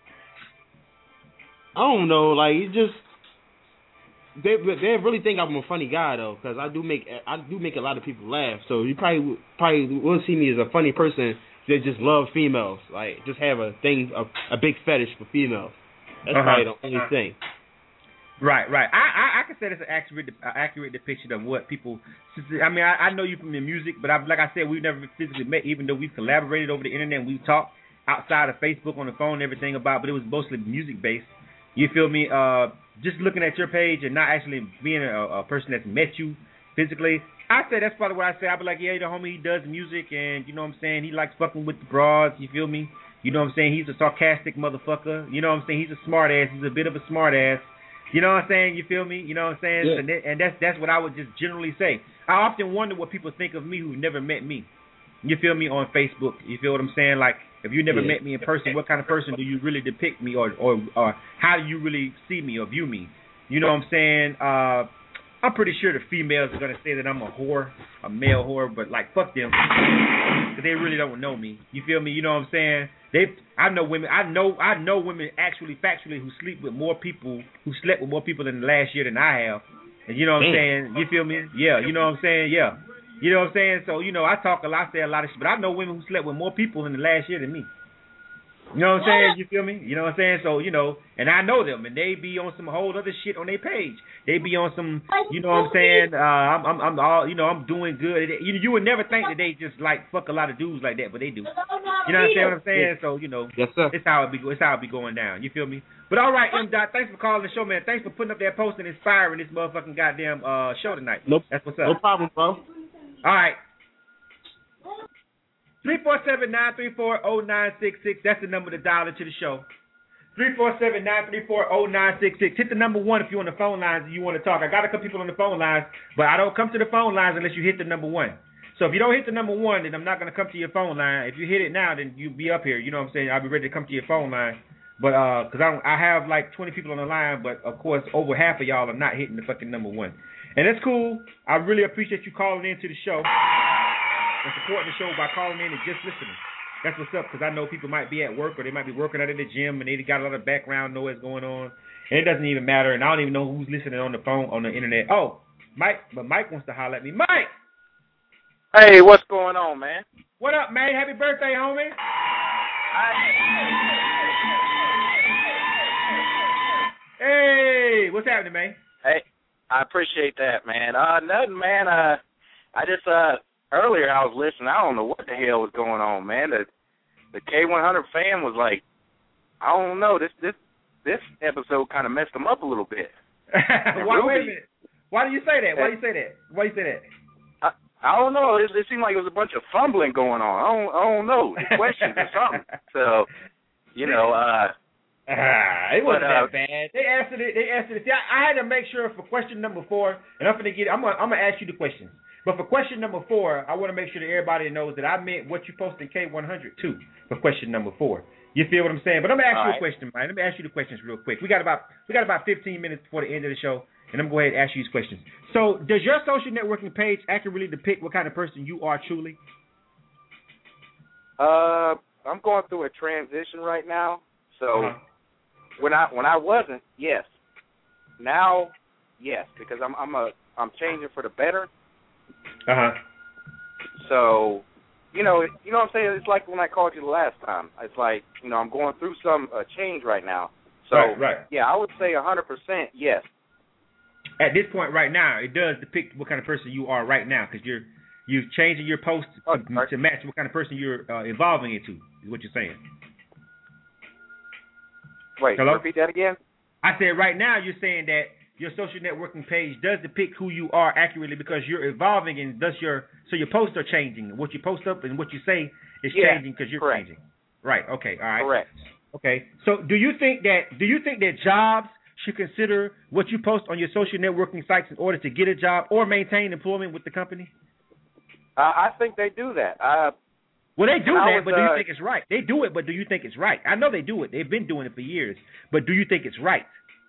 I don't know, like it just they they really think I'm a funny guy though, because I do make I do make a lot of people laugh. So you probably probably will see me as a funny person that just love females, like just have a thing a, a big fetish for females. That's Uh-huh. probably the only Uh-huh. thing. Right, right. I, I, I can say that's an accurate, uh, accurate depiction of what people. I mean, I, I know you from the music, but I've, like I said, we've never physically met, even though we've collaborated over the internet and we've talked outside of Facebook on the phone and everything about, but it was mostly music based. You feel me? Uh, just looking at your page and not actually being a, a person that's met you physically, I say that's probably what I say. I'd be like, yeah, the homie, he does music, and you know what I'm saying? He likes fucking with the broads, you feel me? You know what I'm saying? He's a sarcastic motherfucker. You know what I'm saying? He's a smart ass. He's a bit of a smart ass. You know what I'm saying? You feel me? You know what I'm saying? Yeah. And, th- and that's that's what I would just generally say. I often wonder what people think of me who've never met me. You feel me? On Facebook. You feel what I'm saying? Like, if you never Yeah. met me in person, what kind of person do you really depict me, or or, or how do you really see me or view me? You know what I'm saying? Uh, I'm pretty sure the females are going to say that I'm a whore, a male whore, but like, fuck them. Because they really don't know me. You feel me? You know what I'm saying? They, I know women, I know I know women actually, factually, who sleep with more people, who slept with more people in the last year than I have. And you know what I'm saying? You feel me? Yeah, you know what I'm saying? Yeah. You know what I'm saying? So, you know, I talk a lot, I say a lot of shit, but I know women who slept with more people in the last year than me. You know what I'm saying? You feel me? You know what I'm saying? So, you know, and I know them, and they be on some whole other shit on their page. They be on some, you know what I'm saying? Uh, I'm, I'm, I'm all, you know, I'm doing good. You, you would never think that they just like fuck a lot of dudes like that, but they do. You know what I'm saying? What I'm saying? So, you know, yes, sir. It's how it be, it's how it be going down. You feel me? But all right, M. Dot, thanks for calling the show, man. Thanks for putting up that post and inspiring this motherfucking goddamn uh show tonight. Nope. That's what's up. No problem, bro. All right. three four seven, nine three four, zero nine six six. That's the number to dial into the show. three four seven, nine three four, zero nine six six. Hit the number one if you're on the phone lines and you want to talk. I got a couple people on the phone lines, but I don't come to the phone lines unless you hit the number one. So if you don't hit the number one, then I'm not going to come to your phone line. If you hit it now, then you'll be up here. You know what I'm saying? I'll be ready to come to your phone line. But uh, because I, I have like twenty people on the line, but of course over half of y'all are not hitting the fucking number one. And that's cool. I really appreciate you calling in to the show and supporting the show by calling in and just listening. That's what's up, because I know people might be at work or they might be working out in the gym and they got a lot of background noise going on, and it doesn't even matter. And I don't even know who's listening on the phone, on the internet. Oh, Mike, but Mike wants to holler at me. Mike! Hey, what's going on, man? What up, man? Happy birthday, homie. Hey, what's happening, man? Hey, I appreciate that, man. Uh, nothing, man. Uh, I just, uh, earlier I was listening. I don't know what the hell was going on, man. The the K one hundred fan was like, I don't know. This this this episode kind of messed them up a little bit. Why? Wait a minute. Why do you say that? Why do you say that? Why do you say that? I, I don't know. It, it seemed like it was a bunch of fumbling going on. I don't I don't know. Questions or something. So, you know. uh Ah, it wasn't but, uh, that bad. They answered it. They answered it. See, I, I had to make sure for question number four, and I'm gonna get. I'm gonna. I'm gonna ask you the questions. But for question number four, I want to make sure that everybody knows that I meant what you posted in K one hundred too. For question number four, you feel what I'm saying? But I'm gonna ask All you right. a question, man. Let me ask you the questions real quick. We got about we got about fifteen minutes before the end of the show, and I'm gonna go ahead and ask you these questions. So, does your social networking page accurately depict what kind of person you are truly? Uh, I'm going through a transition right now, so. Uh-huh. When I when I wasn't, yes. Now, yes, because I'm I'm a I'm changing for the better. Uh huh. So, you know, you know what I'm saying. It's like when I called you the last time. It's like, you know, I'm going through some uh, change right now. So, Right, right. yeah, I would say one hundred percent yes. At this point right now, it does depict what kind of person you are right now, because you're you're changing your post to, to match what kind of person you're uh, evolving into. Is what you're saying. Wait, Hello? repeat that again. I said right now you're saying that your social networking page does depict who you are accurately because you're evolving and thus your so your posts are changing. What you post up and what you say is yeah, changing because you're correct. changing. Right. Okay. All right. Correct. Okay. So do you think that do you think that jobs should consider what you post on your social networking sites in order to get a job or maintain employment with the company? Uh, I think they do that. Uh, well, they do that, was, but do you uh, think it's right? They do it, but do you think it's right? I know they do it. They've been doing it for years, but do you think it's right?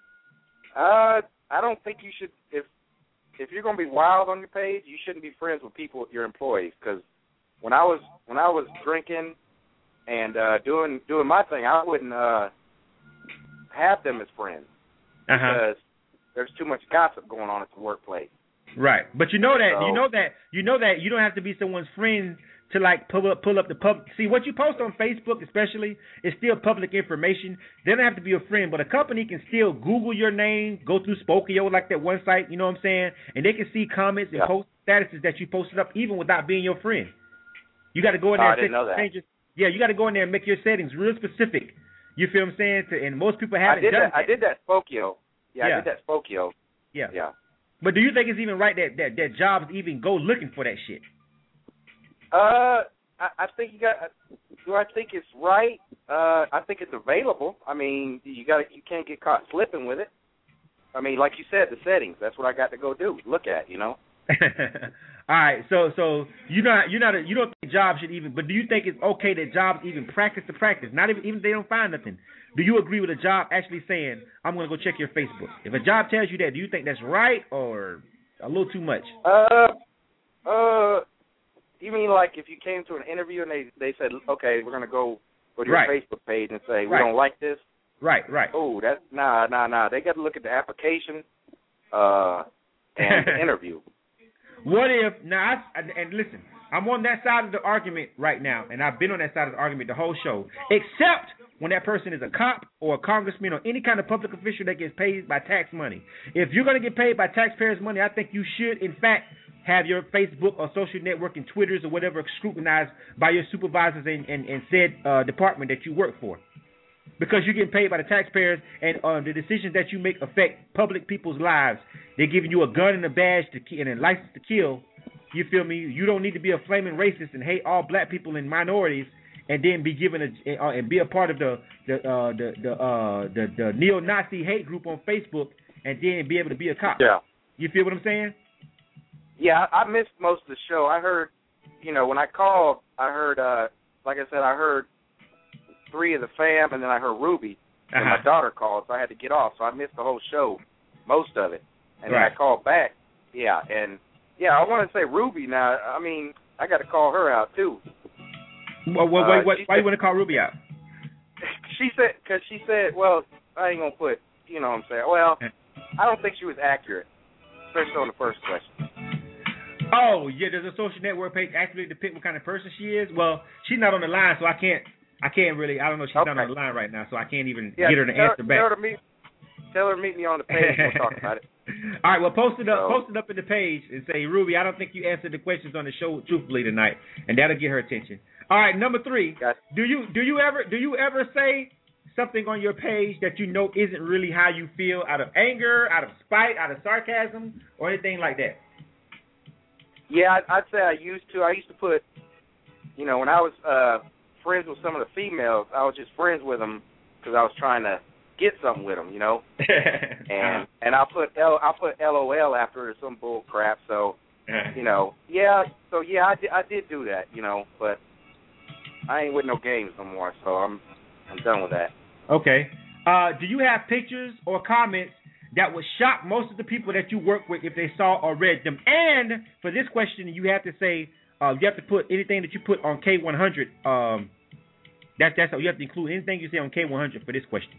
Uh, I don't think you should. If if you're gonna be wild on your page, you shouldn't be friends with people, your employees. Because when I was when I was drinking and uh, doing doing my thing, I wouldn't uh, have them as friends Uh-huh. because there's too much gossip going on at the workplace. Right, but you know that So- you know that you know that you don't have to be someone's friend to like pull up pull up the pub. See, what you post on Facebook, especially, is still public information. They don't have to be a friend, but a company can still Google your name, go through Spokeo like that one site. You know what I'm saying? And they can see comments and Yeah. post statuses that you posted up, even without being your friend. You got to go in Oh, there. I and didn't set know that. changes. Yeah, you got to go in there and make your settings real specific. You feel what I'm saying? To, and most people I haven't did done that. I did that Spokeo. Yeah, Yeah. I did that Spokeo. Yeah. Yeah. But do you think it's even right that that, that jobs even go looking for that shit? Uh, I, I think you got. Do I think it's right? Uh, I think it's available. I mean, you got you can't get caught slipping with it. I mean, like you said, the settings. That's what I got to go do. Look at, you know. All right, so so you're not you're not a, you don't think jobs should even, but do you think it's okay that jobs even practice the practice? Not even even if they don't find nothing. Do you agree with a job actually saying, "I'm going to go check your Facebook"? If a job tells you that, do you think that's right or a little too much? Uh, uh, you mean like if you came to an interview and they they said, "Okay, we're going to go go to your Right. Facebook page and say we Right. don't like this." Right, right. Oh, that's nah, nah, nah. They got to look at the application, uh, and the interview. What if now? I, and, and listen, I'm on that side of the argument right now, and I've been on that side of the argument the whole show, except when that person is a cop or a congressman or any kind of public official that gets paid by tax money. If you're going to get paid by taxpayers' money, I think you should, in fact, have your Facebook or social network and Twitters or whatever scrutinized by your supervisors and, and, and said uh, department that you work for. Because you're getting paid by the taxpayers, and uh, the decisions that you make affect public people's lives. They're giving you a gun and a badge to ki- and a license to kill. You feel me? You don't need to be a flaming racist and hate all black people and minorities, and then be given a uh, and be a part of the the uh, the the, uh, the the neo-Nazi hate group on Facebook, and then be able to be a cop. Yeah. You feel what I'm saying? Yeah, I, I missed most of the show. I heard, you know, when I called, I heard, uh, like I said, I heard three of the fam, and then I heard Ruby, and Uh-huh. my daughter called, so I had to get off. So I missed the whole show, most of it. And Right. then I called back. Yeah, and, yeah, I want to say Ruby now. I mean, I got to call her out, too. Well, well, Uh, wait, wait, she why you said- want to call Ruby out? She said, because she said, well, I ain't going to put, you know what I'm saying. Well, I don't think she was accurate, especially on the first question. Oh, yeah, does a social network page actually depict what kind of person she is? Well, she's not on the line, so I can't I can't really, I don't know, she's Okay. not on the line right now, so I can't even Yeah, get her to tell, answer back. Tell her to meet, tell her to meet me on the page. We'll talk about it. All right, well, post it up, So- post it up in the page and say, Ruby, I don't think you answered the questions on the show truthfully tonight, and that'll get her attention. All right, number three, do you do you ever do you ever say something on your page that you know isn't really how you feel, out of anger, out of spite, out of sarcasm, or anything like that? Yeah, I'd, I'd say I used to. I used to put, you know, when I was uh, friends with some of the females, I was just friends with them because I was trying to get something with them, you know. and and I put L, I put L O L after some bull crap. So, you know, yeah. So yeah, I did, I did do that, you know, but I ain't with no games no more. So I'm I'm done with that. Okay. Uh, do you have pictures or comments that would shock most of the people that you work with if they saw or read them? And for this question, you have to say, uh, you have to put anything that you put on K one hundred. Um, that, that's you have to include anything you say on K one hundred for this question.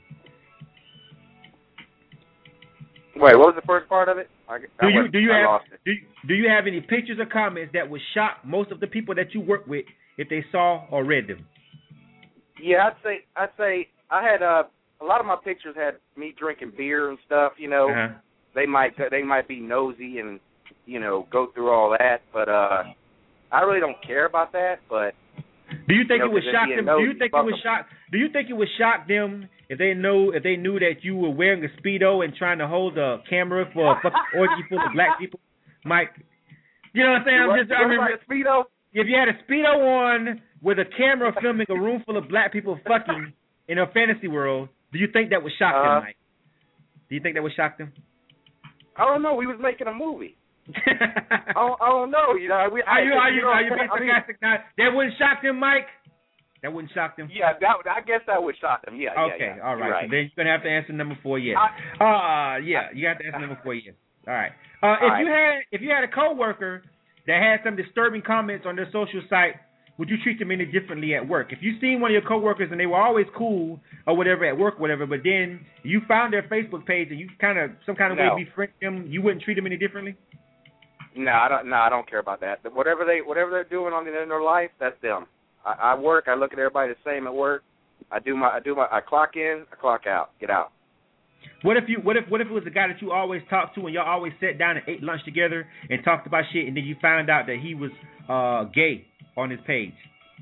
Wait, what was the first part of it? I, Do I you went- do you I have lost it. do you, do you have any pictures or comments that would shock most of the people that you work with if they saw or read them? Yeah, I'd say I'd say I had uh, a lot of my pictures had me drinking beer and stuff. You know, Uh-huh. they might they might be nosy and you know go through all that, but uh, I really don't care about that. But Do you think you know, it would shock them? Do you think it would them. shock? Do you think it would shock them if they know if they knew that you were wearing a Speedo and trying to hold a camera for a fucking orgy full of black people, Mike? You know what I'm saying? What, I'm just, I mean, like a Speedo? If you had a Speedo on with a camera filming a room full of black people fucking in a fantasy world, do you think that would shock uh, them, Mike? Do you think that would shock them? I don't know. We was making a movie. I, don't, I don't know. You know, we. Are you are you, you know, are you being sarcastic now? That wouldn't shock them, Mike. That wouldn't shock them. Yeah, that would, I guess that would shock them. Yeah. Okay. Yeah, yeah. All right. right. So then you're gonna have to answer number four. Yes. I, uh yeah. You have to answer number four. Yes. All right. Uh, if all you right. had if you had a coworker that had some disturbing comments on their social site, would you treat them any differently at work? If you seen one of your coworkers and they were always cool or whatever at work, whatever, but then you found their Facebook page and you kind of some kind of no. way befriend them, you wouldn't treat them any differently? No, I don't. No, I don't care about that. Whatever they whatever they're doing on the in their life, that's them. I, I work. I look at everybody the same at work. I do my I do my I clock in, I clock out, get out. What if you what if what if it was a guy that you always talked to and y'all always sat down and ate lunch together and talked about shit and then you found out that he was uh gay on his page?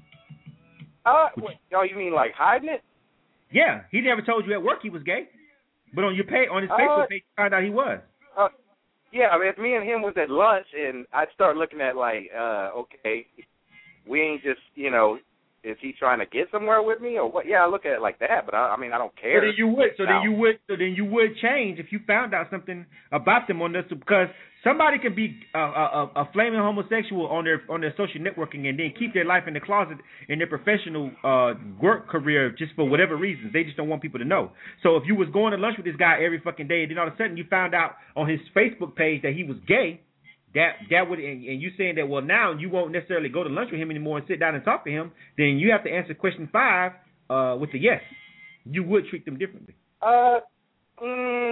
Uh, what, oh, you mean like hiding it? Yeah, he never told you at work he was gay, but on your page on his uh, Facebook page, you found out he was. Uh, yeah, I mean, if me and him was at lunch and I'd start looking at like, uh, okay, we ain't just, you know, is he trying to get somewhere with me or what? Yeah, I look at it like that, but I, I mean, I don't care. So then you would. So no. then you would. So then you would change if you found out something about them on this, because somebody can be a, a, a flaming homosexual on their on their social networking and then keep their life in the closet in their professional uh, work career just for whatever reasons. They just don't want people to know. So if you was going to lunch with this guy every fucking day and then all of a sudden you found out on his Facebook page that he was gay, that that would and, and you saying that well now you won't necessarily go to lunch with him anymore and sit down and talk to him, then you have to answer question five uh, with a yes. You would treat them differently. Uh, mm,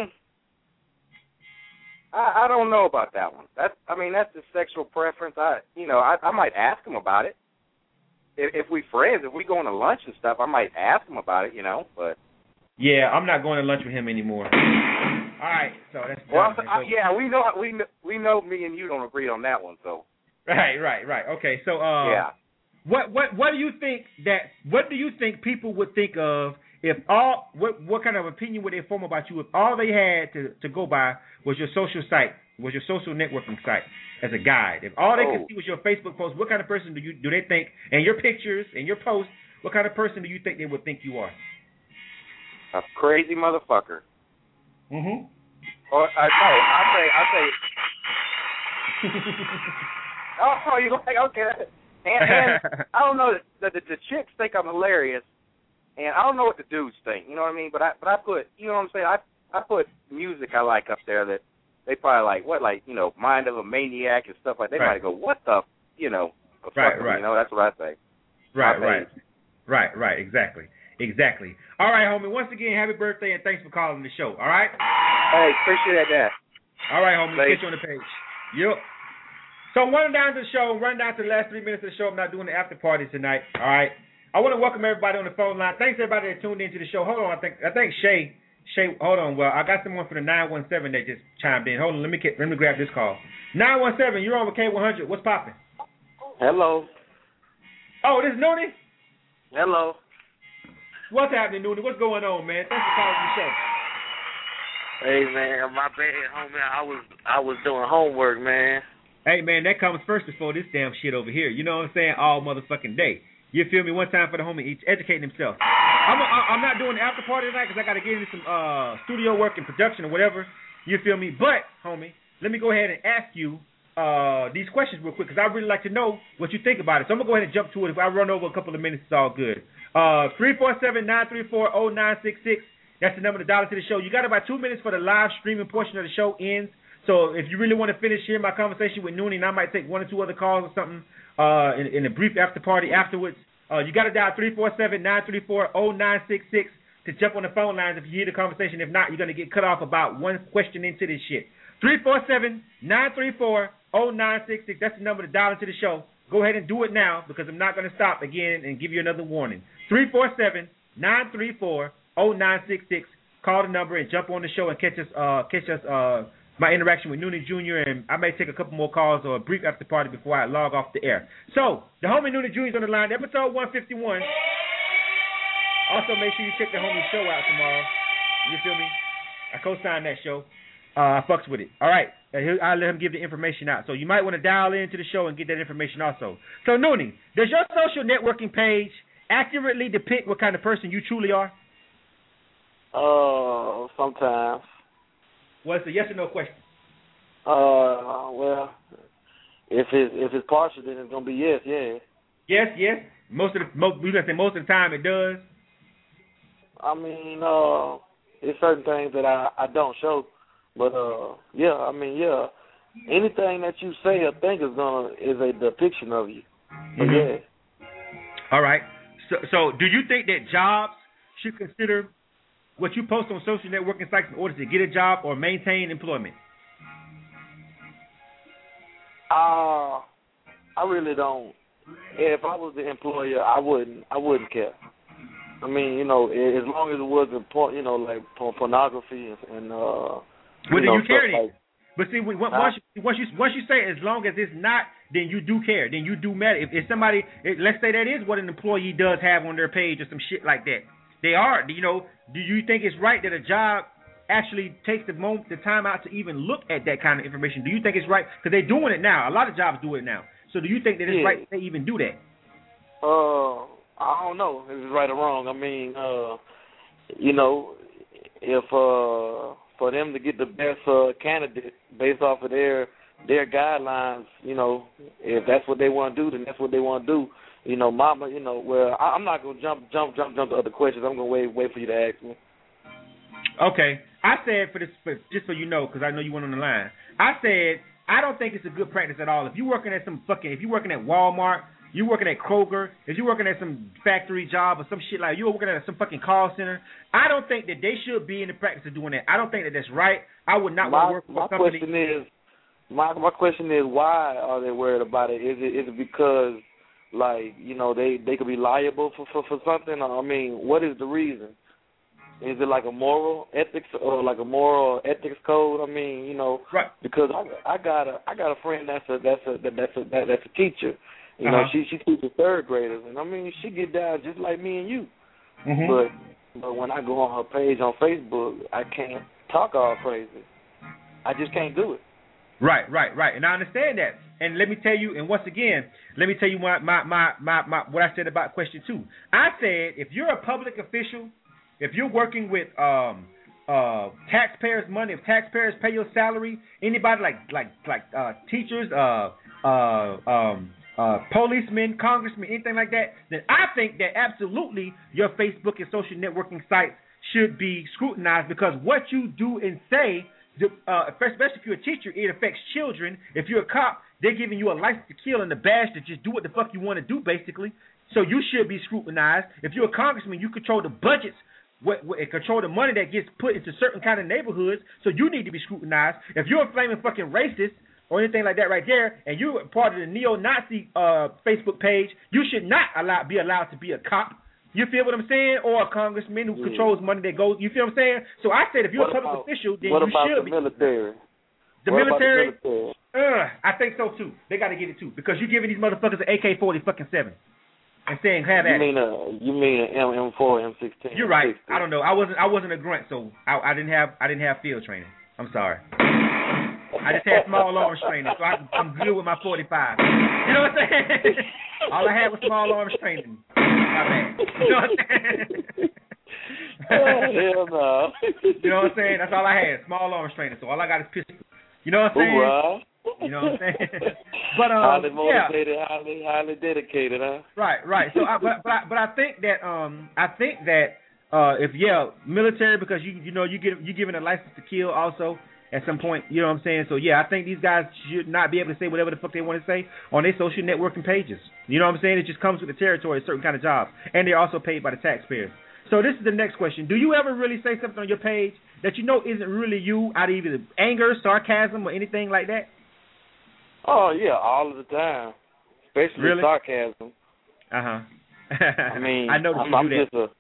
I I don't know about that one. That's I mean that's the sexual preference. I you know I I might ask him about it. If, if we friends, if we go on to lunch and stuff, I might ask him about it. You know, but yeah, I'm not going to lunch with him anymore. All right, so that's well, done, uh, so, yeah, we know we know, we know me and you don't agree on that one, so right, right, right. Okay, so uh, yeah, what what what do you think that what do you think people would think of if all what what kind of opinion would they form about you if all they had to, to go by was your social site, was your social networking site as a guide? If all they oh. could see was your Facebook post, what kind of person do you do they think and your pictures and your posts? What kind of person do you think they would think you are? A crazy motherfucker. Mm-hmm. Or I no, I say, I say. oh, you like okay? And, and I don't know. The, the the chicks think I'm hilarious, and I don't know what the dudes think. You know what I mean? But I but I put you know what I'm saying. I I put music I like up there that they probably like what like you know Mind of a Maniac and stuff like. They right. might go what the you know. The right, fuck, right. You know that's what I say. Right, right, right, right. Exactly. Exactly. All right, homie. Once again, happy birthday and thanks for calling the show. All right. Hey, appreciate that. All right, homie. Thanks. Get you on the page. Yep. So I'm running down to the show. Run down to the last three minutes of the show. I'm not doing the after party tonight. All right. I want to welcome everybody on the phone line. Thanks everybody that tuned into the show. Hold on. I think I think Shay. Shay. Hold on. Well, I got someone for the nine one seven that just chimed in. Hold on. Let me get, let me grab this call. nine one seven. You're on with K one hundred. What's popping? Hello. Oh, this is Noonie? Hello. What's happening, Noonie? What's going on, man? Thanks for calling the show. Hey man, my bad, homie. I was I was doing homework, man. Hey man, that comes first before this damn shit over here. You know what I'm saying? All motherfucking day. You feel me? One time for the homie, each educating himself. I'm a, I'm not doing the after party tonight because I got to get into some uh, studio work and production or whatever. You feel me? But homie, let me go ahead and ask you uh, these questions real quick because I really like to know what you think about it. So I'm gonna go ahead and jump to it. If I run over a couple of minutes, it's all good. Uh, three four seven, nine three four, zero nine six six. That's the number to dial to the show. You got about two minutes for the live streaming portion of the show ends. So if you really want to finish hearing my conversation with Noonie, and I might take one or two other calls or something uh, in, in a brief after party afterwards, uh, you got to dial three four seven, nine three four, zero nine six six to jump on the phone lines if you hear the conversation. If not, you're going to get cut off about one question into this shit. three four seven, nine three four, zero nine six six. That's the number to dial into the show. Go ahead and do it now because I'm not going to stop again and give you another warning. three four seven, nine three four, zero nine six six. Call the number and jump on the show and catch us uh, catch us uh, my interaction with Noonan Junior, and I may take a couple more calls or a brief after party before I log off the air. So, the homie Noonan Junior is on the line, episode one fifty-one. Also, make sure you check the homie show out tomorrow. You feel me? I co-signed that show. Uh, I fucks with it. All right. I'll let him give the information out. So you might want to dial into the show and get that information also. So, Noonan, does your social networking page accurately depict what kind of person you truly are? Uh, sometimes. Well, it's a yes or no question. Uh, well, if it's if it's partial, then it's gonna be yes, yeah. Yes, yes. Most of the most we gonna say most of the time it does. I mean, uh, it's certain things that I I don't show, but uh, yeah, I mean, yeah, anything that you say or think is gonna is a depiction of you. But Mm-hmm. yeah. All right. So, so do you think that jobs should consider what you post on social networking sites in order to get a job or maintain employment? Uh, I really don't. If I was the employer, I wouldn't. I wouldn't care. I mean, you know, as long as it wasn't, por- you know, like pornography and, and uh. Well, you then know, you care stuff then. like, But see, once Huh? you, once you once you say as long as it's not, then you do care. Then you do matter. If, if somebody, if, let's say that is what an employee does have on their page or some shit like that, they are. You know, do you think it's right that a job actually takes the moment, the time out to even look at that kind of information? Do you think it's right? Because they're doing it now. A lot of jobs do it now. So do you think that it's Yeah. right that they even do that? Uh, I don't know if it's right or wrong. I mean, uh, you know, if uh, for them to get the best uh, candidate based off of their their guidelines, you know, if that's what they want to do, then that's what they want to do. You know, mama, you know, well, I, I'm not gonna jump, jump, jump, jump to other questions. I'm gonna wait, wait for you to ask me. Okay, I said for this, for, just so you know, because I know you went on the line. I said I don't think it's a good practice at all. If you're working at some fucking, if you're working at Walmart, you're working at Kroger, if you're working at some factory job or some shit like you're working at some fucking call center, I don't think that they should be in the practice of doing that. I don't think that that's right. I would not my, want to work for my a company. question is, my my question is, why are they worried about it? Is it is it because, like, you know, they they could be liable for, for for something? I mean, what is the reason? Is it like a moral ethics or like a moral ethics code? I mean, you know, right? Because I I got a I got a friend that's a that's a that's a that, that's a teacher. You know, Uh-huh. she she teaches third graders, and I mean, she get down just like me and you. Mhm. But but when I go on her page on Facebook, I can't talk all crazy. I just can't do it. Right, right, right. And I understand that. And let me tell you, and once again, let me tell you my, my, my, my, my what I said about question two. I said if you're a public official, if you're working with um uh taxpayers' money, if taxpayers pay your salary, anybody like like like uh teachers, uh uh um uh policemen, congressmen, anything like that, then I think that absolutely your Facebook and social networking sites should be scrutinized, because what you do and say, Uh, especially if you're a teacher, it affects children. If you're a cop, they're giving you a license to kill and a badge to just do what the fuck you want to do, basically. So you should be scrutinized. If you're a congressman, you control the budgets, what, what, and control the money that gets put into certain kind of neighborhoods, so you need to be scrutinized. If you're a flaming fucking racist or anything like that right there, and you're part of the neo-Nazi uh, Facebook page, you should not allow be allowed to be a cop. You feel what I'm saying? Or a congressman who Yeah. controls money that goes. You feel what I'm saying? So I said if you're What a public about- official, then what you about should the be. military? The What about the military? military? Uh, I think so too. They got to get it too, because you're giving these motherfuckers an A K forty fucking seven and saying have You at it. mean a you mean an M M four, M sixteen? You're right. I don't know. I wasn't. I wasn't a grunt, so I, I didn't have. I didn't have field training. I'm sorry. I just had small arms training, so I, I'm good with my forty-five. You know what I'm saying? All I had was small arms training. My bad. You know what I'm saying? Oh, hell no. You know what I'm saying? That's all I had. Small arms training. So all I got is pistol. You know what I'm saying? Hoorah. You know what I'm saying? But um, highly yeah. motivated, highly highly dedicated, huh? Right, right. So, I, but but I, but I think that um I think that uh if yeah military, because you you know you get you giving a license to kill also at some point, you know what I'm saying? So yeah, I think these guys should not be able to say whatever the fuck they want to say on their social networking pages. You know what I'm saying? It just comes with the territory of certain kind of jobs, and they're also paid by the taxpayers. So this is the next question: do you ever really say something on your page that you know isn't really you, out of either anger, sarcasm, or anything like that? Oh yeah, all of the time, especially Really? sarcasm. Uh huh. I mean, I know that I'm, you I'm do that. just a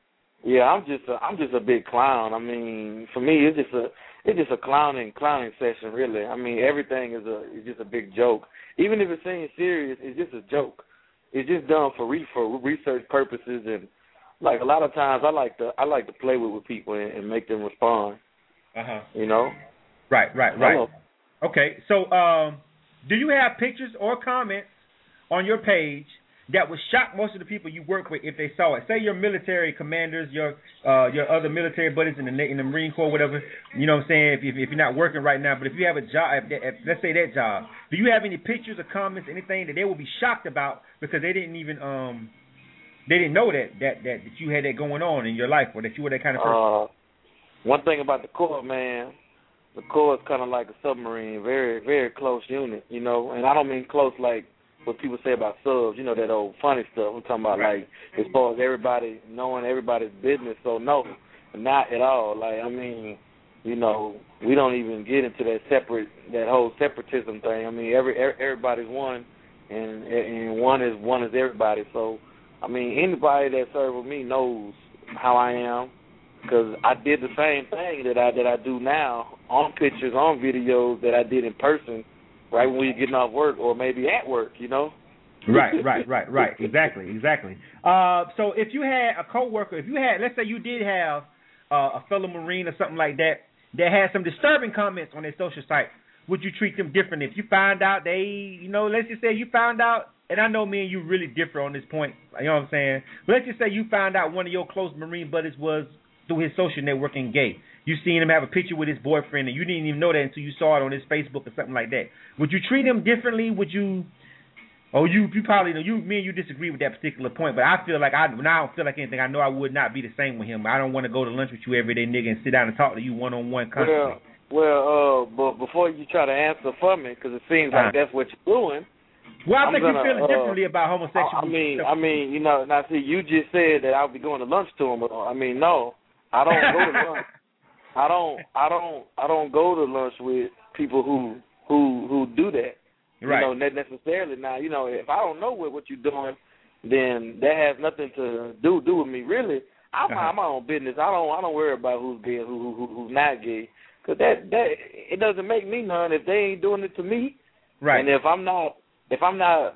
Yeah, I'm just a, I'm just a big clown. I mean, for me, it's just a it's just a clowning clowning session, really. I mean, everything is a is just a big joke. Even if it seems serious, it's just a joke. It's just done for re, for research purposes, and like a lot of times, I like to I like to play with with people and, and make them respond. Uh huh. You know. Right, right, right. Okay, so um, do you have pictures or comments on your page that would shock most of the people you work with if they saw it? Say your military commanders, your uh, your other military buddies in the in the Marine Corps, whatever. You know what I'm saying? If, if, if you're not working right now, but if you have a job, if, if, let's say that job, do you have any pictures or comments, anything that they will be shocked about because they didn't even um they didn't know that that that, that you had that going on in your life, or that you were that kind of person? Uh, one thing about the Corps, man, the Corps is kind of like a submarine, very very close unit, you know. And I don't mean close like what people say about subs, you know, that old funny stuff. I'm talking about, right. like, as far as everybody knowing everybody's business. So, no, not at all. Like, I mean, you know, we don't even get into that separate, that whole separatism thing. I mean, every everybody's one, and and one is one is everybody. So, I mean, anybody that served with me knows how I am, because I did the same thing that I that I do now on pictures, on videos that I did in person. Right when you're getting off work, or maybe at work, you know. Right, right, right, right. Exactly, exactly. Uh, so if you had a coworker, if you had, let's say you did have uh, a fellow Marine or something like that that had some disturbing comments on their social site, would you treat them different if you find out they, you know, let's just say you found out, and I know me and you really differ on this point, you know what I'm saying? But let's just say you found out one of your close Marine buddies was through his social networking gay. You seen him have a picture with his boyfriend, and you didn't even know that until you saw it on his Facebook or something like that. Would you treat him differently? Would you? Oh, you you probably know. You me and you disagree with that particular point, but I feel like I when I don't feel like anything, I know I would not be the same with him. I don't want to go to lunch with you every day, nigga, and sit down and talk to you one on one constantly. Well, well, uh, but before you try to answer for me, because it seems like uh, that's what you're doing. Well, I I'm think gonna, you feel uh, differently about homosexual. I mean, stuff. I mean, you know, now see, you just said that I'll be going to lunch to him. But, I mean, no, I don't go to lunch. I don't, I don't, I don't go to lunch with people who who who do that. Right. You know, not necessarily. Now, you know, if I don't know what, what you're doing, then that has nothing to do do with me. Really, I uh-huh. mind my own business. I don't, I don't worry about who's gay and who, who who's not gay, because that that it doesn't make me none if they ain't doing it to me. Right. And if I'm not, if I'm not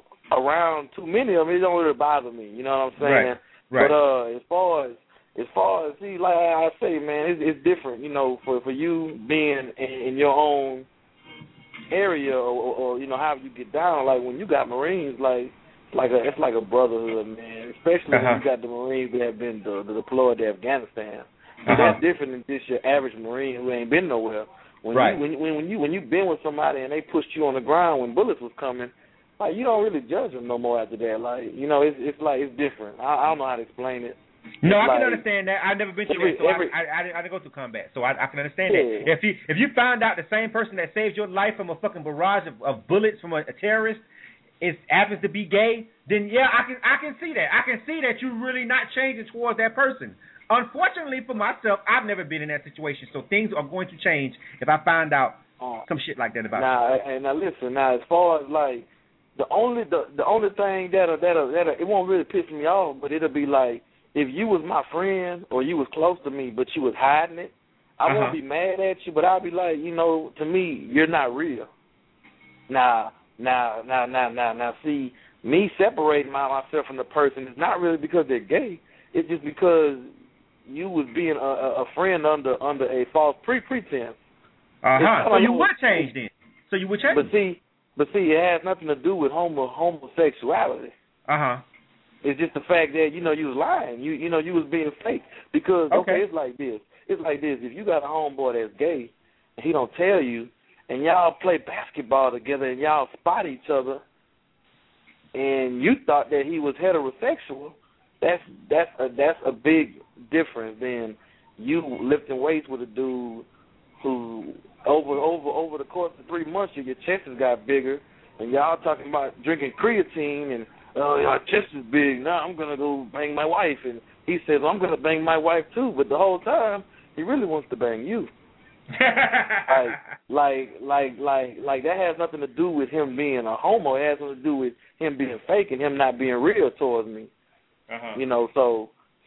around too many of them, it don't really bother me. You know what I'm saying? Right. Right. But uh, as far as As far as, see, like I say, man, it's, it's different, you know, for, for you being in, in your own area or, or, or, you know, how you get down. Like, when you got Marines, like, like a, it's like a brotherhood, man, especially uh-huh. when you got the Marines that have been the, the deployed to Afghanistan. So uh-huh. that's different than just your average Marine who ain't been nowhere. When right. you, when, when, when, you, when you've been with somebody and they pushed you on the ground when bullets was coming, like, you don't really judge them no more after that. Like, you know, it's, it's like, it's different. I, I don't know how to explain it. No, it's I like, can understand that. I've never been through every, that, so every, I, I, I, didn't, I didn't go through combat, so I, I can understand yeah. that. If you if you found out the same person that saved your life from a fucking barrage of, of bullets from a, a terrorist is happens to be gay, then yeah, I can I can see that. I can see that you're really not changing towards that person. Unfortunately for myself, I've never been in that situation, so things are going to change if I find out uh, some shit like that about now, you. And now listen, now as far as like the only the the only thing that'll that'll that'll it won't really piss me off, but it'll be like, if you was my friend or you was close to me, but you was hiding it, I uh-huh. won't be mad at you, but I'll be like, you know, to me, you're not real. Now, now, now, now, now, now, see, me separating my, myself from the person is not really because they're gay. It's just because you was being a, a friend under under a false pre pretense. Uh-huh. So you would change then. So you would change. But see, but see, it has nothing to do with homo homosexuality. Uh-huh. It's just the fact that, you know, you was lying. You you know, you was being fake. Because, okay, okay it's like this. It's like this. If you got a homeboy that's gay and he don't tell you, and y'all play basketball together and y'all spot each other, and you thought that he was heterosexual, that's that's a, that's a big difference than you lifting weights with a dude who over over over the course of three months your chest has got bigger, and y'all talking about drinking creatine and, oh, uh, your chest is big. Now I'm gonna go bang my wife, and he says, well, I'm gonna bang my wife too. But the whole time he really wants to bang you. like, like, like, like, like that has nothing to do with him being a homo. It has something to do with him being fake and him not being real towards me. Uh-huh. You know, so,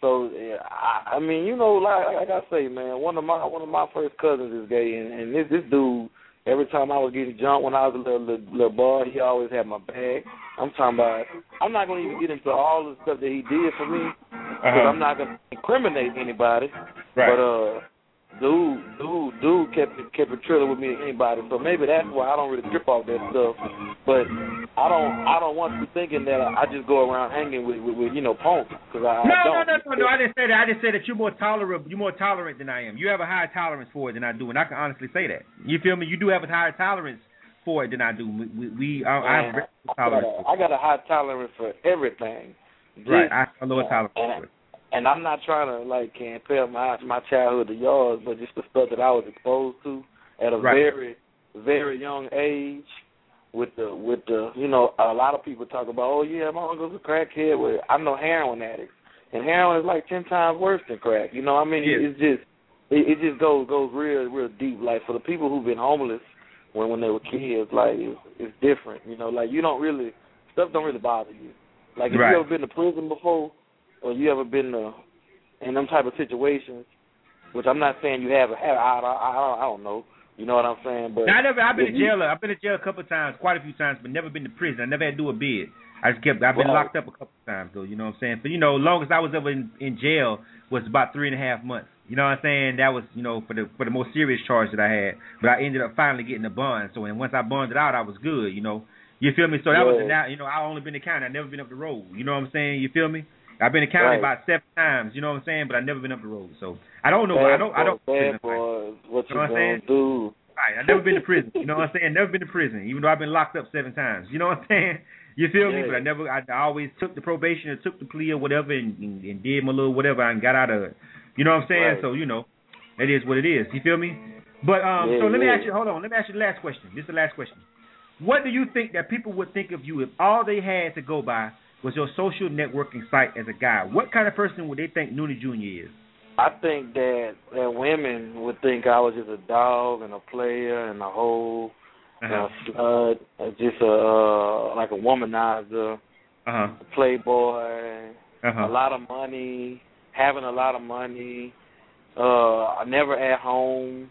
So yeah, I, I mean, you know, like, like I say, man, one of my one of my first cousins is gay, and, and this this dude, every time I was getting jumped when I was a little, little little boy, he always had my bag. I'm talking about. I'm not gonna even get into all the stuff that he did for me, because Uh-huh. I'm not gonna incriminate anybody. Right. But uh, dude, dude, dude kept it kept it trailer with me to anybody. So maybe that's why I don't really trip off that stuff. But I don't I don't want you thinking that I just go around hanging with with, with you know punks, because I, No, I no, don't. no, no, no. I didn't say that. I just said that you're more tolerant. You're more tolerant than I am. You have a higher tolerance for it than I do, and I can honestly say that. You feel me? You do have a higher tolerance for it than I do. We, we, we I, I have Man, a I, tolerance. got a, I got a high tolerance for everything. Right. Just, I have a lower tolerance and, for it. and I'm not trying to like compare my my childhood to yours, but just the stuff that I was exposed to at a Right. very very young age. With the with the you know, a lot of people talk about, oh yeah, my uncle's a crackhead. Well, I know heroin addicts, and heroin is like ten times worse than crack. You know, what I mean, Yeah. it's just it, it just goes goes real real deep. Like for the people who've been homeless when when they were kids, like it's, it's different. You know, like you don't really stuff don't really bother you. Like if Right. you ever been to prison before, or you ever been to, in them type of situations, which I'm not saying you haven't had. I, I, I, I don't know. You know what I'm saying? But Now, I never. I've been if to you- jail. I've been to jail a couple of times, quite a few times, but never been to prison. I never had to do a bid. I just kept. I've been Right. locked up a couple of times though. You know what I'm saying? But you know, longest I was ever in, in jail was about three and a half months. You know what I'm saying? That was, you know, for the for the most serious charge that I had. But I ended up finally getting a bond. So and once I bonded out, I was good. You know, you feel me? So that was Yeah. now. You know, I only been to county. I never been up the road. You know what I'm saying? You feel me? I've been to county Right. about seven times. You know what I'm saying? But I never been up the road. So I don't know. I Bad don't. I don't. boy, bad boy, what You you know what I'm gonna saying? do? Right, I've never been to prison. You know what I'm saying? Never been to prison, even though I've been locked up seven times. You know what I'm saying? You feel me? Yeah. But I never. I, I always took the probation or took the plea or whatever, and, and, and did my little whatever and got out of it. You know what I'm saying? Right. So you know, it is what it is. You feel me? But um, Yeah, so let me yeah. ask you. Hold on. Let me ask you the last question. This is the last question. What do you think that people would think of you if all they had to go by was your social networking site as a guy? What kind of person would they think Noonie Junior is? I think that that women would think I was just a dog and a player and a whole Uh-huh. a slut, uh, just a uh, like a womanizer, Uh-huh. a playboy, Uh-huh. a lot of money, having a lot of money, uh, never at home,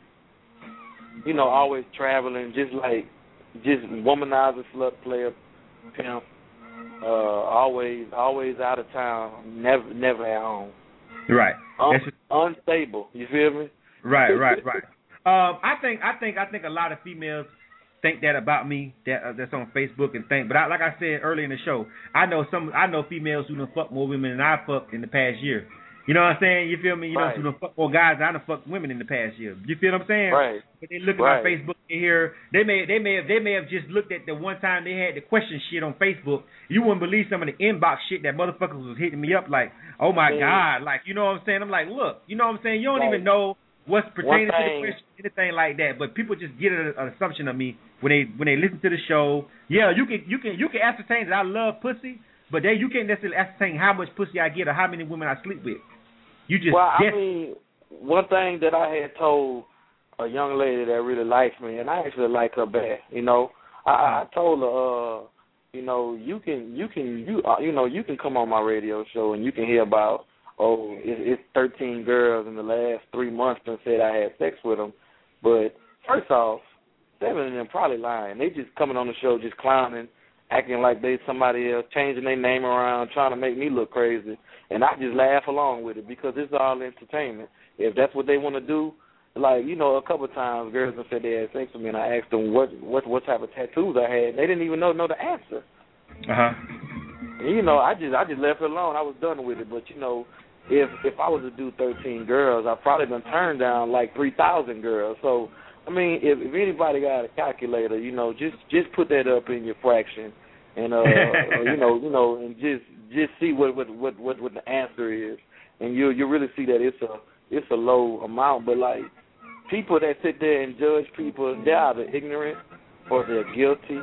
you know, always traveling, just like just womanizer, slut, player, pimp, uh, always always out of town, never never at home. Right. Un- That's unstable. You feel me? Right, right, right. Um, I think, I think, I think a lot of females think that about me. That uh, that's on Facebook and think. But I, like I said earlier in the show, I know some. I know females who done fucked more women than I fucked in the past year. You know what I'm saying? You feel me? You Right. know, who done fucked more guys than I done fucked women in the past year. You feel what I'm saying? Right. But they look at Right. my Facebook and hear they may, they may have, they may have just looked at the one time they had the question shit on Facebook. You wouldn't believe some of the inbox shit that motherfuckers was hitting me up like, oh my Yeah. god, like you know what I'm saying? I'm like, look, you know what I'm saying? You don't Right. even know what's pertaining to the thing- question, anything like that. But people just get an, an assumption of me when they when they listen to the show. Yeah, you can you can you can ascertain that I love pussy, but they you can't necessarily ascertain how much pussy I get or how many women I sleep with. You just well, guess. I mean, one thing that I had told a young lady that really likes me, and I actually like her back. You know, I, I told her, uh, you know, you can, you can, you, uh, you know, you can come on my radio show and you can hear about, oh, it, it's thirteen girls in the last three months that said I had sex with them. But first off, seven of them probably lying. They just coming on the show, just clowning, acting like they somebody else, changing their name around, trying to make me look crazy. And I just laugh along with it because it's all entertainment. If that's what they want to do, like, you know, a couple of times girls have said they had sex with me and I asked them what what what type of tattoos I had. They didn't even know know the answer. Uh huh. And, you know, I just I just left it alone. I was done with it. But you know, if if I was to do thirteen girls, I've probably been turned down like three thousand girls. So I mean, if if anybody got a calculator, you know, just just put that up in your fraction, and uh, you know, you know, and just just see what what what what, what the answer is, and you you really see that it's a it's a low amount. But like people that sit there and judge people, they're either ignorant or they're guilty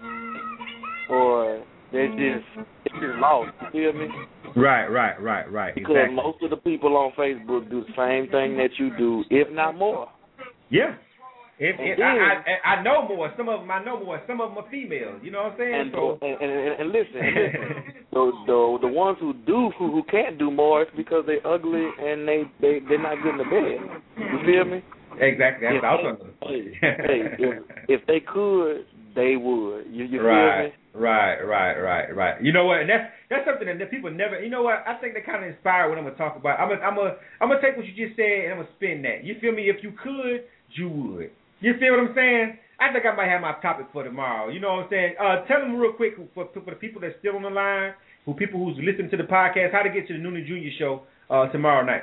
or they're just they're just lost. You feel me? Right, right, right, right. Because Exactly. most of the people on Facebook do the same thing that you do, if not more. Yeah. If, if then, I, I I know more, some of them I know more, some of them are females. You know what I'm saying? And so, and, and, and, and listen, and listen the, the the ones who do who who can't do more, it's because they're ugly and they they they're not good in the bed. You feel me? Exactly. That's if, awesome. Hey, hey if, if they could, they would. You, you right, feel me? Right, right, right, right. You know what? And that's that's something that people never. You know what? I think they kind of inspire what I'm gonna talk about. I'm gonna I'm gonna I'm gonna take what you just said and I'm gonna spin that. You feel me? If you could, you would. You feel what I'm saying? I think I might have my topic for tomorrow. You know what I'm saying? Uh, tell them real quick for, for the people that's still on the line, who people who's listening to the podcast, how to get to the Noonan Junior show uh, tomorrow night.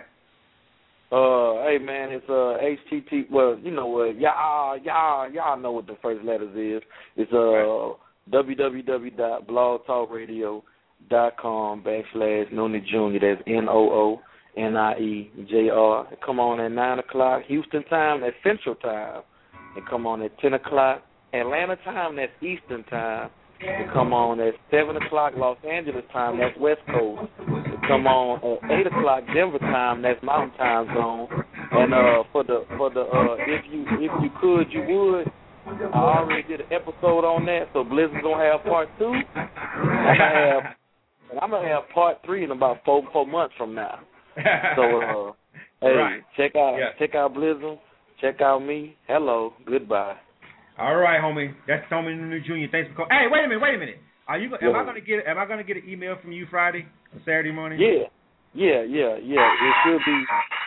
Uh, hey man, it's uh H T T. Well, you know what, y'all, y'all, y'all know what the first letters is. It's uh right. w w w dot blog talk radio dot com backslash Noonan Junior. That's N O O N I E J R. Come on at nine o'clock Houston time. That's Central time. And come on at ten o'clock Atlanta time. That's Eastern time. And come on at seven o'clock Los Angeles time. That's West Coast. And come on at eight o'clock Denver time. That's Mountain Time Zone. And uh, for the for the uh, if you if you could you would. I already did an episode on that, so Blizzard's gonna have part two. I'm gonna have and I'm gonna have part three in about four four months from now. So uh, hey, right. check out yeah. check out Blizzard. Check out me. Hello. Goodbye. All right, homie. That's Tommy Noonan Junior Thanks for calling. Hey, wait a minute. Wait a minute. Are you? Am yeah. I gonna get? Am I gonna get an email from you Friday or Saturday morning? Yeah. Yeah. Yeah. Yeah. It should be.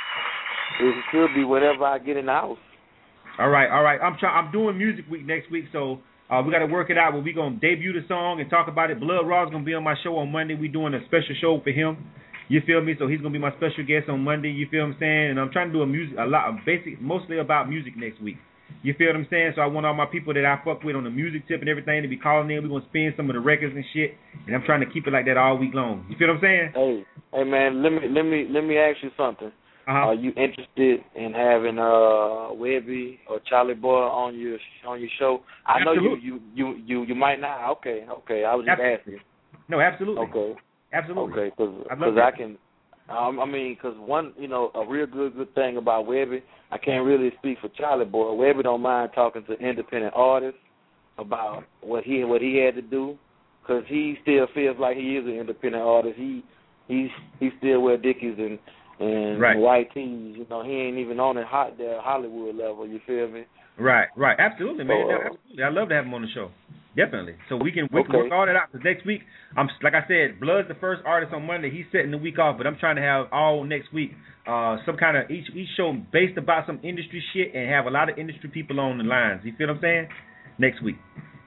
It should be whenever I get in the house. All right. All right. I'm trying. I'm doing Music Week next week, so uh, we got to work it out. But we gonna debut the song and talk about it. Blood Raw's gonna be on my show on Monday. We doing a special show for him. You feel me? So he's gonna be my special guest on Monday. You feel what I'm saying? And I'm trying to do a music, a lot, basic, mostly about music next week. You feel what I'm saying? So I want all my people that I fuck with on the music tip and everything to be calling in. We're gonna spin some of the records and shit, and I'm trying to keep it like that all week long. You feel what I'm saying? Hey, hey man, let me let me let me ask you something. Uh-huh. Are you interested in having uh Webby or Charlie Boy on your on your show? I Absolutely. know you you you you you might not. Okay, okay. I was just Absolutely. asking. No, absolutely. Okay. Absolutely. Okay, because I can, um, I mean, because one, you know, a real good good thing about Webby, I can't really speak for Charlie Boy. Webby don't mind talking to independent artists about what he what he had to do, because he still feels like he is an independent artist. He he he still wear Dickies and and right. white tees. You know, he ain't even on the hot the Hollywood level. You feel me? Right, right, absolutely, man. So, uh, absolutely, I love to have him on the show. Definitely. So we can we okay. can work all that out. Because next week, I'm like I said, Blood's the first artist on Monday. He's setting the week off, but I'm trying to have all next week uh, some kind of each each show based about some industry shit and have a lot of industry people on the lines. You feel what I'm saying? Next week.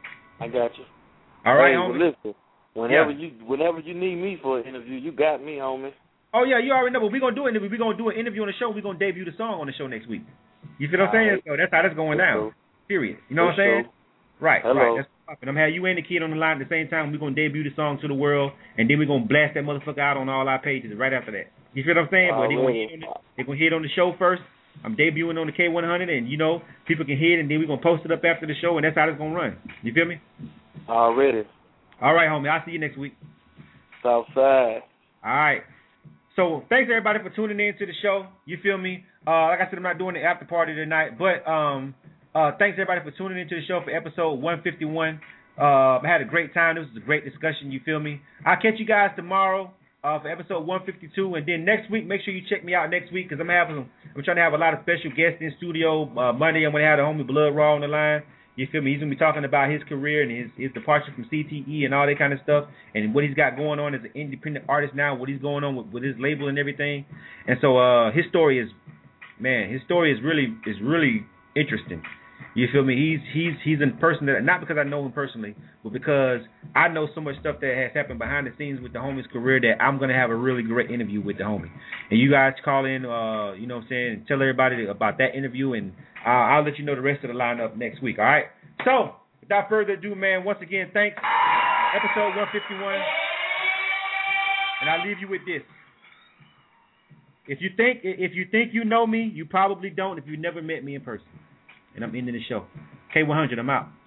I got you. All right, hey, homie. Well, listen, whenever yeah. you whenever you need me for an interview, you got me, homie. Oh yeah, you already know. But we're gonna do it. We're gonna do an interview on the show. We're gonna debut the song on the show next week. You feel what I'm saying? Right. So that's how that's going For down. sure. Period. You know For what I'm saying? Sure. Right, Hello. right. That's popping. I'm having you and the kid on the line at the same time. We're gonna debut the song to the world, and then we're gonna blast that motherfucker out on all our pages right after that. You feel what I'm saying? But they're gonna hit on the, they're gonna hit on the show first. I'm debuting on the K one hundred, and you know people can hear it, and then we're gonna post it up after the show, and that's how it's gonna run. You feel me? Already. All right, homie. I'll see you next week. Southside. All right. So thanks everybody for tuning in to the show. You feel me? Uh, like I said, I'm not doing the after party tonight, but um, uh, thanks everybody for tuning into the show for episode one fifty-one. Uh, I had a great time. This was a great discussion. You feel me? I'll catch you guys tomorrow uh, for episode one fifty-two, and then next week, make sure you check me out next week because I'm having, I'm trying to have a lot of special guests in studio. Uh, Monday, I'm gonna have the homie Blood Raw on the line. You feel me? He's gonna be talking about his career and his, his departure from C T E and all that kind of stuff, and what he's got going on as an independent artist now, what he's going on with, with his label and everything. And so uh, his story is, man, his story is really is really interesting. You feel me? He's he's he's a person that, not because I know him personally, but because I know so much stuff that has happened behind the scenes with the homie's career that I'm gonna have a really great interview with the homie. And you guys call in, uh, you know what I'm saying, and tell everybody about that interview, and uh, I'll let you know the rest of the lineup next week. All right. So without further ado, man, once again, thanks. Episode one fifty-one, and I'll leave you with this. If you think if you think you know me, you probably don't if you've never met me in person. And I'm ending the show. K one hundred, I'm out.